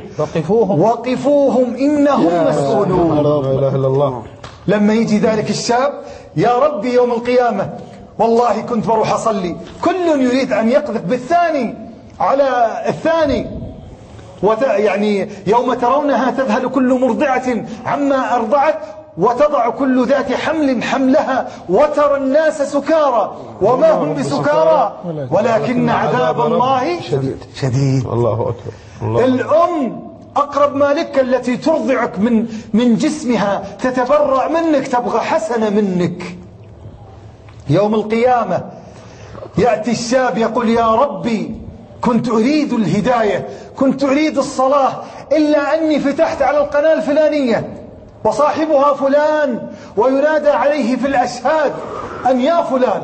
وقفوهم إنهم مسؤولون.
لا إله إلا الله.
لما يجي ذلك الشاب: يا ربي يوم القيامة والله كنت بروح أصلي، كل يريد أن يقذف بالثاني على الثاني، يعني يوم ترونها تذهل كل مرضعة عما أرضعت وتضع كل ذات حمل حملها وترى الناس سكارى وما هم بسكارى ولكن عذاب الله شديد.
الله أكبر.
الأم أقرب ما لك التي ترضعك من جسمها، تتبرأ منك، تبغى حسنة منك. يوم القيامة يأتي الشاب يقول: يا ربي كنت أريد الهداية، كنت أريد الصلاة، إلا أني فتحت على القناة الفلانية وصاحبها فلان وينادى عليه في الأشهاد أن يا فلان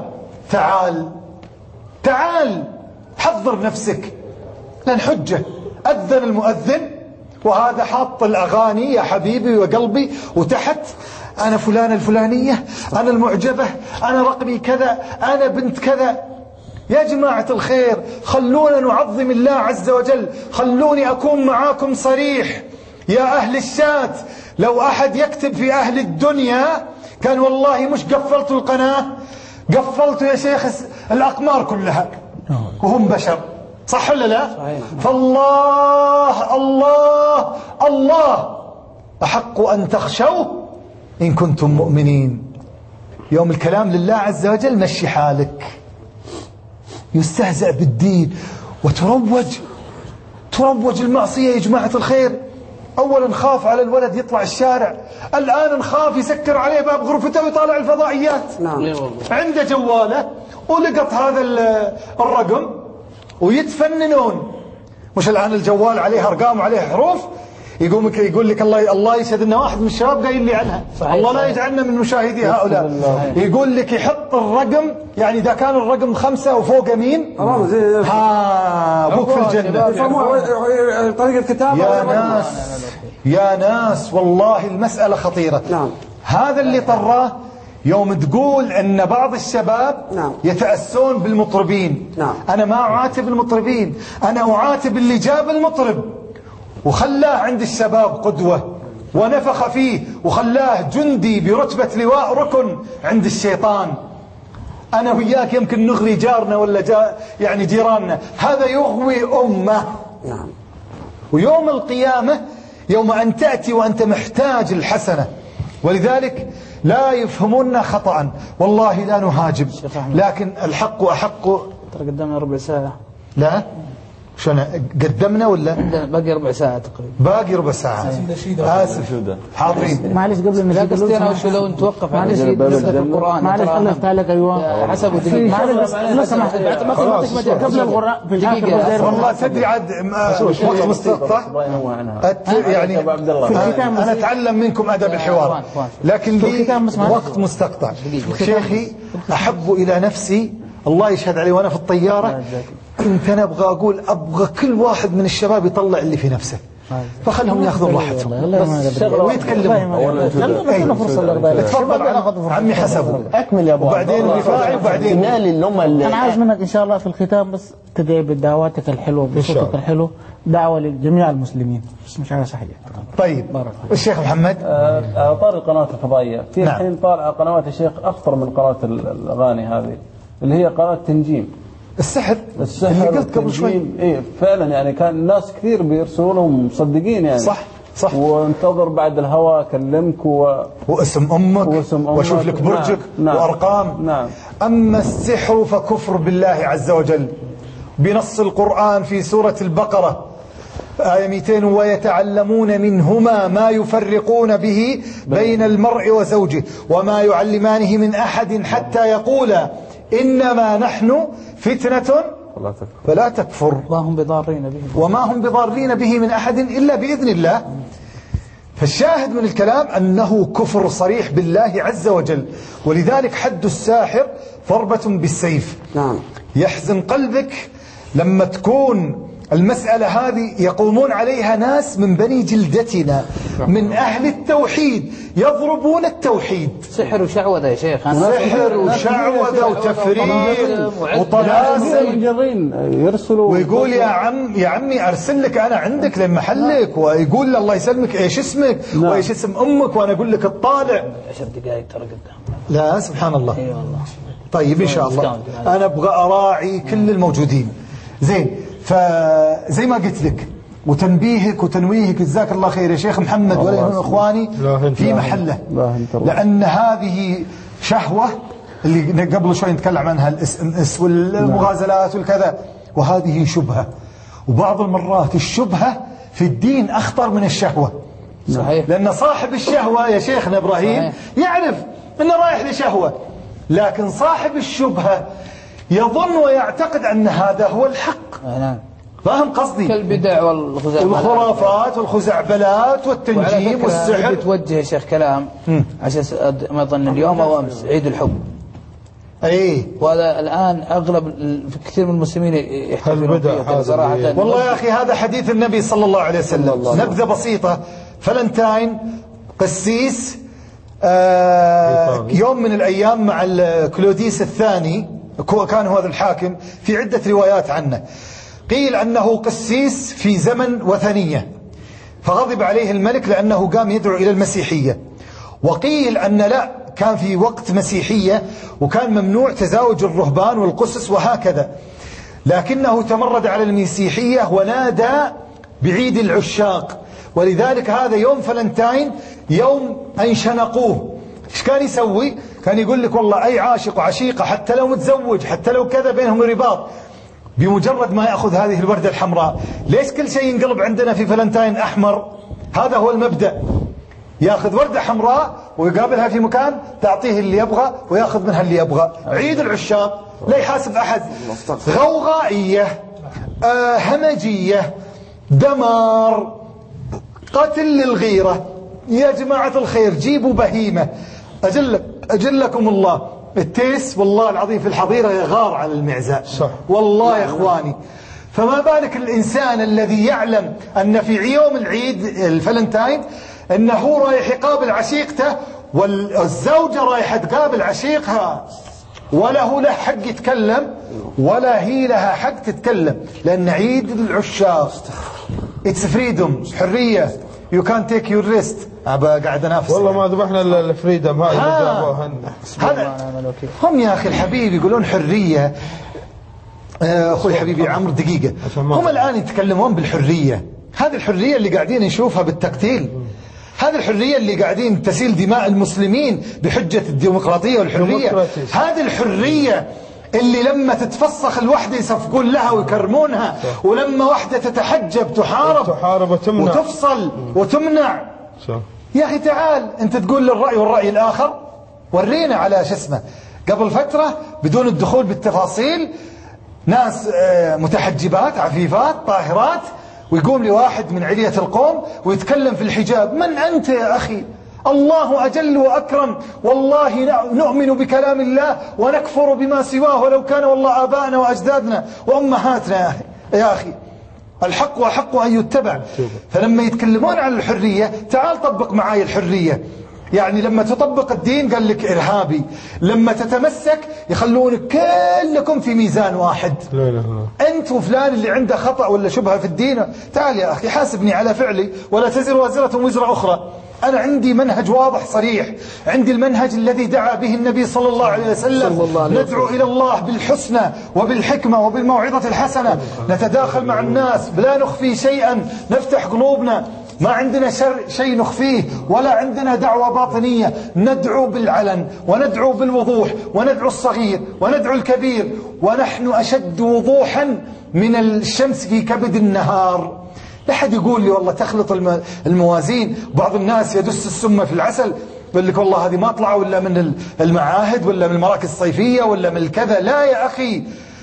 تعال حضر نفسك، لأن حجة أذن المؤذن وهذا حاط الأغاني يا حبيبي وقلبي، وتحت أنا فلانة الفلانية، أنا المعجبة، أنا رقمي كذا، أنا بنت كذا. يا جماعة الخير خلونا نعظم الله عز وجل، خلوني أكون معاكم صريح يا أهل الشات. لو أحد يكتب في أهل الدنيا كان والله مش قفلت القناة، قفلت يا شيخ الأقمار كلها وهم بشر، صح ولا لا؟ فالله الله الله أحق أن تخشوه إن كنتم مؤمنين. يوم الكلام لله عز وجل مشي حالك. يستهزأ بالدين وتروج المعصية يا جماعة الخير. أولا نخاف على الولد يطلع الشارع، الآن نخاف يسكر عليه باب غرفته ويطالع الفضائيات. عنده جواله ولقط هذا الرقم ويتفننون. مش الآن الجوال عليه أرقام وعليه حروف، يقول لك الله يشهد ان واحد من الشباب قايل لي عنها، الله لا يجعلنا من مشاهدي هؤلاء. يقول لك يحط الرقم، يعني اذا كان الرقم 5 وفوق مين ابوك في الجنة.
طريقة كتابة
يا ناس والله المسألة خطيرة. هذا اللي طراه يوم تقول ان بعض الشباب يتأسون بالمطربين. انا ما اعاتب المطربين، انا اعاتب اللي جاب المطرب وخلاه عند الشباب قدوة ونفخ فيه وخلاه جندي برتبة لواء ركن عند الشيطان. أنا وياك يمكن نغري جارنا ولا يعني جيراننا، هذا يغوي أمة. ويوم القيامة يوم أن تأتي وأنت محتاج الحسنة. ولذلك لا يفهمون خطأ، والله لا نهاجم، لكن الحق أحق.
ترى قدامنا ربع ساعة.
لا شلون قدمنا ولا
باقي ربع ساعة تقريبا؟
باقي ربع ساعة. آسف حاضرين.
معلش قبل
ما قصدي أنا وش لو نتوقف على شيء في القرآن.
معلش أنا أفتح لك. أيوة
حسب دقيقة.
معلش لو سمحت قبل القرآن في الآخر
والله تدري عاد وقت مستقطع يعني أنا أتعلم منكم أدب الحوار، لكن لي وقت مستقطع. شيخي أحب إلى نفسي، الله يشهد علي، وأنا في الطيارة كنت أنا أبغى كل واحد من الشباب يطلع اللي في نفسه، فخلهم ياخذون راحتهم ويتكلموا. تفضل عمي حسبه
أكمل يا أبو
وبعدين الرفاعي وبعدين
أنا عايز منك إن شاء الله في الختام بس تدعي بدعواتك الحلوة بصوتك الحلو دعوة لجميع المسلمين، بس مش على صحيح.
طيب الشيخ محمد
طار القناة الفضائية في الحين طالع قنوات الشيخ أخطر من قناة الأغاني هذه اللي هي قناة تنجيم.
السحر
اللي قلت قبل شوي. إيه فعلا يعني كان الناس كثير بيرسلونهم مصدقين يعني.
صح.
وانتظر بعد الهواء اكلمك
واسم امك واشوف لك برجك وارقام. اما السحر فكفر بالله عز وجل بنص القرآن في سورة البقرة آية 200: ويتعلمون منهما ما يفرقون به بين المرء وزوجه وما يعلمان من أحد حتى يقولا إنما نحن فتنة فلا تكفر وما هم بضارين به من أحد إلا بإذن الله. فالشاهد من الكلام أنه كفر صريح بالله عز وجل، ولذلك حد الساحر ضربة بالسيف. يحزن قلبك لما تكون المسألة هذه يقومون عليها ناس من بني جلدتنا من أهل التوحيد يضربون التوحيد.
سحر وشعوذة يا شيخ.
سحر وشعوذة وتفريق وطلاسم
يرسلوا
ويقول يا عمي أرسل لك أنا عندك لمحلك، ويقول الله يسلمك إيش اسمك وإيش اسم أمك وأنا أقول لك الطالع.
10 دقائق ترى قدام.
لا سبحان الله.
اي والله.
طيب إن شاء الله أنا أبغى أراعي كل الموجودين. زين، فزي ما قلت لك وتنبيهك وتنويهك جزاك الله خير يا شيخ محمد ولا من إخواني في محله، لأن هذه شهوة اللي قبل شوي نتكلم عنها، الإس والمغازلات والكذا، وهذه شبهة. وبعض المرات الشبهة في الدين أخطر من الشهوة.
صحيح.
لأن صاحب الشهوة يا شيخنا إبراهيم يعرف أنه رايح لشهوة، لكن صاحب الشبهة يظن ويعتقد أن هذا هو الحق. فاهم قصدي؟
كالبدع
والخرافات والخزعبلات والتنجيم والسحر.
توجه يا شيخ كلام عشان ما يظن اليوم او امس عيد الحب.
ايه
وهذا الان اغلب كثير من المسلمين يحتفلون فيه صراحه.
والله يا اخي هذا حديث النبي صلى الله عليه وسلم. نبذه بسيطه. فلنتاين قسيس يوم من الأيام مع كلوديس الثاني، كان هو هذا الحاكم، في عدة روايات عنه. قيل أنه قسيس في زمن وثنية، فغضب عليه الملك لأنه قام يدعو إلى المسيحية. وقيل أن لا، كان في وقت مسيحية وكان ممنوع تزاوج الرهبان والقسس وهكذا، لكنه تمرد على المسيحية ونادى بعيد العشاق، ولذلك هذا يوم فلنتاين يوم أن شنقوه. إيش كان يسوي؟ كان يقول لك والله أي عاشق وعشيقة حتى لو متزوج حتى لو كذا بينهم رباط، بمجرد ما يأخذ هذه الوردة الحمراء. ليش كل شيء ينقلب عندنا في فلنتاين أحمر؟ هذا هو المبدأ. يأخذ وردة حمراء ويقابلها في مكان، تعطيه اللي يبغى ويأخذ منها اللي يبغى. عيد العشاق، لا يحاسب أحد. غوغائية، همجية، دمار، قتل للغيرة. يا جماعة الخير جيبوا بهيمة. أجلكم الله التيس والله العظيم في الحظيرة يغار على المعزاء. والله يا إخواني، فما بالك الإنسان الذي يعلم أن في يوم العيد الفلنتاين أنه رايح يقابل عشيقته والزوجة رايحة تقابل عشيقها، ولا هو له حق يتكلم ولا هي لها حق تتكلم، لأن عيد العشاق. It's freedom، حرية. You can't take your rest. قاعد أنافس
والله ما ذبحنا الفريدم هاي
هذا هم يا أخي الحبيب يقولون حرية. أخوي حبيبي عمرو دقيقة، هم الآن يتكلمون بالحرية. هذه الحرية اللي قاعدين نشوفها بالتقتيل، هذه الحرية اللي قاعدين تسيل دماء المسلمين بحجة الديمقراطية والحرية. هذه الحرية اللي لما تتفسخ الوحدة يصفقون لها ويكرمونها، ولما وحدة تتحجب تحارب وتفصل وتمنع. يا أخي تعال أنت تقول للرأي والرأي الآخر. ورينا على شو اسمه قبل فترة بدون الدخول بالتفاصيل ناس متحجبات عفيفات طاهرات، ويقوم لي واحد من علية القوم ويتكلم في الحجاب. من أنت يا أخي؟ الله أجل وأكرم، والله نؤمن بكلام الله ونكفر بما سواه ولو كان والله آبائنا وأجدادنا وأمهاتنا. يا أخي الحق وحق أن يتبع. فلما يتكلمون عن الحرية تعال طبق معاي الحرية. يعني لما تطبق الدين قال لك إرهابي، لما تتمسك يخلونك كلكم في ميزان واحد. أنت وفلان اللي عنده خطأ ولا شبهة في الدين، تعال يا أخي حاسبني على فعلي ولا تزر وازرة وزر أخرى. أنا عندي منهج واضح صريح، عندي المنهج الذي دعا به النبي صلى الله عليه وسلم. ندعو إلى الله بالحسنى وبالحكمة وبالموعظة الحسنة، نتداخل مع الناس بلا نخفي شيئا، نفتح قلوبنا، ما عندنا شيء نخفيه ولا عندنا دعوة باطنية. ندعو بالعلن وندعو بالوضوح وندعو الصغير وندعو الكبير، ونحن أشد وضوحا من الشمس في كبد النهار. لا حد يقول لي والله تخلط الموازين. بعض الناس يدس السم في العسل، يقول لك والله هذه ما طلعوا ولا من المعاهد ولا من المراكز الصيفية ولا من الكذا. لا يا أخي،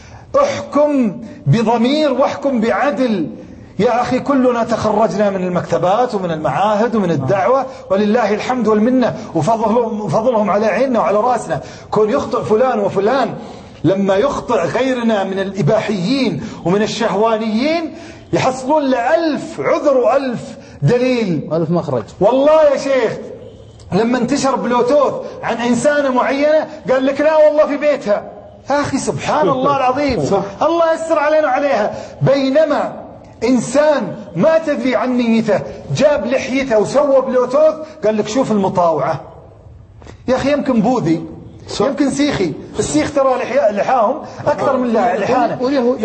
احكم بضمير واحكم بعدل. يا أخي كلنا تخرجنا من المكتبات ومن المعاهد ومن الدعوة ولله الحمد والمنة، وفضلهم على عيننا وعلى راسنا. كون يخطئ فلان وفلان، لما يخطئ غيرنا من الإباحيين ومن الشهوانيين يحصلون ل1000 عذر و1000 دليل
و1000 مخرج.
والله يا شيخ لما انتشر بلوتوث عن إنسانة معينة قال لك لا والله في بيتها. يا أخي سبحان الله العظيم، الله يسر علينا وعليها. بينما إنسان ما تدري عن نيته جاب لحيته وسوى بلوتوث قال لك شوف المطاوعة. يا أخي يمكن بوذي يمكن سيخي، السيخ ترى لحاهم أكثر من لحانا.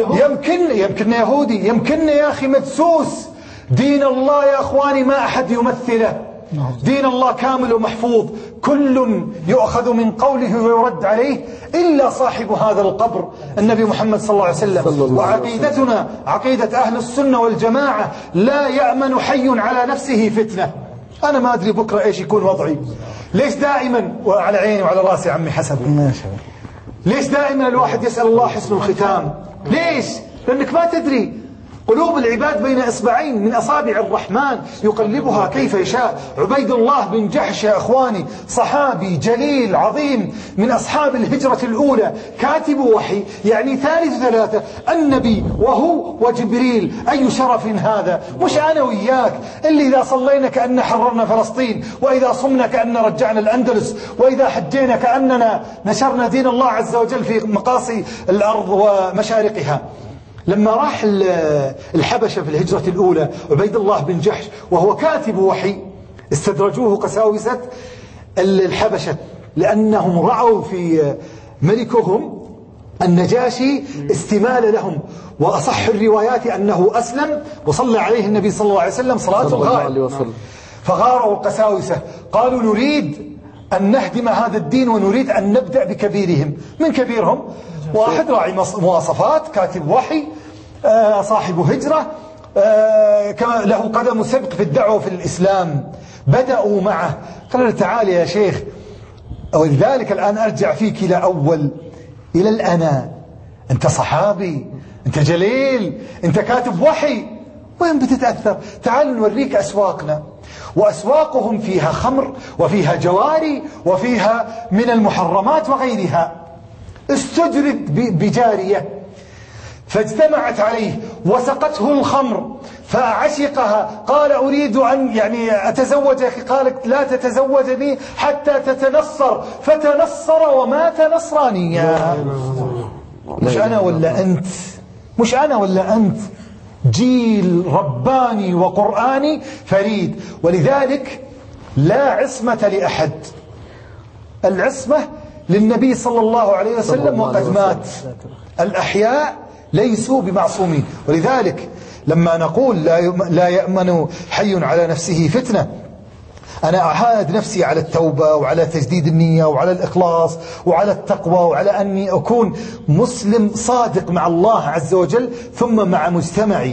يمكن يهودي، يمكن يا أخي مدسوس. دين الله يا أخواني ما أحد يمثله. دين الله كامل ومحفوظ، كل يؤخذ من قوله ويرد عليه إلا صاحب هذا القبر النبي محمد صلى الله عليه وسلم. وعقيدتنا عقيدة أهل السنة والجماعة، لا يأمن حي على نفسه فتنة. أنا ما أدري بكرة إيش يكون وضعي. ليش دائما وعلى عيني وعلى راسي عمي حسن، ليش دائما الواحد يسأل الله حسن الختام؟ ليش؟ لأنك ما تدري قلوب العباد بين إصبعين من أصابع الرحمن يقلبها كيف يشاء. عبيد الله بن جحش يا أخواني صحابي جليل عظيم من أصحاب الهجرة الأولى، كاتب وحي، يعني ثالث ثلاثة، النبي وهو وجبريل. أي شرف هذا. مش أنا وياك اللي إذا صلينا كأن حررنا فلسطين، وإذا صمنا كأن رجعنا الأندلس، وإذا حجينا كأننا نشرنا دين الله عز وجل في مقاصي الأرض ومشارقها. لما راح الحبشة في الهجرة الأولى عبيد الله بن جحش وهو كاتب وحي، استدرجوه قساوسة الحبشة لأنهم رأوا في ملكهم النجاشي استمال لهم، وأصح الروايات أنه أسلم وصلى عليه النبي صلى الله عليه وسلم صلاة الغائب. فغاروا القساوسة قالوا نريد أن نهدم هذا الدين ونريد أن نبدأ بكبيرهم. من كبيرهم؟ واحد راعي مواصفات، كاتب وحي، صاحب هجرة، له قدم سبق في الدعوة في الإسلام. بدأوا معه، قال تعال يا شيخ، ولذلك الآن أرجع فيك إلى أول، إلى الأنا. أنت صحابي، أنت جليل، أنت كاتب وحي، وين بتتأثر؟ تعال نوريك أسواقنا، وأسواقهم فيها خمر وفيها جواري وفيها من المحرمات وغيرها. استجرد بجارية فاجتمعت عليه وسقته الخمر فعشقها، قال أريد أن يعني أتزوجك، قالت لا تتزوجني حتى تتنصر، فتنصر ومات نصرانيا. مش أنا ولا أنت، مش أنا ولا أنت، جيل رباني وقرآني فريد. ولذلك لا عصمة لأحد، العصمة للنبي صلى الله عليه وسلم وقد مات. الأحياء ليسوا بمعصومين. ولذلك لما نقول لا يأمن حي على نفسه فتنة، أنا أعاهد نفسي على التوبة وعلى تجديد النية وعلى الإخلاص وعلى التقوى وعلى أني أكون مسلم صادق مع الله عز وجل ثم مع مجتمعي،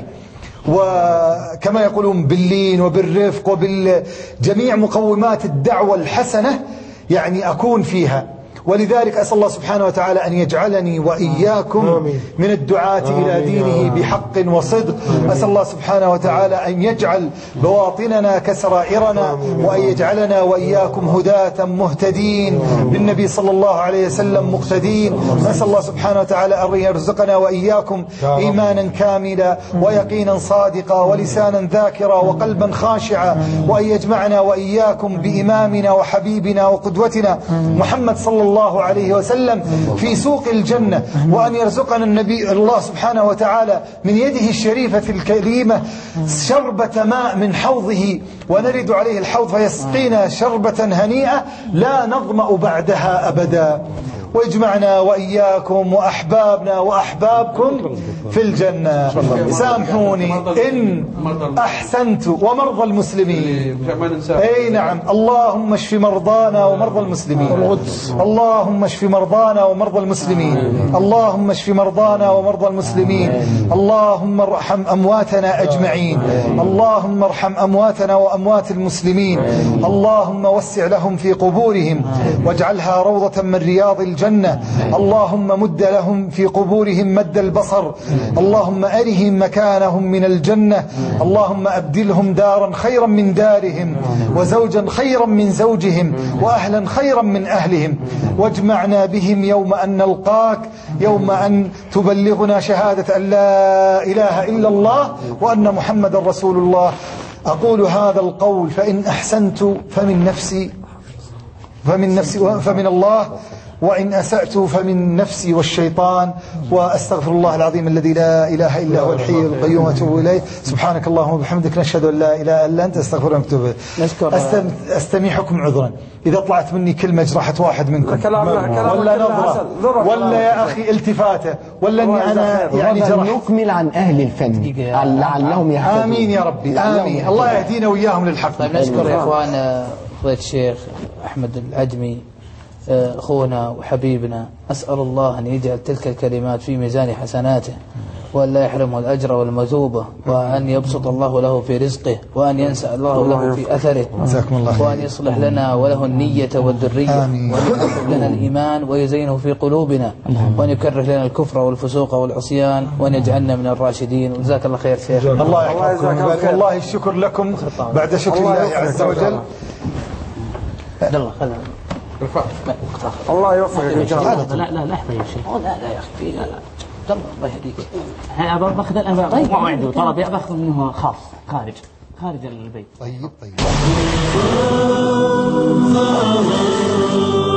وكما يقولون باللين وبالرفق وبالجميع مقومات الدعوة الحسنة يعني أكون فيها. ولذلك أسأل الله سبحانه وتعالى أن يجعلني وإياكم من الدعاة إلى دينه بحق وصدق. أسأل الله سبحانه وتعالى أن يجعل بواطننا كسرائرنا، وأن يجعلنا وإياكم هداة مهتدين بالنبي صلى الله عليه وسلم مقتدين. نسأل الله سبحانه وتعالى أن يرزقنا وإياكم إيمانا كاملا ويقينا صادقا ولسانا ذاكرا وقلبا خاشعا، وأن يجمعنا وإياكم بإمامنا وحبيبنا وقدوتنا محمد صلى الله عليه وسلم في سوق الجنة، وأن يرزقنا النبي الله سبحانه وتعالى من يده الشريفة الكريمة شربة ماء من حوضه ونرد عليه الحوض فيسقينا شربة هنيئة لا نظمأ بعدها أبدا. ويجمعنا وإياكم وأحبابنا وأحبابكم في الجنة. سامحوني إن أحسنت، ومرضى المسلمين. أي نعم، اللهم اشف مرضانا ومرضى المسلمين، اللهم اشف مرضانا ومرضى المسلمين، اللهم اشف مرضانا ومرضى المسلمين، اللهم ارحم أمواتنا أجمعين، اللهم ارحم أمواتنا وأموات المسلمين، اللهم وسع لهم في قبورهم واجعلها روضة من رياض الجنة، اللهم مد لهم في قبورهم مد البصر، اللهم أرهم مكانهم من الجنة، اللهم أبدلهم دارا خيرا من دارهم وزوجا خيرا من زوجهم وأهلا خيرا من أهلهم، واجمعنا بهم يوم أن نلقاك، يوم أن تبلغنا شهادة أن لا إله إلا الله وأن محمد رسول الله. أقول هذا القول فإن أحسنت فمن الله، وإن أسأت فمن نفسي والشيطان، وأستغفر الله العظيم الذي لا إله إلا هو الحي القيوم وأتوب إليه. سبحانك اللهم وبحمدك، نشهد أن لا إله إلا أنت، أستغفرك وأتوب إليك. أستميحكم عذرا إذا طلعت مني كلمة جرحت واحد منكم، ولا نظرة، ولا يا أخي التفاتة، ولا أني أنا يعني جرحت.
نكمل عن أهل الفن لعلهم يهتدون.
آمين يا ربي، آمين. الله يهدينا وإياهم للحق.
طيب نشكر يا إخوان فضيلة الشيخ أحمد العجمي أخونا وحبيبنا، أسأل الله أن يجعل تلك الكلمات في ميزان حسناته، وأن لا يحرمه الأجر والمثوبة، وأن يبسط الله له في رزقه، وأن ينسأ الله له في أثره، وأن يصلح لنا وله النية والذرية، وأن يكتب لنا الإيمان ويزينه في قلوبنا، وأن يكره لنا الكفر والفسوق والعصيان، وأن يجعلنا من الراشدين. وجزاك الله خير شيخ.
الله يحفظكم. والله الشكر لكم بعد شكر الله عز وجل.
الله خلنا
الله يوفقك.
لا لحظة يا شيخ.
لا يا أخي لا الله يهديك.
أنا باخذ الأنا ما عنده طلب باخذ منه خاص خارج البيت.
طيب